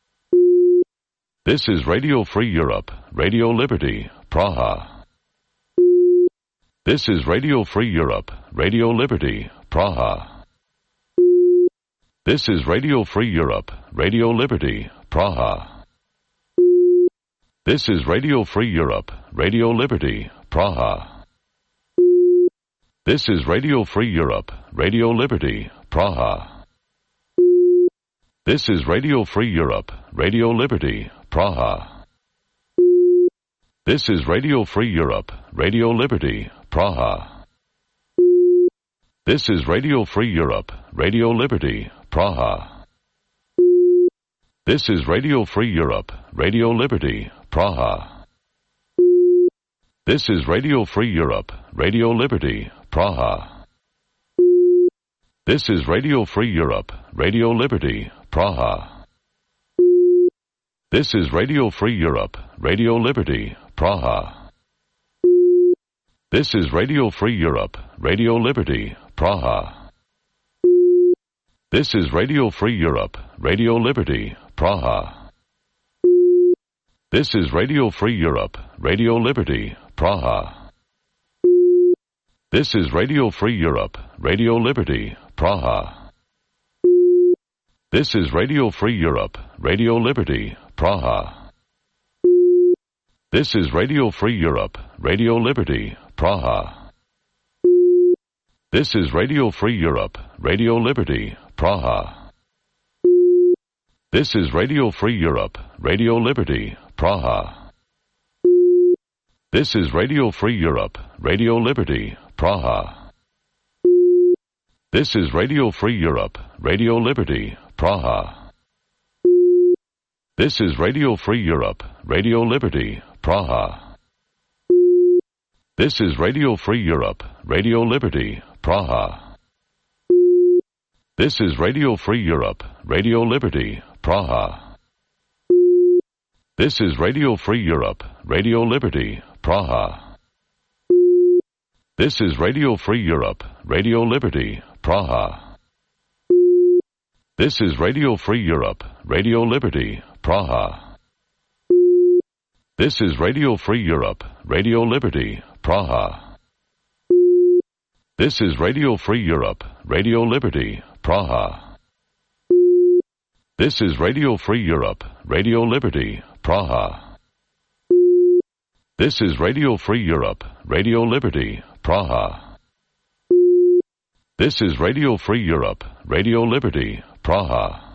Speaker 1: This is Radio Free Europe, Radio Liberty, Praha. This is Radio Free Europe, Radio Liberty, Praha. This is Radio Free Europe, Radio Liberty, Praha. This is Radio Free Europe, Radio Liberty, Praha. This is Radio Free Europe, Radio Liberty, Praha. This is Radio Free Europe, Radio Liberty, Praha. This is Radio Free Europe, Radio Liberty, Praha. This is Radio Free Europe, Radio Liberty, Praha. This is Radio Free Europe, Radio Liberty, Praha. This is Radio Free Europe, Radio Liberty, Praha. This is Radio Free Europe, Radio Liberty, Praha. This is Radio Free Europe, Radio Liberty, Praha. This is Radio Free Europe, Radio Liberty, Praha. This is Radio Free Europe, Radio Liberty, Praha. This is Radio Free Europe, Radio Liberty, Praha. This is Radio Free Europe, Radio Liberty, Praha. This is Radio Free Europe, Radio Liberty, Praha. This is Radio Free Europe, Radio Liberty, Praha. This is Radio Free Europe, Radio Liberty, Praha. This is Radio Free Europe, Radio Liberty, Praha. This is Radio Free Europe, Radio Liberty, Praha. This is Radio Free Europe, Radio Liberty, Praha. This is Radio Free Europe, Radio Liberty, Praha. This is Radio Free Europe, Radio Liberty, Praha. This is Radio Free Europe, Radio Liberty, Praha. This is Radio Free Europe, Radio Liberty, Praha. This is Radio Free Europe, Radio Liberty, Praha. This is Radio Free Europe, Radio Liberty, Praha. This is Radio Free Europe, Radio Liberty, Praha. This is Radio Free Europe, Radio Liberty, Praha. This is Radio Free Europe, Radio Liberty, Praha. This is Radio Free Europe, Radio Liberty, Praha. This is Radio Free Europe, Radio Liberty, Praha.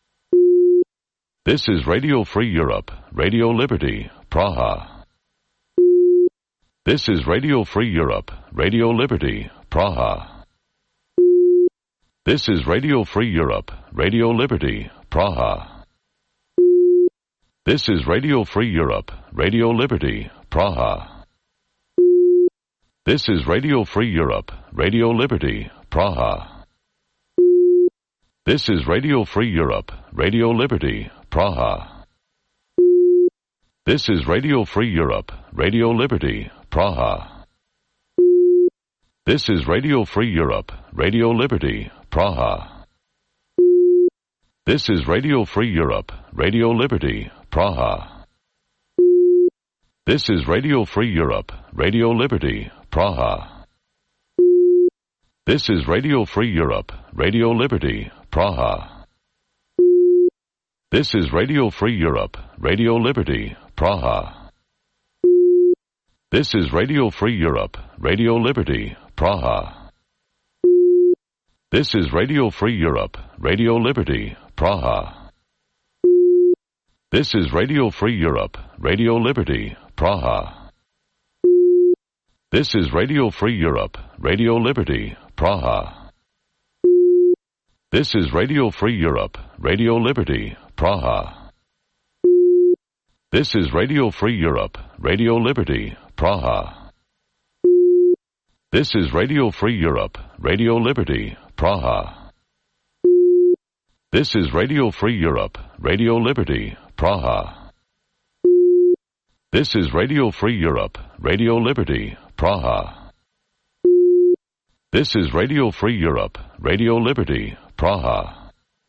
Speaker 1: This is Radio Free Europe, Radio Liberty, Praha. This is Radio Free Europe, Radio Liberty, Praha. This is Radio Free Europe, Radio Liberty, Praha. This is Radio Free Europe, Radio Liberty, Praha. This is Radio Free Europe, Radio Liberty, Praha. This is Radio Free Europe, Radio Liberty, Praha. This is Radio Free Europe, Radio Liberty, Praha. This is Radio Free Europe, Radio Liberty, Praha. This is Radio Free Europe, Radio Liberty, Praha. This is Radio Free Europe, Radio Liberty, Praha. This is Radio Free Europe, Radio Liberty, Praha. This is Radio Free Europe, Radio Liberty, Praha. This is Radio Free Europe, Radio Liberty, Praha. This is Radio Free Europe, Radio Liberty, Praha. This is Radio Free Europe, Radio Liberty, Praha. This is Radio Free Europe, Radio Liberty, Praha. This is Radio Free Europe, Radio Liberty, Praha. This is Radio Free Europe, Radio Liberty, Praha. This is Radio Free Europe, Radio Liberty, Praha. This is Radio Free Europe, Radio Liberty, Praha. This is Radio Free Europe, Radio Liberty, Praha. This is Radio Free Europe, Radio Liberty, Praha.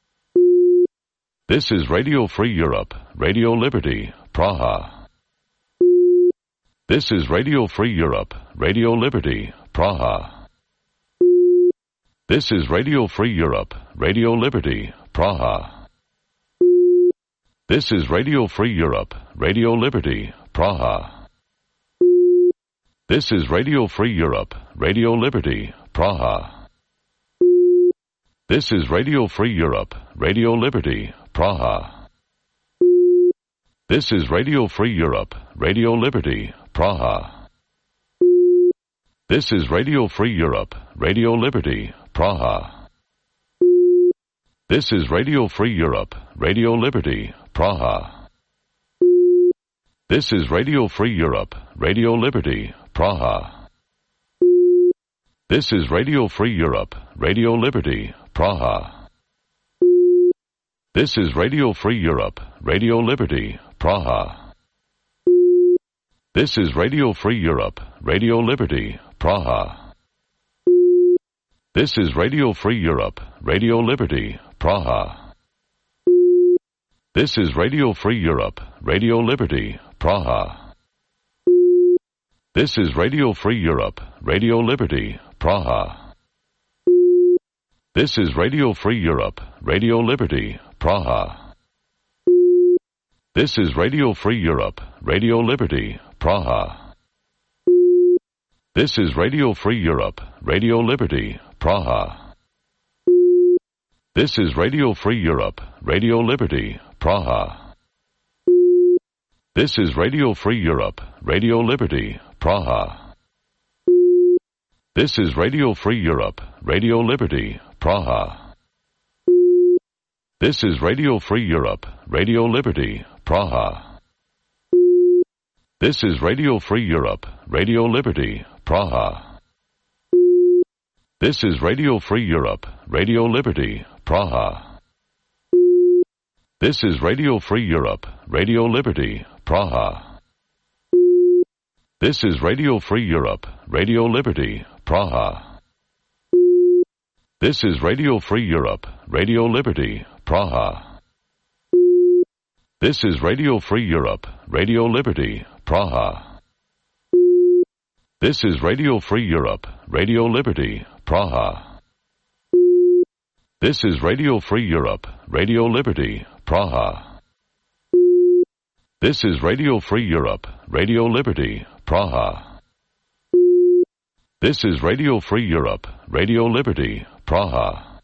Speaker 1: This is Radio Free Europe, Radio Liberty, Praha. This is Radio Free Europe, Radio Liberty, Praha. This is Radio Free Europe, Radio Liberty, Praha. This is Radio Free Europe, Radio Liberty, Praha. This is Radio Free Europe, Radio Liberty, Praha. This is Radio Free Europe, Radio Liberty, Praha. This is Radio Free Europe, Radio Liberty, Praha. This is Radio Free Europe, Radio Liberty, Praha. This is Radio Free Europe, Radio Liberty, Praha. This is Radio Free Europe, Radio Liberty, Praha. This is Radio Free Europe, Radio Liberty, Praha. This is Radio Free Europe, Radio Liberty, Praha. This is Radio Free Europe, Radio Liberty, Praha. This is Radio Free Europe, Radio Liberty, Praha. This is Radio Free Europe, Radio Liberty, Praha. This is Radio Free Europe, Radio Liberty, Praha. This is Radio Free Europe, Radio Liberty, Praha. This is Radio Free Europe, Radio Liberty, Praha. This is Radio Free Europe, Radio Liberty, Praha. This is Radio Free Europe, Radio Liberty, Praha. This is Radio Free Europe, Radio Liberty, Praha. This is Radio Free Europe, Radio Liberty, Praha. This is Radio Free Europe, Radio Liberty, Praha. This is Radio Free Europe, Radio Liberty, Praha. This is Radio Free Europe, Radio Liberty, Praha. This is Radio Free Europe, Radio Liberty, Praha. This is Radio Free Europe, Radio Liberty, Praha. This is Radio Free Europe, Radio Liberty, Praha. This is Radio Free Europe, Radio Liberty, Praha. This is Radio Free Europe, Radio Liberty, Praha. This is Radio Free Europe, Radio Liberty, Praha. This is Radio Free Europe, Radio Liberty, Praha. This is Radio Free Europe, Radio Liberty, Praha.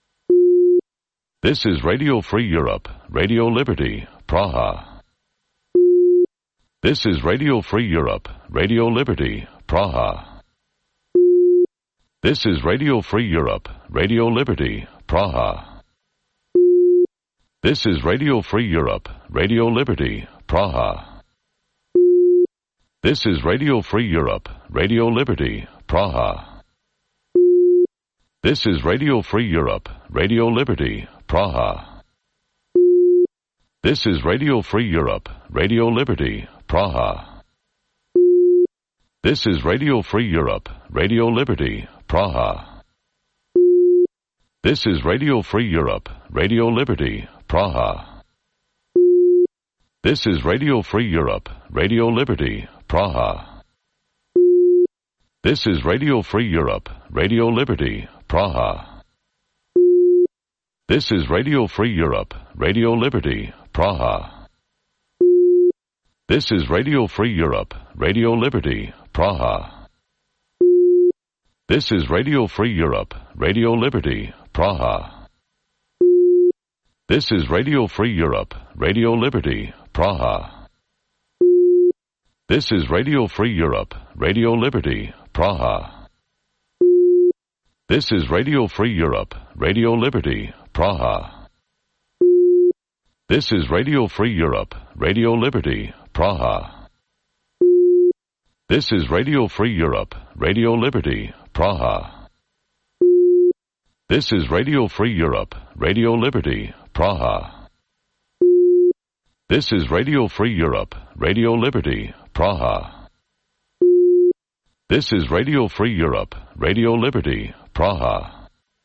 Speaker 1: This is Radio Free Europe, Radio Liberty, Praha. This is Radio Free Europe, Radio Liberty, Praha. This is Radio Free Europe, Radio Liberty, Praha. This is Radio Free Europe, Radio Liberty, Praha. This is Radio Free Europe, Radio Liberty, Praha. This is Radio Free Europe, Radio Liberty, Praha. This is Radio Free Europe, Radio Liberty, Praha. This is Radio Free Europe, Radio Liberty, Praha. This is Radio Free Europe, Radio Liberty, Praha. This is Radio Free Europe, Radio Liberty, Praha. This is Radio Free Europe, Radio Liberty, Praha. This is Radio Free Europe, Radio Liberty, Praha. This is Radio Free Europe, Radio Liberty, Praha. This is Radio Free Europe, Radio Liberty, Praha. This is Radio Free Europe, Radio Liberty, Praha. This is Radio Free Europe, Radio Liberty, Praha. This is Radio Free Europe, Radio Liberty, Praha. This is Radio Free Europe, Radio Liberty, Praha. This is Radio Free Europe, Radio Liberty, Praha. This is Radio Free Europe, Radio Liberty, Praha. This is Radio Free Europe, Radio Liberty, Praha. This is Radio Free Europe, Radio Liberty, Praha.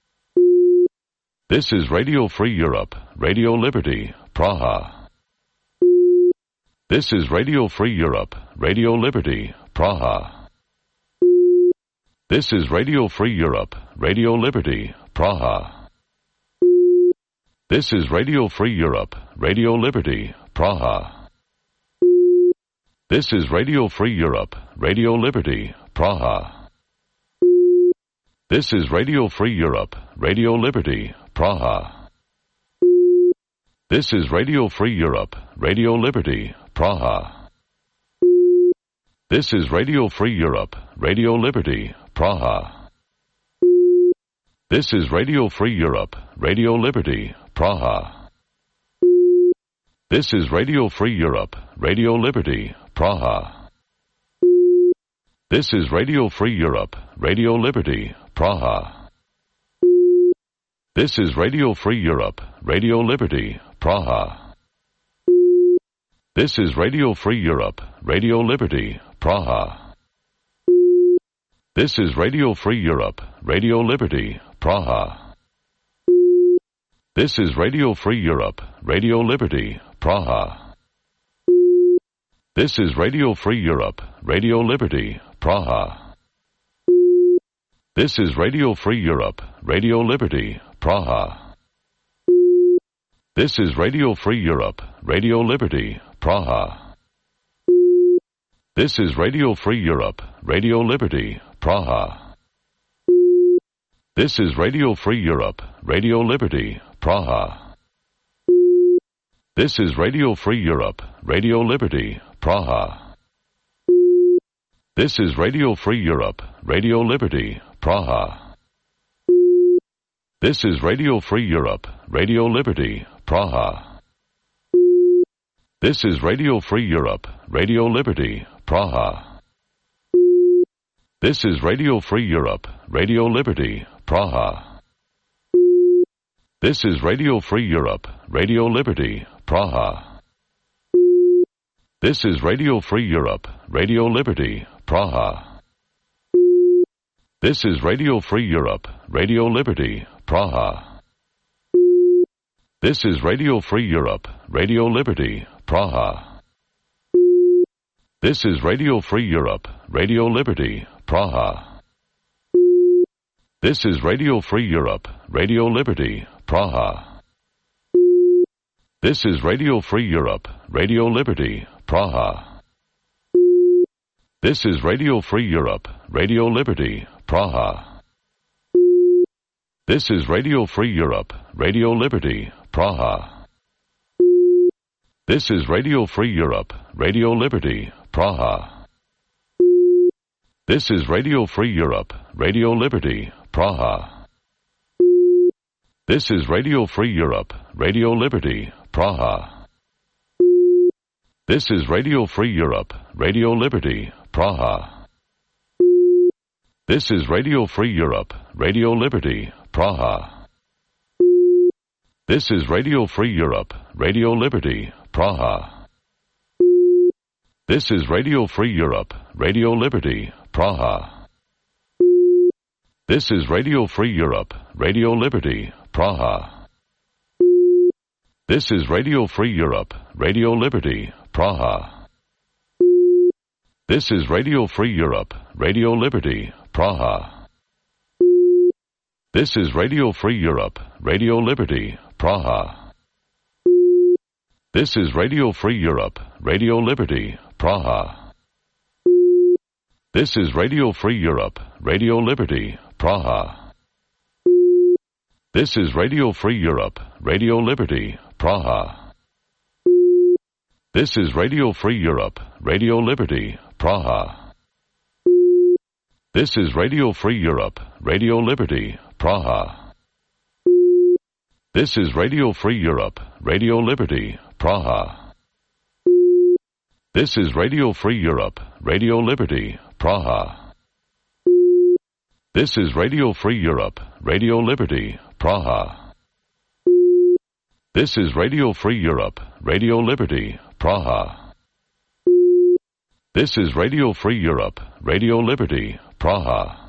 Speaker 1: This is Radio Free Europe, Radio Liberty, Praha. This is Radio Free Europe, Radio Liberty, Praha. This is Radio Free Europe, Radio Liberty, Praha. This is Radio Free Europe, Radio Liberty, Praha. This is Radio Free Europe, Radio Liberty, Praha. This is Radio Free Europe, Radio Liberty, Praha. This is Radio Free Europe, Radio Liberty, Praha. This is Radio Free Europe, Radio Liberty, Praha. This is Radio Free Europe, Radio Liberty, Praha. This is Radio Free Europe, Radio Liberty, Praha. This is Radio Free Europe, Radio Liberty, Praha. This is Radio Free Europe, Radio Liberty, Praha. This is Radio Free Europe, Radio Liberty, Praha. This is Radio Free Europe, Radio Liberty, Praha. This is Radio Free Europe, Radio Liberty, Praha. This is Radio Free Europe, Radio Liberty, Praha. This is Radio Free Europe, Radio Liberty, Praha. This is Radio Free Europe, Radio Liberty, Praha. This is Radio Free Europe, Radio Liberty, Praha. This is Radio Free Europe, Radio Liberty, Praha. This is Radio Free Europe, Radio Liberty, Praha. This is Radio Free Europe, Radio Liberty, Praha. This is Radio Free Europe, Radio Liberty, Praha. This is Radio Free Europe, Radio Liberty, Praha. This is Radio Free Europe, Radio Liberty, Praha. This is Radio Free Europe, Radio Liberty, Praha. This is Radio Free Europe, Radio Liberty, Praha. This is Radio Free Europe, Radio Liberty, Praha. This is Radio Free Europe, Radio Liberty, Praha. This is Radio Free Europe, Radio Liberty, Praha. This is Radio Free Europe, Radio Liberty, Praha. This is Radio Free Europe, Radio Liberty, Praha. This is Radio Free Europe, Radio Liberty, Praha. This is Radio Free Europe, Radio Liberty, Praha. This is Radio Free Europe, Radio Liberty, Praha. This is Radio Free Europe, Radio Liberty, Praha. This is Radio Free Europe, Radio Liberty, Praha. This is Radio Free Europe, Radio Liberty, Praha. This is Radio Free Europe, Radio Liberty, Praha. This is Radio Free Europe, Radio Liberty, Praha. This is Radio Free Europe, Radio Liberty, Praha. This is Radio Free Europe, Radio Liberty, Praha. This is Radio Free Europe, Radio Liberty, Praha. This is Radio Free Europe, Radio Liberty, Praha. This is Radio Free Europe, Radio Liberty, Praha. This is Radio Free Europe, Radio Liberty, Praha. This is Radio Free Europe, Radio Liberty, Praha. This is Radio Free Europe, Radio Liberty, Praha. This is Radio Free Europe, Radio Liberty, Praha. This is Radio Free Europe, Radio Liberty, Praha. This is Radio Free Europe, Radio Liberty, Praha. This is Radio Free Europe, Radio Liberty, Praha. This is Radio Free Europe, Radio Liberty, Praha. This is Radio Free Europe, Radio Liberty, Praha. This is Radio Free Europe, Radio Liberty, Praha.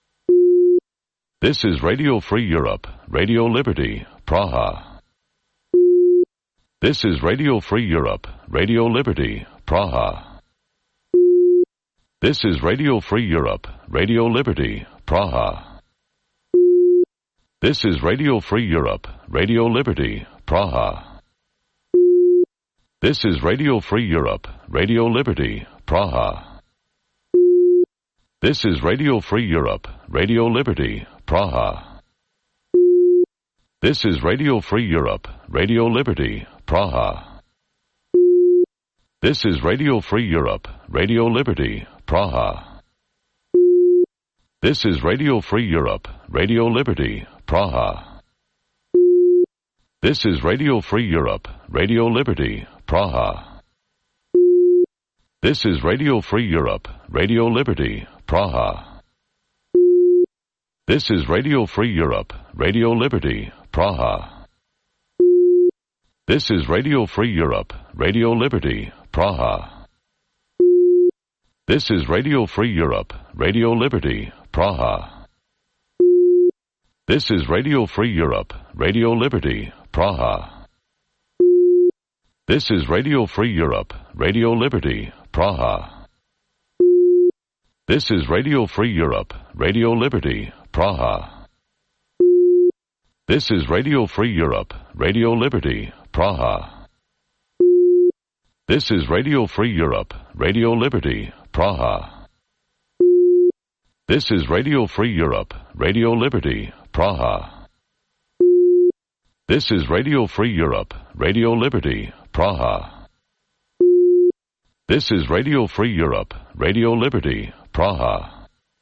Speaker 1: This is Radio Free Europe, Radio Liberty, Praha. This is Radio Free Europe, Radio Liberty, Praha. This is Radio Free Europe, Radio Liberty, Praha. This is Radio Free Europe, Radio Liberty, Praha. This is Radio Free Europe, Radio Liberty, Praha. This is Radio Free Europe, Radio Liberty, Praha. This is Radio Free Europe, Radio Liberty, Praha. This is Radio Free Europe, Radio Liberty, Praha. This is Radio Free Europe, Radio Liberty, Praha. This is Radio Free Europe, Radio Liberty, Praha. This is Radio Free Europe, Radio Liberty, Praha. This is Radio Free Europe, Radio Liberty, Praha. This is Radio Free Europe, Radio Liberty, Praha. This is Radio Free Europe, Radio Liberty, Praha. This is Radio Free Europe, Radio Liberty, Praha. This is Radio Free Europe, Radio Liberty, Praha. This is Radio Free Europe, Radio Liberty, Praha. This is Radio Free Europe, Radio Liberty, Praha. This is Radio Free Europe, Radio Liberty, Praha. This is Radio Free Europe, Radio Liberty, Praha. This is Radio Free Europe, Radio Liberty, Praha. This is Radio Free Europe, Radio Liberty, Praha.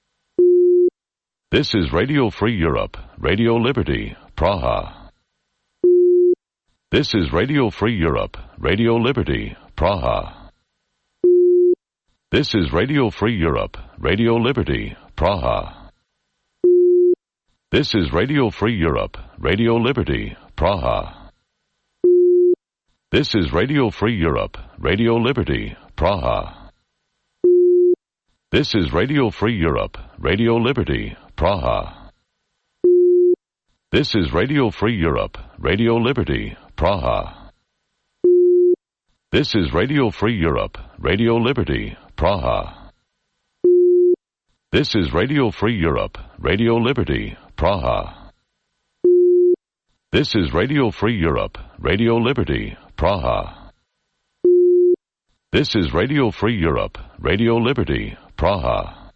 Speaker 1: This is Radio Free Europe, Radio Liberty, Praha. This is Radio Free Europe, Radio Liberty, Praha. This is Radio Free Europe, Radio Liberty, Praha. This is Radio Free Europe, Radio Liberty, Praha. This is Radio Free Europe, Radio Liberty, Praha. This is Radio Free Europe, Radio Liberty, Praha. This is Radio Free Europe, Radio Liberty, Praha. This is Radio Free Europe, Radio Liberty, Praha. This is Radio Free Europe, Radio Liberty, Praha. This is Radio Free Europe, Radio Liberty, Praha. This is Radio Free Europe, Radio Liberty, Praha.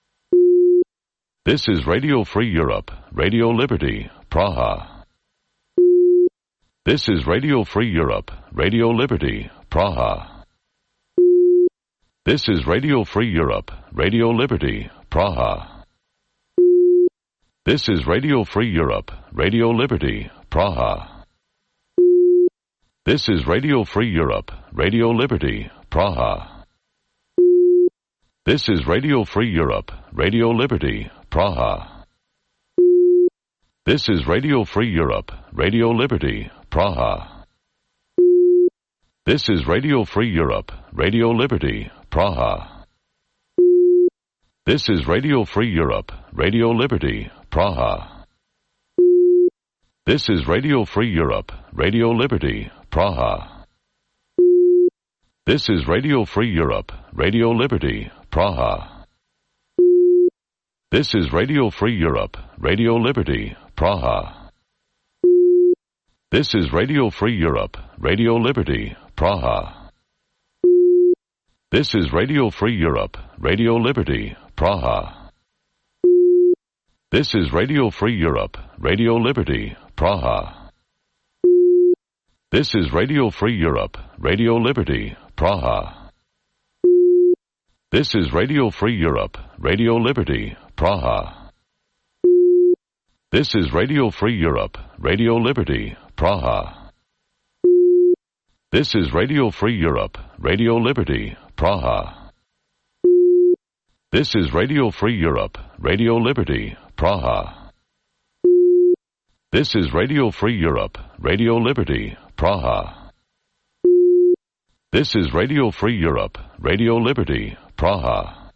Speaker 1: This is Radio Free Europe, Radio Liberty, Praha. This is Radio Free Europe, Radio Liberty, Praha. This is Radio Free Europe, Radio Liberty, Praha. This is Radio Free Europe, Radio Liberty, Praha. This is Radio Free Europe, Radio Liberty, Praha. This is Radio Free Europe, Radio Liberty, Praha. This is Radio Free Europe, Radio Liberty, Praha. This is Radio Free Europe, Radio Liberty, Praha. This is Radio Free Europe, Radio Liberty, Praha. This is Radio Free Europe, Radio Liberty, Praha. This is Radio Free Europe, Radio Liberty, Praha. This is Radio Free Europe, Radio Liberty, Praha. This is Radio Free Europe, Radio Liberty, Praha. This is Radio Free Europe, Radio Liberty, Praha. This is Radio Free Europe, Radio Liberty, Praha. This is Radio Free Europe, Radio Liberty, Praha. This is Radio Free Europe, Radio Liberty, Praha. This is Radio Free Europe, Radio Liberty, Praha. This is Radio Free Europe, Radio Liberty, Praha. This is Radio Free Europe, Radio Liberty, Praha. This is Radio Free Europe, Radio Liberty, Praha. This is Radio Free Europe, Radio Liberty, Praha.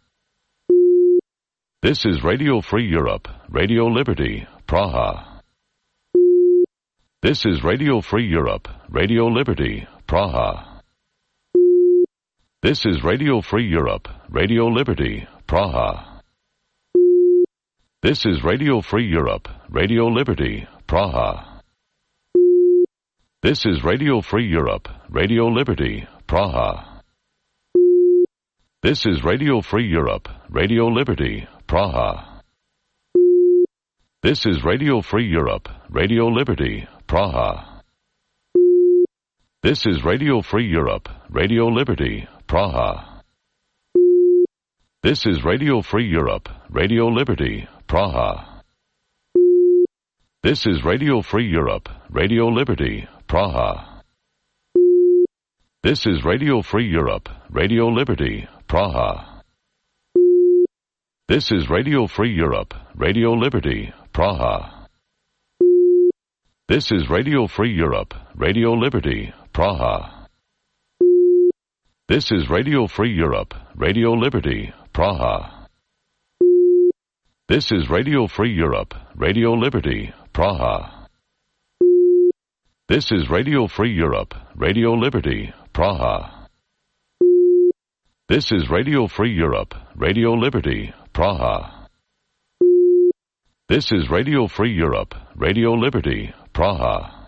Speaker 1: This is Radio Free Europe, Radio Liberty, Praha. This is Radio Free Europe, Radio Liberty, Praha. This is Radio Free Europe, Radio Liberty, Praha. This is Radio Free Europe, Radio Liberty, Praha. This is Radio Free Europe, Radio Liberty, Praha. This is Radio Free Europe, Radio Liberty, Praha. This is Radio Free Europe, Radio Liberty, Praha. This is Radio Free Europe, Radio Liberty, Praha. This is Radio Free Europe, Radio Liberty, Praha. This is Radio Free Europe, Radio Liberty, Praha. This is Radio Free Europe, Radio Liberty, Praha. This is Radio Free Europe, Radio Liberty, Praha. This is Radio Free Europe, Radio Liberty, Praha. This is Radio Free Europe, Radio Liberty, Praha. This is Radio Free Europe, Radio Liberty, Praha. This is Radio Free Europe, Radio Liberty, Praha. This is Radio Free Europe, Radio Liberty, Praha. This is Radio Free Europe, Radio Liberty, Praha.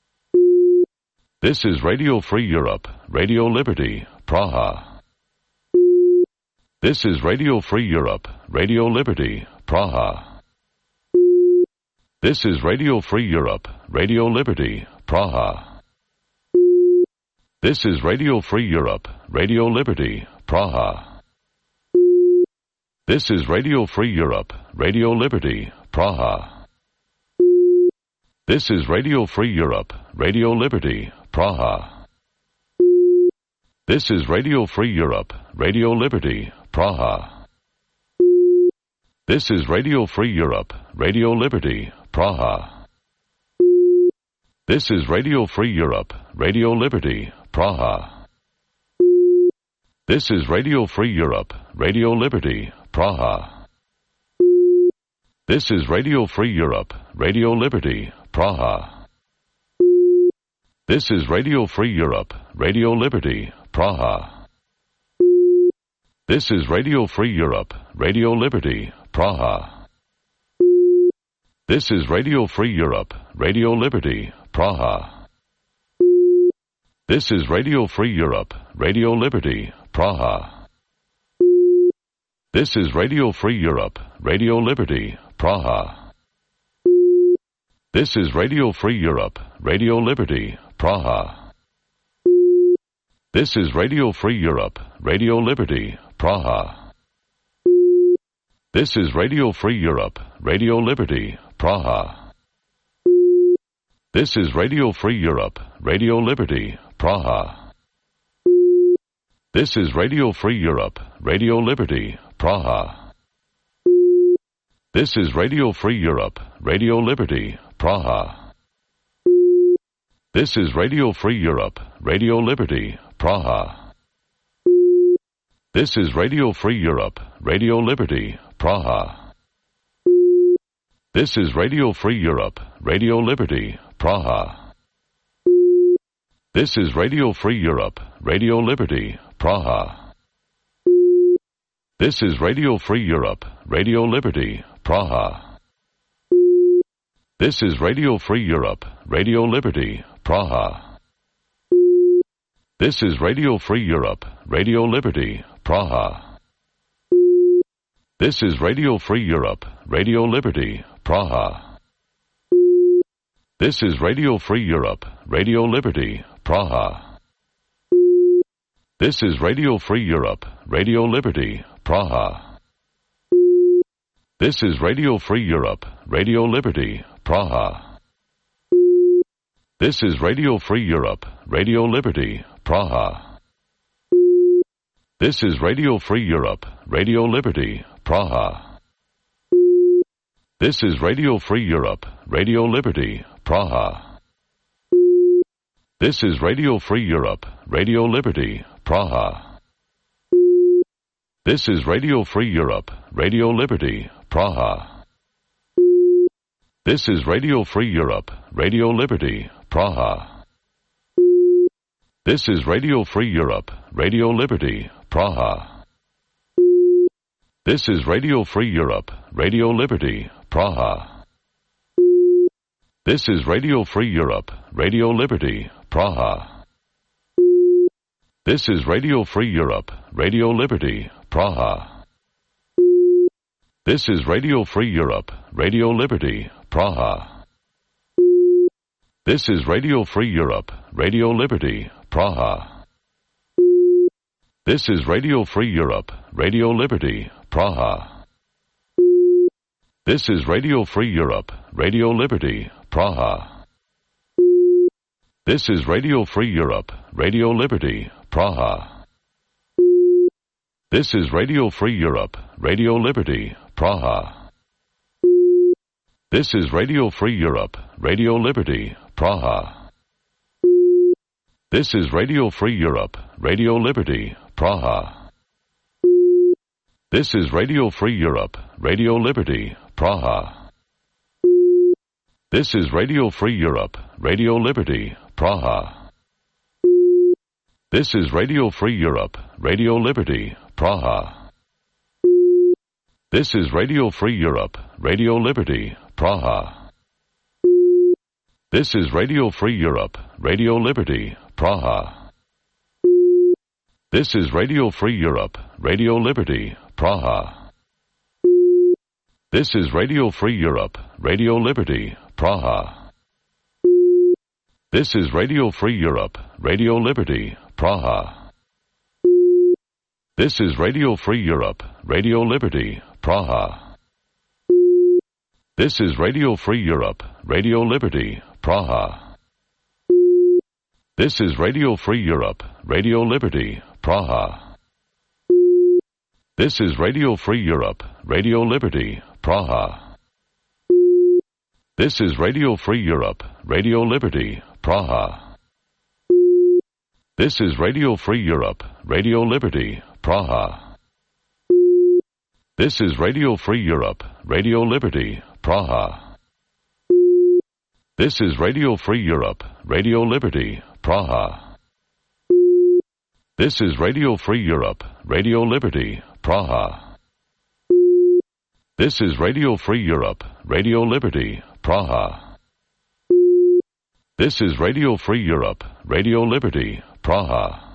Speaker 1: This is Radio Free Europe, Radio Liberty, Praha. This is Radio Free Europe, Radio Liberty, Praha. This is Radio Free Europe, Radio Liberty, Praha. This is Radio Free Europe, Radio Liberty, Praha. This is Radio Free Europe, Radio Liberty, Praha. This is Radio Free Europe, Radio Liberty, Praha. This is Radio Free Europe, Radio Liberty, Praha. This is Radio Free Europe, Radio Liberty, Praha. This is Radio Free Europe, Radio Liberty, Praha. This is Radio Free Europe, Radio Liberty, Praha. This is Radio Free Europe, Radio Liberty, Praha. This is Radio Free Europe, Radio Liberty, Praha. This is Radio Free Europe, Radio Liberty, Praha. This is Radio Free Europe, Radio Liberty, Praha. This is Radio Free Europe, Radio Liberty, Praha. This is Radio Free Europe, Radio Liberty, Praha. This is Radio Free Europe, Radio Liberty, Praha. This is Radio Free Europe, Radio Liberty, Praha. This is Radio Free Europe, Radio Liberty, Praha. This is Radio Free Europe, Radio Liberty, Praha. This is Radio Free Europe, Radio Liberty, Praha. This is Radio Free Europe, Radio Liberty, Praha. This is Radio Free Europe, Radio Liberty, Praha. This is Radio Free Europe, Radio Liberty, Praha. This is Radio Free Europe, Radio Liberty, Praha. This is Radio Free Europe, Radio Liberty, Praha. This is Radio Free Europe, Radio Liberty, Praha. This is Radio Free Europe, Radio Liberty, Praha. This is Radio Free Europe, Radio Liberty, Praha. This is Radio Free Europe, Radio Liberty, Praha. This is Radio Free Europe, Radio Liberty, Praha. This is Radio Free Europe, Radio Liberty, Praha. This is Radio Free Europe, Radio Liberty, Praha. This is Radio Free Europe, Radio Liberty, Praha. This is Radio Free Europe, Radio Liberty, Praha. This is Radio Free Europe, Radio Liberty, Praha. This is Radio Free Europe, Radio Liberty, Praha. This is Radio Free Europe, Radio Liberty, Praha. This is Radio Free Europe, Radio Liberty, Praha. This is Radio Free Europe, Radio Liberty, Praha. This is Radio Free Europe, Radio Liberty, Praha. This is Radio Free Europe, Radio Liberty, Praha. This is Radio Free Europe, Radio Liberty, Praha. This is Radio Free Europe, Radio Liberty, Praha. This is Radio Free Europe, Radio Liberty, Praha. This is Radio Free Europe, Radio Liberty, Praha. This is Radio Free Europe, Radio Liberty, Praha. This is Radio Free Europe, Radio Liberty, Praha. This is Radio Free Europe, Radio Liberty, Praha. This is Radio Free Europe, Radio Liberty, Praha. This is Radio Free Europe, Radio Liberty, Praha. This is Radio Free Europe, Radio Liberty, Praha. This is Radio Free Europe, Radio Liberty, Praha. This is Radio Free Europe, Radio Liberty, Praha. This is Radio Free Europe, Radio Liberty, Praha. This is Radio Free Europe, Radio Liberty, Praha. This is Radio Free Europe, Radio Liberty, Praha. This is Radio Free Europe, Radio Liberty, Praha. This is Radio Free Europe, Radio Liberty, Praha. This is Radio Free Europe, Radio Liberty, Praha. This is Radio Free Europe, Radio Liberty, Praha. This is Radio Free Europe, Radio Liberty, Praha. This is Radio Free Europe, Radio Liberty, Praha. This is Radio Free Europe, Radio Liberty, Praha. This is Radio Free Europe, Radio Liberty, Praha. This is Radio Free Europe, Radio Liberty, Praha. This is Radio Free Europe, Radio Liberty, Praha. This is Radio Free Europe, Radio Liberty, Praha. This is Radio Free Europe, Radio Liberty, Praha. This is Radio Free Europe, Radio Liberty, Praha.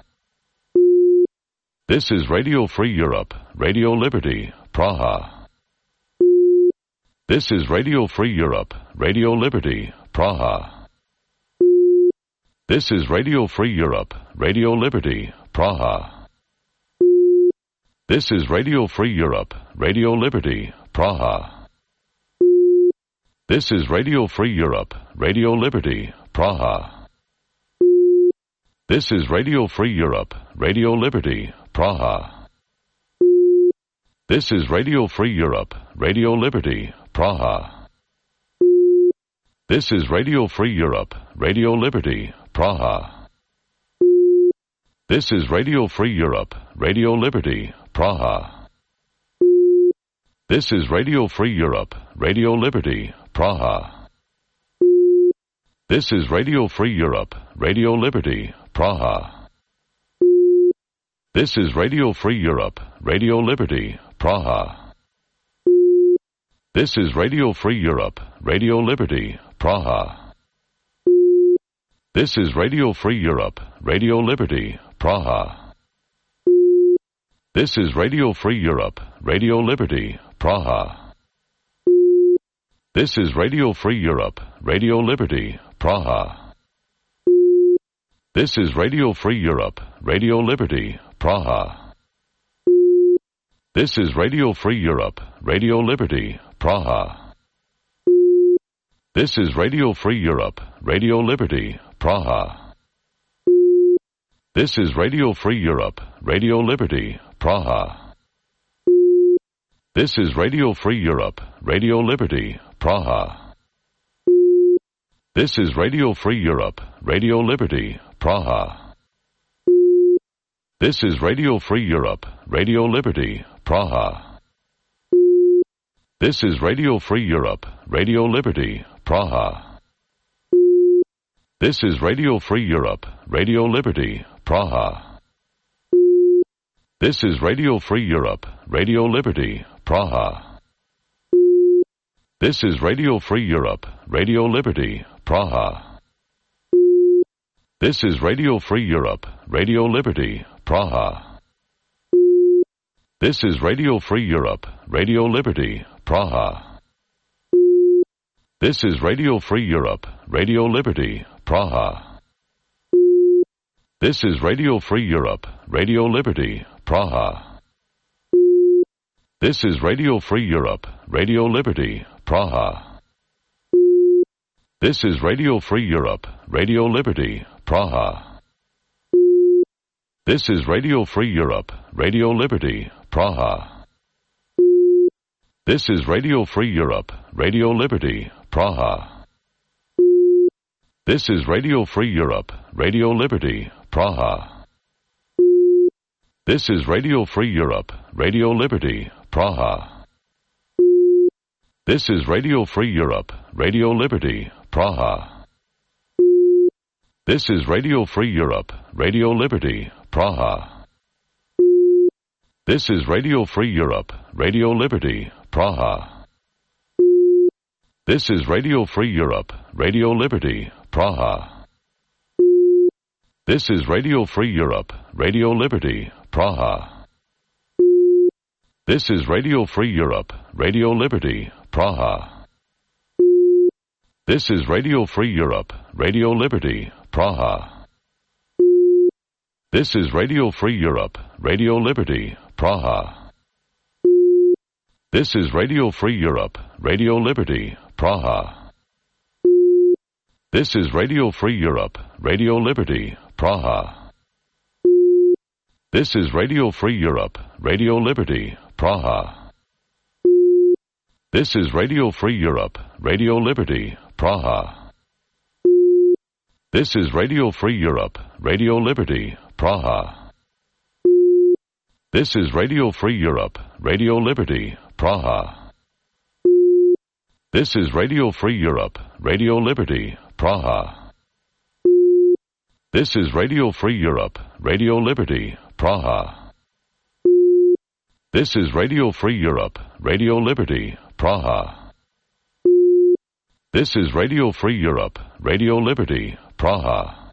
Speaker 1: This is Radio Free Europe, Radio Liberty, Praha. This is Radio Free Europe, Radio Liberty, Praha. This is Radio Free Europe, Radio Liberty, Praha. This is Radio Free Europe, Radio Liberty, Praha. This is Radio Free Europe, Radio Liberty, Praha. This is Radio Free Europe, Radio Liberty, Praha. This is Radio Free Europe, Radio Liberty, Praha. This is Radio Free Europe, Radio Liberty, Praha. This is Radio Free Europe, Radio Liberty, Praha. This is Radio Free Europe, Radio Liberty, Praha. This is Radio Free Europe, Radio Liberty, Praha. This is Radio Free Europe, Radio Liberty, Praha. This is Radio Free Europe, Radio Liberty, Praha. This is Radio Free Europe, Radio Liberty, Praha. This is Radio Free Europe, Radio Liberty, Praha. This is Radio Free Europe, Radio Liberty, Praha. This is Radio Free Europe, Radio Liberty, Praha. This is Radio Free Europe, Radio Liberty, Praha. This is Radio Free Europe, Radio Liberty, Praha. This is Radio Free Europe, Radio Liberty, Praha. This is Radio Free Europe, Radio Liberty, Praha. This is Radio Free Europe, Radio Liberty, Praha. This is Radio Free Europe, Radio Liberty, Praha. This is Radio Free Europe, Radio Liberty, Praha. This is Radio Free Europe, Radio Liberty, Praha. This is Radio Free Europe, Radio Liberty, Praha. This is Radio Free Europe, Radio Liberty, Praha. This is Radio Free Europe, Radio Liberty, Praha. This is Radio Free Europe, Radio Liberty, Praha. This is Radio Free Europe, Radio Liberty, Praha. This is Radio Free Europe, Radio Liberty, Praha. This is Radio Free Europe, Radio Liberty, Praha. This is Radio Free Europe, Radio Liberty, Praha. This is Radio Free Europe, Radio Liberty, Praha. This is Radio Free Europe, Radio Liberty, Praha. This is Radio Free Europe, Radio Liberty, Praha. This is Radio Free Europe, Radio Liberty, Praha. This is Radio Free Europe, Radio Liberty, Praha. This is Radio Free Europe, Radio Liberty, Praha. This is Radio Free Europe, Radio Liberty, Praha. This is Radio Free Europe, Radio Liberty, Praha. This is Radio Free Europe, Radio Liberty, Praha. This is Radio Free Europe, Radio Liberty, Praha. This is Radio Free Europe, Radio Liberty, Praha. This is Radio Free Europe, Radio Liberty, Praha. This is Radio Free Europe, Radio Liberty, Praha. This is Radio Free Europe, Radio Liberty, Praha. This is Radio Free Europe, Radio Liberty, Praha. This is Radio Free Europe, Radio Liberty, Praha. This is Radio Free Europe, Radio Liberty, Praha. This is Radio Free Europe, Radio Liberty, Praha. This is Radio Free Europe, Radio Liberty, Praha. This is Radio Free Europe, Radio Liberty, Praha. This is Radio Free Europe, Radio Liberty, Praha. This is Radio Free Europe, Radio Liberty, Praha.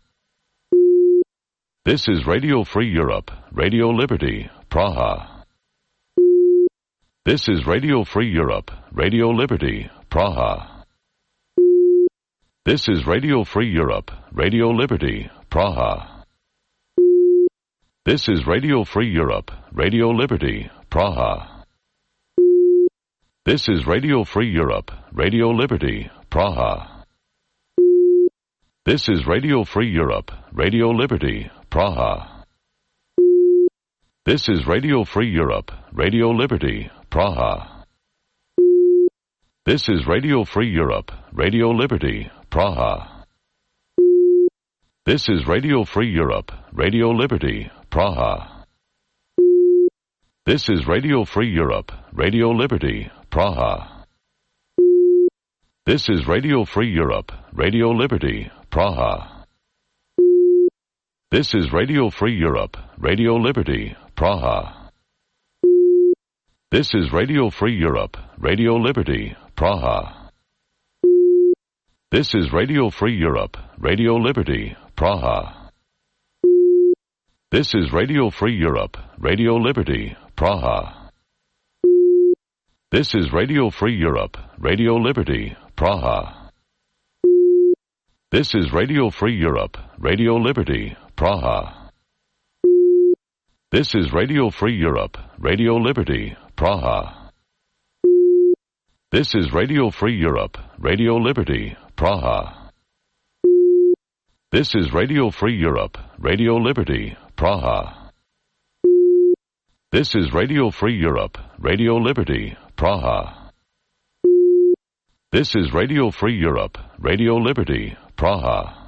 Speaker 1: This is Radio Free Europe, Radio Liberty, Praha. This is Radio Free Europe, Radio Liberty, Praha. This is Radio Free Europe, Radio Liberty, Praha. This is Radio Free Europe, Radio Liberty, Praha. This is Radio Free Europe, Radio Liberty, Praha. This is Radio Free Europe, Radio Liberty, Praha. This is Radio Free Europe, Radio Liberty, Praha. This is Radio Free Europe, Radio Liberty, Praha. This is Radio Free Europe, Radio Liberty, Praha. This is Radio Free Europe, Radio Liberty, Praha. This is Radio Free Europe, Radio Liberty, Praha. This is Radio Free Europe, Radio Liberty, Praha. This is Radio Free Europe, Radio Liberty, Praha. This is Radio Free Europe, Radio Liberty, Praha. This is Radio Free Europe, Radio Liberty, Praha. This is Radio Free Europe, Radio Liberty, Praha. This is Radio Free Europe, Radio Liberty, Praha. This is Radio Free Europe, Radio Liberty, Praha. This is Radio Free Europe, Radio Liberty, Praha. This is Radio Free Europe, Radio Liberty, Praha. This is Radio Free Europe, Radio Liberty, Praha. This is Radio Free Europe, Radio Liberty, Praha.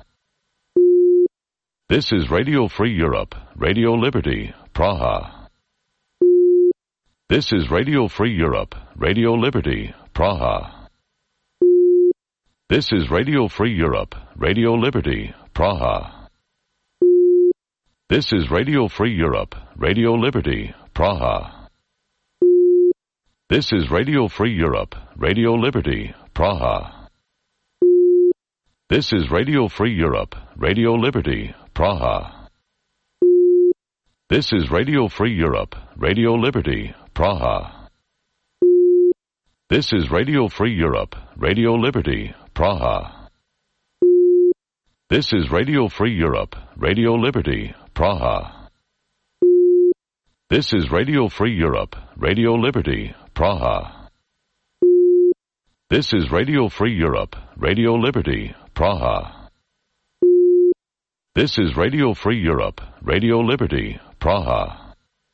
Speaker 1: This is Radio Free Europe, Radio Liberty, Praha. This is Radio Free Europe, Radio Liberty, Praha. This is Radio Free Europe, Radio Liberty, Praha. This is Radio Free Europe, Radio Liberty, Praha. This is Radio Free Europe, Radio Liberty, Praha. This is Radio Free Europe, Radio Liberty, Praha. This is Radio Free Europe, Radio Liberty, Praha. This is Radio Free Europe, Radio Liberty, Praha. This is Radio Free Europe, Radio Liberty, Praha. This is Radio Free Europe, Radio Liberty, Praha. This is Radio Free Europe, Radio Liberty, Praha. This is Radio Free Europe, Radio Liberty, Praha.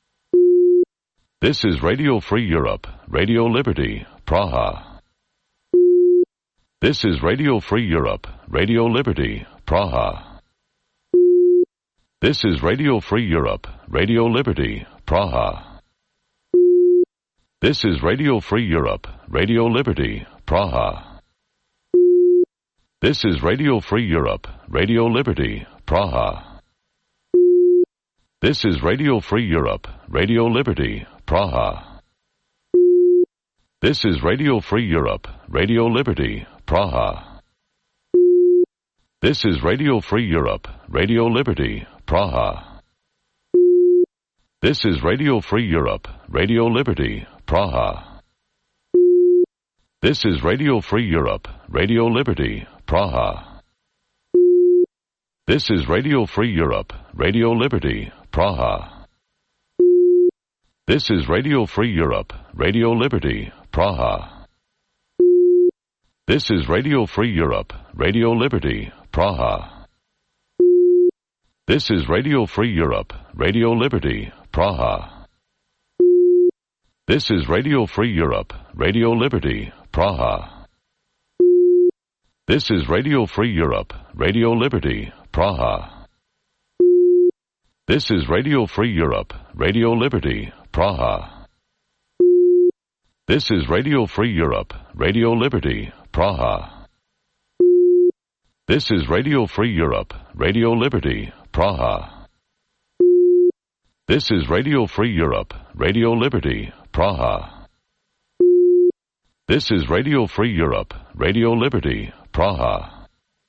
Speaker 1: This is Radio Free Europe, Radio Liberty, Praha. This is Radio Free Europe, Radio Liberty, Praha. This is Radio Free Europe, Radio Liberty, Praha. This is Radio Free Europe, Radio Liberty, Praha. This is Radio Free Europe, Radio Liberty, Praha. This is Radio Free Europe, Radio Liberty, Praha. This is Radio Free Europe, Radio Liberty, Praha. This is Radio Free Europe, Radio Liberty, Praha. This is Radio Free Europe, Radio Liberty, Praha. This is Radio Free Europe, Radio Liberty, Praha. This is Radio Free Europe, Radio Liberty, Praha. This is Radio Free Europe, Radio Liberty, Praha. This is Radio Free Europe, Radio Liberty, Praha. This is Radio Free Europe, Radio Liberty, Praha. This is Radio Free Europe, Radio Liberty, Praha. This is Radio Free Europe, Radio Liberty, Praha. This is Radio Free Europe, Radio Liberty, Praha. This is Radio Free Europe, Radio Liberty, Praha. This is Radio Free Europe, Radio Liberty, Praha. This is Radio Free Europe, Radio Liberty, Praha. This is Radio Free Europe, Radio Liberty, Praha.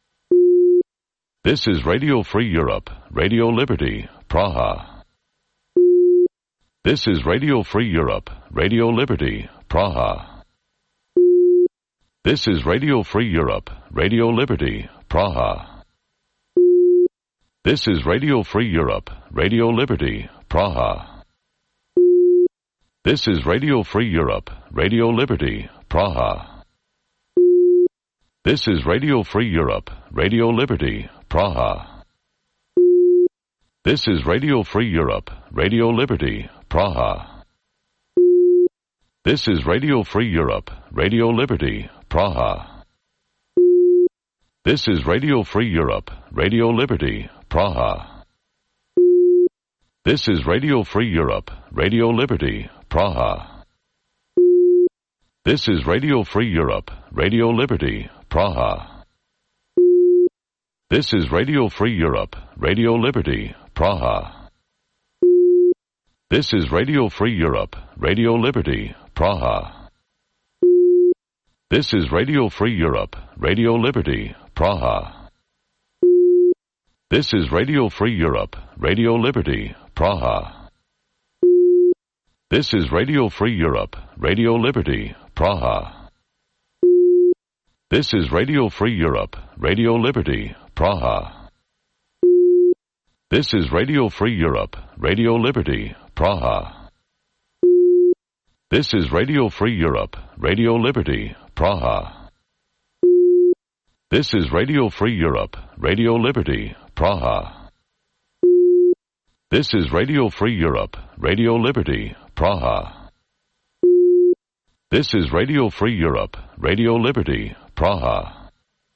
Speaker 1: This is Radio Free Europe, Radio Liberty, Praha. This is Radio Free Europe, Radio Liberty, Praha. This is Radio Free Europe, Radio Liberty, Praha. This is Radio Free Europe, Radio Liberty, Praha. This is Radio Free Europe, Radio Liberty, Praha. This is Radio Free Europe, Radio Liberty, Praha. This is Radio Free Europe, Radio Liberty, Praha. This is Radio Free Europe, Radio Liberty, Praha. This is Radio Free Europe, Radio Liberty, Praha. This is Radio Free Europe, Radio Liberty, Praha. This is Radio Free Europe, Radio Liberty, Praha. This is Radio Free Europe, Radio Liberty, Praha. This is Radio Free Europe, Radio Liberty, Praha. This is Radio Free Europe, Radio Liberty, Praha. This is Radio Free Europe, Radio Liberty, Praha. This is Radio Free Europe, Radio Liberty, Praha. This is Radio Free Europe, Radio Liberty, Praha. This is Radio Free Europe, Radio Liberty, Praha. This is Radio Free Europe, Radio Liberty, Praha. This is Radio Free Europe, Radio Liberty, Praha. This is Radio Free Europe, Radio Liberty, Praha. This is Radio Free Europe, Radio Liberty, Praha.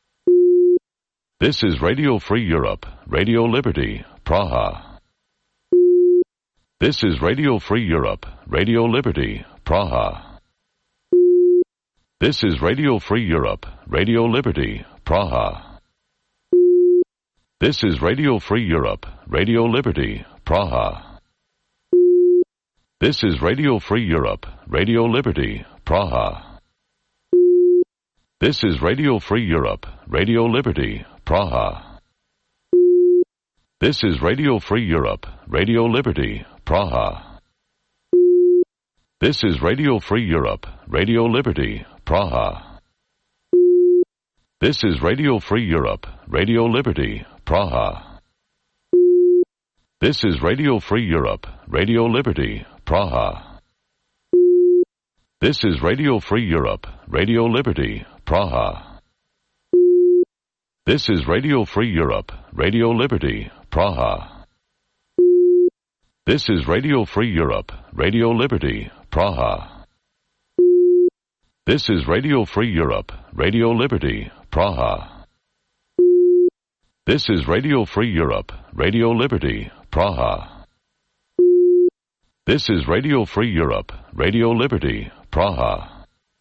Speaker 1: This is Radio Free Europe, Radio Liberty, Praha. This is Radio Free Europe, Radio Liberty, Praha. This is Radio Free Europe, Radio Liberty, Praha. This is Radio Free Europe, Radio Liberty, Praha. This is Radio Free Europe, Radio Liberty, Praha. This is Radio Free Europe, Radio Liberty, Praha. This is Radio Free Europe, Radio Liberty, Praha. This is Radio Free Europe, Radio Liberty, Praha. This is Radio Free Europe, Radio Liberty, Praha. This is Radio Free Europe, Radio Liberty, Praha. This is Radio Free Europe, Radio Liberty, Praha. This is Radio Free Europe, Radio Liberty, Praha. This is Radio Free Europe, Radio Liberty, Praha. This is Radio Free Europe, Radio Liberty, Praha. This is Radio Free Europe, Radio Liberty, Praha. This is Radio Free Europe, Radio Liberty, Praha.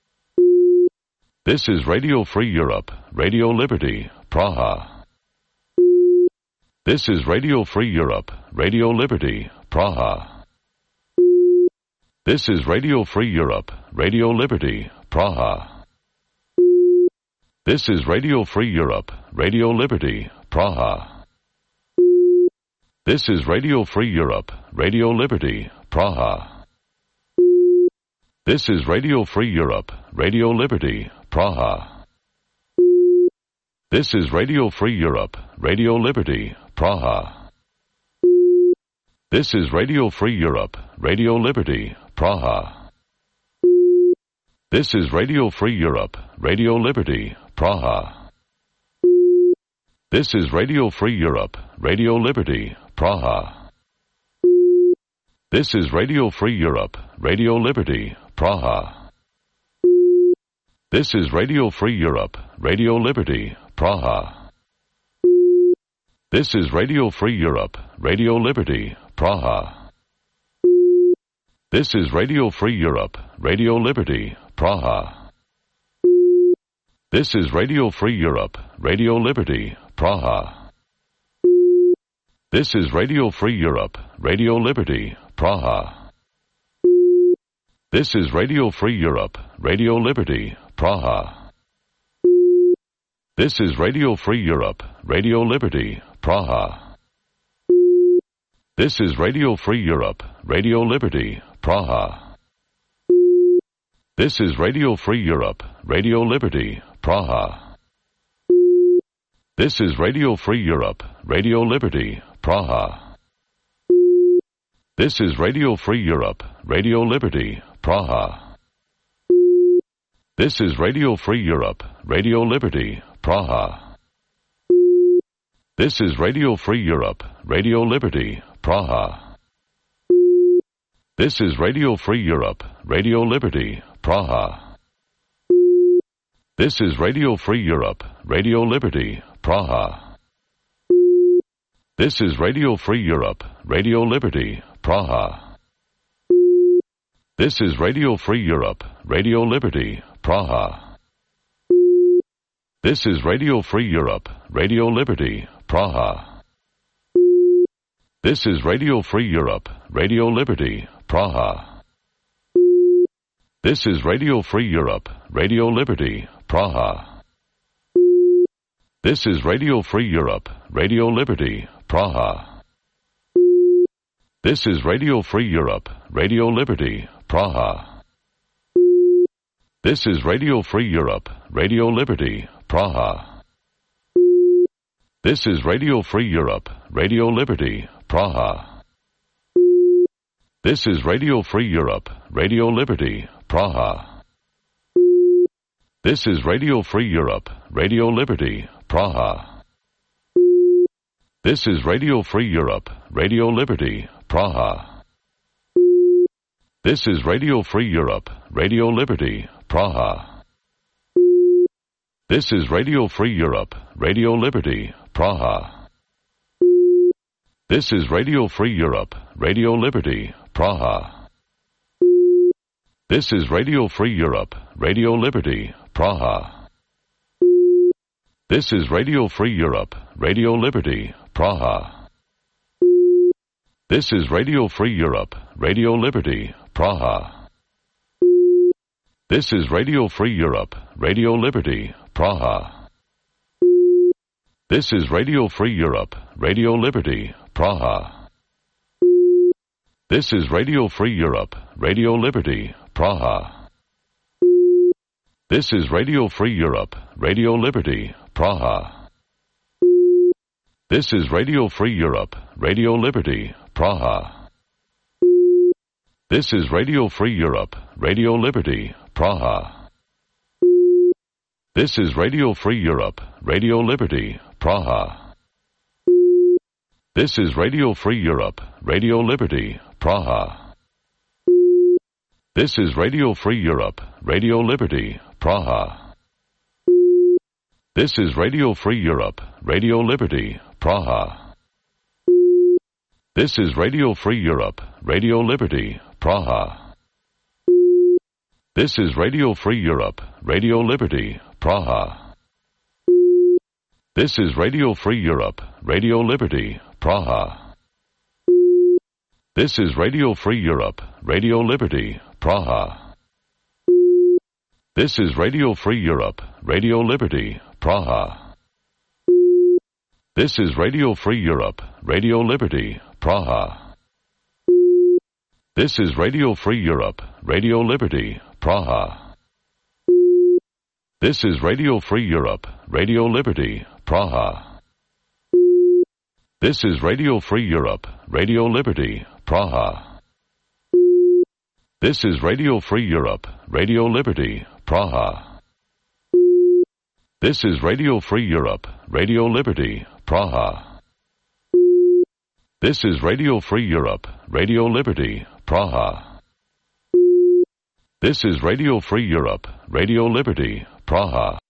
Speaker 1: This is Radio Free Europe, Radio Liberty, Praha. This is Radio Free Europe, Radio Liberty, Praha. This is Radio Free Europe, Radio Liberty, Praha. This is Radio Free Europe, Radio Liberty, Praha. This is Radio Free Europe, Radio Liberty, Praha. This is Radio Free Europe, Radio Liberty, Praha. This is Radio Free Europe, Radio Liberty, Praha. This is Radio Free Europe, Radio Liberty, Praha. This is Radio Free Europe, Radio Liberty, Praha. This is Radio Free Europe, Radio Liberty, Praha. This is Radio Free Europe, Radio Liberty, Praha. This is Radio Free Europe, Radio Liberty, Praha. This is Radio Free Europe, Radio Liberty, Praha. This is Radio Free Europe, Radio Liberty, Praha. This is Radio Free Europe, Radio Liberty, Praha. This is Radio Free Europe, Radio Liberty, Praha. This is Radio Free Europe, Radio Liberty, Praha. This is Radio Free Europe, Radio Liberty, Praha. This is Radio Free Europe, Radio Liberty, Praha. This is Radio Free Europe, Radio Liberty, Praha. This is Radio Free Europe, Radio Liberty, Praha. This is Radio Free Europe, Radio Liberty, Praha. This is Radio Free Europe, Radio Liberty, Praha. This is Radio Free Europe, Radio Liberty, Praha. This is Radio Free Europe, Radio Liberty, Praha. This is Radio Free Europe, Radio Liberty, Praha. This is Radio Free Europe, Radio Liberty, Praha. This is Radio Free Europe, Radio Liberty, Praha. This is Radio Free Europe, Radio Liberty, Praha. This is Radio Free Europe, Radio Liberty, Praha. This is Radio Free Europe, Radio Liberty, Praha. This is Radio Free Europe, Radio Liberty, Praha. This is Radio Free Europe, Radio Liberty, Praha. This is Radio Free Europe, Radio Liberty, Praha. This is Radio Free Europe, Radio Liberty, Praha. This is Radio Free Europe, Radio Liberty, Praha. This is Radio Free Europe, Radio Liberty, Praha. This is Radio Free Europe, Radio Liberty, Praha. This is Radio Free Europe, Radio Liberty, Praha. This is Radio Free Europe, Radio Liberty, Praha. This is Radio Free Europe, Radio Liberty, Praha. This is Radio Free Europe, Radio Liberty, Praha. This is Radio Free Europe, Radio Liberty, Praha. This is Radio Free Europe, Radio Liberty, Praha. This is Radio Free Europe, Radio Liberty, Praha. This is Radio Free Europe, Radio Liberty, Praha. This is Radio Free Europe, Radio Liberty, Praha. This is Radio Free Europe, Radio Liberty, Praha. This is Radio Free Europe, Radio Liberty, Praha. This is Radio Free Europe, Radio Liberty, Praha. This is Radio Free Europe, Radio Liberty, Praha. This is Radio Free Europe, Radio Liberty, Praha. This is Radio Free Europe, Radio Liberty, Praha. This is Radio Free Europe, Radio Liberty, Praha. This is Radio Free Europe, Radio Liberty, Praha. This is Radio Free Europe, Radio Liberty, Praha. This is Radio Free Europe, Radio Liberty, Praha. This is Radio Free Europe, Radio Liberty, Praha. This is Radio Free Europe, Radio Liberty, Praha. This is Radio Free Europe, Radio Liberty, Praha. This is Radio Free Europe, Radio Liberty, Praha. This is Radio Free Europe, Radio Liberty, Praha. This is Radio Free Europe, Radio Liberty, Praha. This is Radio Free Europe, Radio Liberty, Praha. This is Radio Free Europe, Radio Liberty, Praha. This is Radio Free Europe, Radio Liberty, Praha. This is Radio Free Europe, Radio Liberty, Praha.